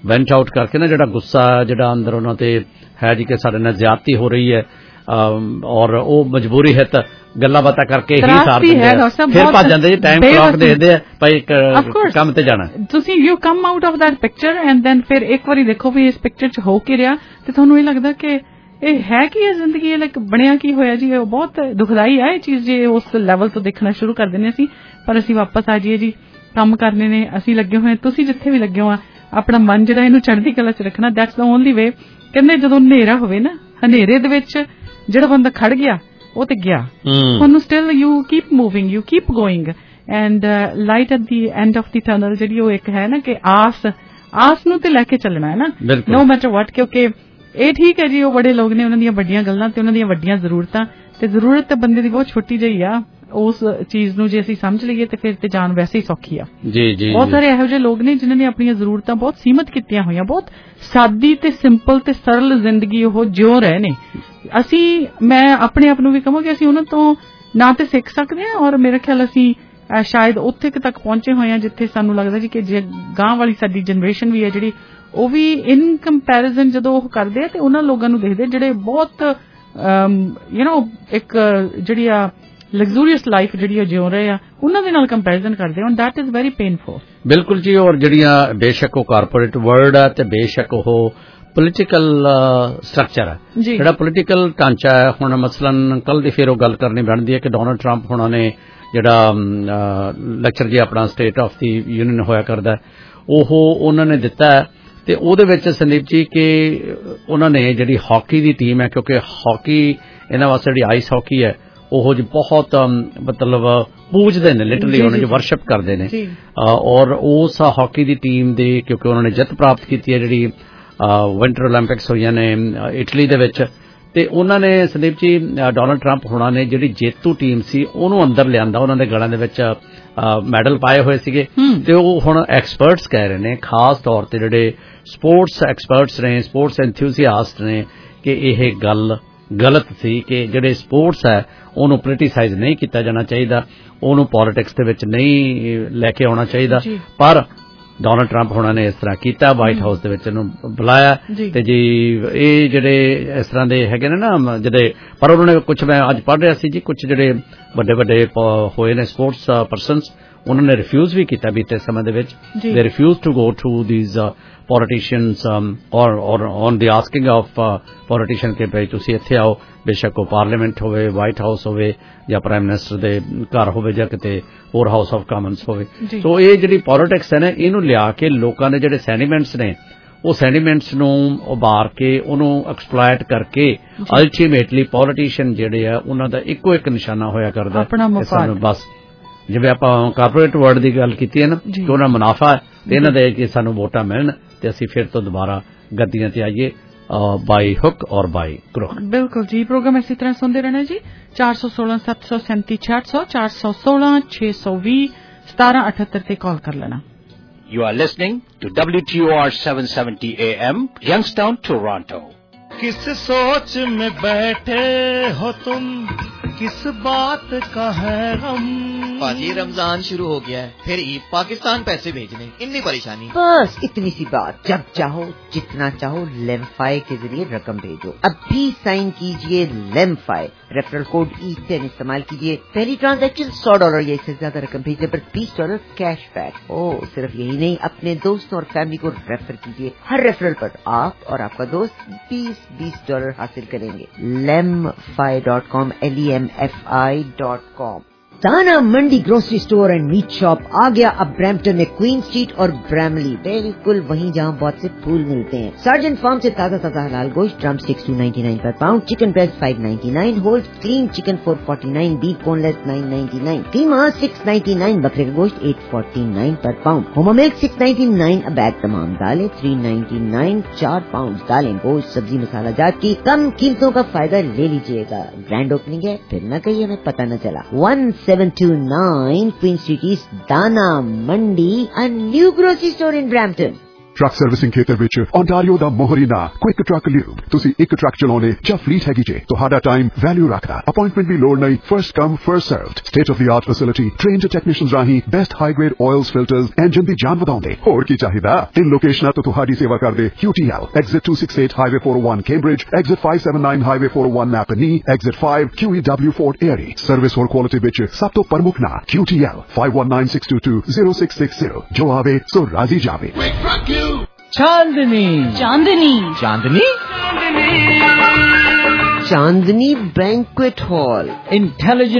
वेंट आउट करके ना जिहड़ा गुस्सा जिहड़ा अंदर उन्हां ते है जी कि साडे नाल ज्यादती हो रही है और वो मजबूरी है तो गल्लां बातां करके ही सार दिंदे आ फिर भज जांदे जी टाइम क्लॉक देखदे आ भाई काम ते जाना तुसीं you come out of that picture and then फिर एक बारी देखो भी इस पिक्चर च हो के रिहा ते तुहानूं ये लगदा कि ਇਹ ਹੈ ਕਿ ਇਹ ਜ਼ਿੰਦਗੀ ਲਾਈਕ ਬਣਿਆ ਕੀ ਹੋਇਆ ਜੀ ਉਹ ਬਹੁਤ ਦੁਖਦਾਈ ਹੈ ਇਹ ਚੀਜ਼ ਜੇ ਉਸ ਲੈਵਲ ਤੋਂ ਦੇਖਣਾ ਸ਼ੁਰੂ ਕਰ ਦਿੰਦੇ ਅਸੀਂ ਪਰ ਅਸੀਂ ਵਾਪਸ ਆ ਜਾਈਏ ਜੀ ਕੰਮ ਕਰਨੇ ਨੇ ਅਸੀਂ ਲੱਗੇ ਹੋਏ ਤੁਸੀਂ ਜਿੱਥੇ ਵੀ ਲੱਗੇ ਹੋ ਆਪਣਾ ਮਨ ਜਿਹੜਾ ਇਹਨੂੰ ਚੜ੍ਹਦੀ ਕਲਾ 'ਚ ਰੱਖਣਾ ਦੈਟਸ ਦਾ ਓਨਲੀ ਵੇ ਕਹਿੰਦੇ ਜਦੋਂ ਹਨੇਰਾ ਹੋਵੇ ਨਾ ਹਨੇਰੇ ਦੇ ਵਿੱਚ ਜਿਹੜਾ ਬੰਦਾ ਖੜ ਗਿਆ ਉਹ ਤੇ ਗਿਆ ਤੁਹਾਨੂੰ still you keep moving you keep going and light at the end of the tunnel ਜਿਹੜੀ ਉਹ ਇੱਕ ਹੈ ਨਾ ਕਿ ਆਸ ਨੂੰ ਤੇ ਲੈ ਕੇ ਚੱਲਣਾ ਹੈ ਨਾ ਨੋ ਮੈਟਰ ਵਾਟ ਕਿਉਂਕਿ ਇਹ ਠੀਕ ਹੈ ਜੀ ਉਹ ਬੜੇ ਲੋਕ ਨੇ ਉਹਨਾਂ ਦੀਆਂ ਵੱਡੀਆਂ ਗੱਲਾਂ ਤੇ ਉਹਨਾਂ ਦੀਆਂ ਵੱਡੀਆਂ ਜ਼ਰੂਰਤਾਂ ਤੇ ਜ਼ਰੂਰਤ ਤਾਂ ਬੰਦੇ ਦੀ ਬਹੁਤ ਛੋਟੀ ਜਿਹੀ ਆ ਉਸ ਚੀਜ਼ ਨੂੰ ਜੇ ਅਸੀਂ ਸਮਝ ਲਈਏ ਤੇ ਫਿਰ ਤੇ ਜਾਨ ਵੈਸੇ ਹੀ ਸੌਖੀ ਆ ਜੀ ਜੀ ਬਹੁਤ ਸਾਰੇ ਇਹੋ ਜਿਹੇ ਲੋਕ ਨੇ ਜਿਨ੍ਹਾਂ ਨੇ ਆਪਣੀਆਂ ਜ਼ਰੂਰਤਾਂ ਬਹੁਤ ਸੀਮਤ ਕੀਤੀਆਂ ਹੋਈਆਂ ਬਹੁਤ ਸਾਦੀ ਤੇ ਸਿੰਪਲ ਤੇ ਸਰਲ ਜ਼ਿੰਦਗੀ ਉਹ ਜਿਉ ਰਹੇ ਨੇ ਮੈਂ ਆਪਣੇ ਆਪ ਨੂੰ ਵੀ ਕਹਾਂ ਕਿ ਅਸੀਂ ਉਹਨਾਂ ਤੋਂ ਨਾ ਤੇ ਸਿੱਖ ਸਕਦੇ ਹਾਂ ਔਰ ਮੇਰੇ ਖਿਆਲ ਅਸੀਂ ਸ਼ਾਇਦ ਉੱਥੇ ਤੱਕ ਪਹੁੰਚੇ ਹੋਏ ਹਾਂ ਜਿੱਥੇ ਸਾਨੂੰ ਲੱਗਦਾ ਜੀ ਕਿ ਜੇ ਗਾਂ ਵਾਲੀ ਸਾਡੀ ਜਨਰੇਸ਼ਨ ਵੀ ਹੈ ਜਿਹੜੀ ਉਹ ਵੀ ਇਨ ਕੰਪੈਰੀਜ਼ਨ ਜਦੋਂ ਉਹ ਕਰਦੇ ਆ ਤੇ ਉਹਨਾਂ ਲੋਕਾਂ ਨੂੰ ਦੇਖਦੇ ਜਿਹੜੇ ਬਹੁਤ ਇੱਕ ਜਿਹੜੀ ਆ ਲਗਜ਼ੂਰੀਅਸ ਲਾਈਫ ਜਿਹੜੀ ਆ ਜਿਉ ਰਹੇ ਆ ਉਹਨਾਂ ਦੇ ਨਾਲ ਕੰਪੈਰੀਜ਼ਨ ਕਰਦੇ ਆ ਦੈਟ ਇਜ਼ ਵੈਰੀ ਪੇਨਫੁਲ ਬਿਲਕੁਲ ਜੀ ਔਰ ਜਿਹੜੀਆਂ ਬੇਸ਼ੱਕ ਉਹ ਕਾਰਪੋਰੇਟ ਵਰਲਡ ਆ ਤੇ ਬੇਸ਼ੱਕ ਉਹ ਪੋਲੀਟੀਕਲ ਸਟਰਕਚਰ ਹੈ ਜਿਹੜਾ ਪੋਲੀਟੀਕਲ ਢਾਂਚਾ ਹੈ ਹੁਣ ਮਸਲਨ ਕੱਲ ਦੀ ਫਿਰ ਉਹ ਗੱਲ ਕਰਨੀ ਬਣਦੀ ਹੈ ਕਿ ਡੋਨਲਡ ਟਰੰਪ ਹੁਣਾਂ ਨੇ ਜਿਹੜਾ ਲੈਕਚਰ ਜੀ ਆਪਣਾ ਸਟੇਟ ਆਫ ਦੀ ਯੂਨੀਅਨ ਹੋਇਆ ਕਰਦਾ ਉਹ ਉਹਨਾਂ ਨੇ ਦਿੱਤਾ ਤੇ ਉਹਦੇ ਵਿੱਚ ਸੰਦੀਪ ਜੀ ਕਿ ਉਹਨਾਂ ਨੇ ਜਿਹੜੀ ਹਾਕੀ ਦੀ ਟੀਮ ਹੈ ਕਿਉਂਕਿ ਹਾਕੀ ਇਹਨਾਂ ਵਾਸਤੇ ਜਿਹੜੀ ਆਈਸ ਹਾਕੀ ਹੈ ਉਹ ਜੀ ਬਹੁਤ ਮਤਲਬ ਪੂਜਦੇ ਨੇ ਲਿਟਰਲੀ ਉਹਨਾਂ ਦੀ ਵਰਸ਼ਿਪ ਕਰਦੇ ਨੇ ਔਰ ਉਸ ਹਾਕੀ ਦੀ ਟੀਮ ਦੇ ਕਿਉਂਕਿ ਉਹਨਾਂ ਨੇ ਜਿੱਤ ਪ੍ਰਾਪਤ ਕੀਤੀ ਹੈ ਜਿਹੜੀ ਵਿੰਟਰ ਓਲੰਪਿਕਸ ਹੋਈਆਂ ਨੇ ਇਟਲੀ ਦੇ ਵਿੱਚ ਤੇ ਉਹਨਾਂ ਨੇ ਸੰਦੀਪ ਜੀ ਡੋਨਲਡ ਟਰੰਪ ਹੋਣਾ ਨੇ ਜਿਹੜੀ ਜੇਤੂ ਟੀਮ ਸੀ ਉਹਨੂੰ ਅੰਦਰ ਲਿਆਂਦਾ ਉਹਨਾਂ ਦੇ ਗਲਾਂ ਦੇ ਵਿੱਚ ਮੈਡਲ ਪਾਏ ਹੋਏ ਸੀਗੇ ਤੇ ਉਹ ਹੁਣ ਐਕਸਪਰਟਸ ਕਹਿ ਰਹੇ ਨੇ ਖਾਸ ਤੌਰ ਤੇ ਜਿਹੜੇ ਸਪੋਰਟਸ ਐਕਸਪਰਟਸ ਨੇ ਸਪੋਰਟਸ ਐਂਥੂਸੀਆਸਟ ਨੇ ਕਿ ਇਹ ਗੱਲ ਗਲਤ ਸੀ ਕਿ ਜਿਹੜੇ ਸਪੋਰਟਸ ਹੈ ਉਹਨੂੰ ਪੋਲੀਟੀਸਾਈਜ਼ ਨਹੀਂ ਕੀਤਾ ਜਾਣਾ ਚਾਹੀਦਾ ਉਹਨੂੰ ਪੋਲਿਟਿਕਸ ਦੇ ਵਿੱਚ ਨਹੀਂ ਲੈ ਕੇ ਆਉਣਾ ਚਾਹੀਦਾ ਪਰ ਡੋਨਲਡ ਟਰੰਪ ਹੋਣਾ ਨੇ ਇਸ ਤਰ੍ਹਾਂ ਕੀਤਾ ਵਾਈਟ ਹਾਊਸ ਦੇ ਵਿੱਚ ਇਹਨੂੰ ਬੁਲਾਇਆ ਤੇ ਜੀ ਇਹ ਜਿਹੜੇ ਇਸ ਤਰ੍ਹਾਂ ਦੇ ਹੈਗੇ ਨੇ ਨਾ ਜਿਹੜੇ ਪਰ ਉਹਨਾਂ ਨੇ ਕੁਝ ਮੈਂ ਅੱਜ ਪੜ੍ਹ ਰਿਹਾ ਸੀ ਜੀ ਕੁਝ ਜਿਹੜੇ ਵੱਡੇ ਵੱਡੇ ਹੋਏ ਨੇ ਸਪੋਰਟਸ ਪਰਸਨਸ ਉਹਨਾਂ ਨੇ ਰਿਫਿਊਜ਼ ਵੀ ਕੀਤਾ ਬੀਤੇ ਸਮੇਂ ਦੇ ਵਿੱਚ they refuse to go to these politicians or on the asking of politician ਕਿ ਭਈ ਤੁਸੀਂ ਇੱਥੇ ਆਓ ਬੇਸ਼ੱਕ ਉਹ ਪਾਰਲੀਮੈਂਟ ਹੋਵੇ ਵਾਈਟ ਹਾਊਸ ਹੋਵੇ ਜਾਂ ਪ੍ਰਾਈਮ ਮਿਨਿਸਟਰ ਦੇ ਘਰ ਹੋਵੇ ਜਾਂ ਕਿਤੇ ਹੋਰ ਹਾਊਸ ਆਫ ਕਾਮਨਸ ਹੋਵੇ ਸੋ ਇਹ ਜਿਹੜੀ ਪੋਲਿਟਿਕਸ ਹੈ ਨਾ ਇਹਨੂੰ ਲਿਆ ਕੇ ਲੋਕਾਂ ਦੇ ਜਿਹੜੇ ਸੈਂਟੀਮੈਂਟਸ ਨੇ ਉਹ ਸੈਂਟੀਮੈਂਟਸ ਨੂੰ ਉਭਾਰ ਕੇ ਉਹਨੂੰ ਐਕਸਪਲੋਇਟ ਕਰਕੇ ਅਲਟੀਮੇਟਲੀ ਪੋਲੀਟੀਸ਼ੀਅਨ ਜਿਹੜੇ ਆ ਉਹਨਾਂ ਦਾ ਇੱਕੋ ਇੱਕ ਨਿਸ਼ਾਨਾ ਹੋਇਆ ਕਰਦਾ ਸਾਨੂੰ ਬਸ ਜਿਵੇਂ ਆਪਾਂ ਕਾਰਪੋਰੇਟ ਵਰਲਡ ਦੀ ਗੱਲ ਕੀਤੀ ਹੈ ਨਾ ਕਿ ਉਹਨਾਂ ਮੁਨਾਫਾ ਤੇ ਇਹਨਾਂ ਦੇ ਕਿ ਸਾਨੂੰ ਵੋਟਾਂ ਮਿਲਣ ਤੇ ਅਸੀਂ ਫਿਰ ਤੋਂ ਦੁਬਾਰਾ ਗੱਦੀਆਂ ਤੇ ਆਈਏ ਬਾਈ ਹੁੱਕ ਔਰ ਬਾਈ ਕਰੁਕ ਬਿਲਕੁਲ ਜੀ ਪ੍ਰੋਗਰਾਮ ਇਸੇ ਤਰ੍ਹਾਂ ਸੁਣਦੇ ਰਹਿਣਾ ਜੀ 416 737 6600 416 620 1778 ਤੇ ਕਾਲ ਕਰ ਲੈਣਾ You are listening to WTOR 770 AM Youngstown Toronto किस सोच में बैठे हो तुम किस बात का है गम पाजी रमजान शुरू हो गया है फिर ईद पाकिस्तान पैसे भेजने इतनी परेशानी बस इतनी सी बात जब चाहो जितना चाहो लेमफाई के जरिए रकम भेजो अभी साइन कीजिए लेमफाई रेफरल कोड E10 इस्तेमाल कीजिए पहली ट्रांजैक्शन $100 या इससे ज्यादा रकम भेजने पर $20 कैश बैक सिर्फ यही नहीं अपने दोस्तों और फैमिली को रेफर कीजिए हर रेफरल पर आप और आपका दोस्त $20 हासिल करेंगे lemfi.com lemfi.com Dana Mandi grocery store and meat shop आ गया अब ब्रैम्पटन में क्वीन स्ट्रीट और ब्रैमली बिल्कुल वहीं जहां बहुत से फूल मिलते हैं सर्जन फार्म से ताजा ताजा हलाल गोश्त drum sticks $2.99 per pound chicken breast $5.99 whole clean chicken $4.49 beef boneless $9.99 कीमा $6.99 बकरे का गोश्त $8.49 पर पाउंड होमा मिल्क $6.99 बैग तमाम दालें $3.99 4 पाउंड दालें गोश्त सब्जी मसाला जात की कम कीमतों का फायदा ले लीजिएगा ग्रैंड ओपनिंग है फिर न कहिए हमें पता न चला 1729 Queen Street East, Dana Mandi, a new grocery store in Brampton. Truck servicing ਖੇਤਰ ਵਿੱਚ ਓਨਟਾਰੀਓ ਦਾ ਮੋਹਰੀ ਨਾਂ ਕੁਇਕ ਟਰੱਕ ਲਿਊਬ। ਤੁਸੀਂ ਇੱਕ ਟਰੱਕ ਚਲਾਉਣੇ ਜਾਂ ਫਲੀਟ ਹੈਗੀ ਜੇ, ਤੁਹਾਡਾ ਟਾਈਮ ਵੈਲਿਊ ਰੱਖਦਾ। ਅਪਾਇੰਟਮੈਂਟ ਦੀ ਲੋੜ ਨਹੀਂ, first come first served. State of the art facility, trained technicians ਰਾਹੀਂ best high grade oils, filters, engine ਦੀ ਜਾਨ ਵਧਾਉਂਦੇ। ਹੋਰ ਕੀ ਚਾਹੀਦਾ? 3 ਲੋਕੇਸ਼ਨਾਂ ਤੋਂ ਤੁਹਾਡੀ ਸੇਵਾ ਕਰਦੇ QTL, exit 268 highway 401 Cambridge, exit 579 highway 401 Napanee, exit 5 QEW Fort Erie. Service ਹੋਰ ਕੁਆਲਿਟੀ ਵਿੱਚ ਸਭ ਤੋਂ ਪ੍ਰਮੁੱਖ ਨਾਂ QTL 5196220660। ਜੋ ਆਵੇ ਸੋ ਰਾਜ਼ੀ ਜਾਵੇ। Chandni Chandni Chandni Chandni banquet hall, intelligent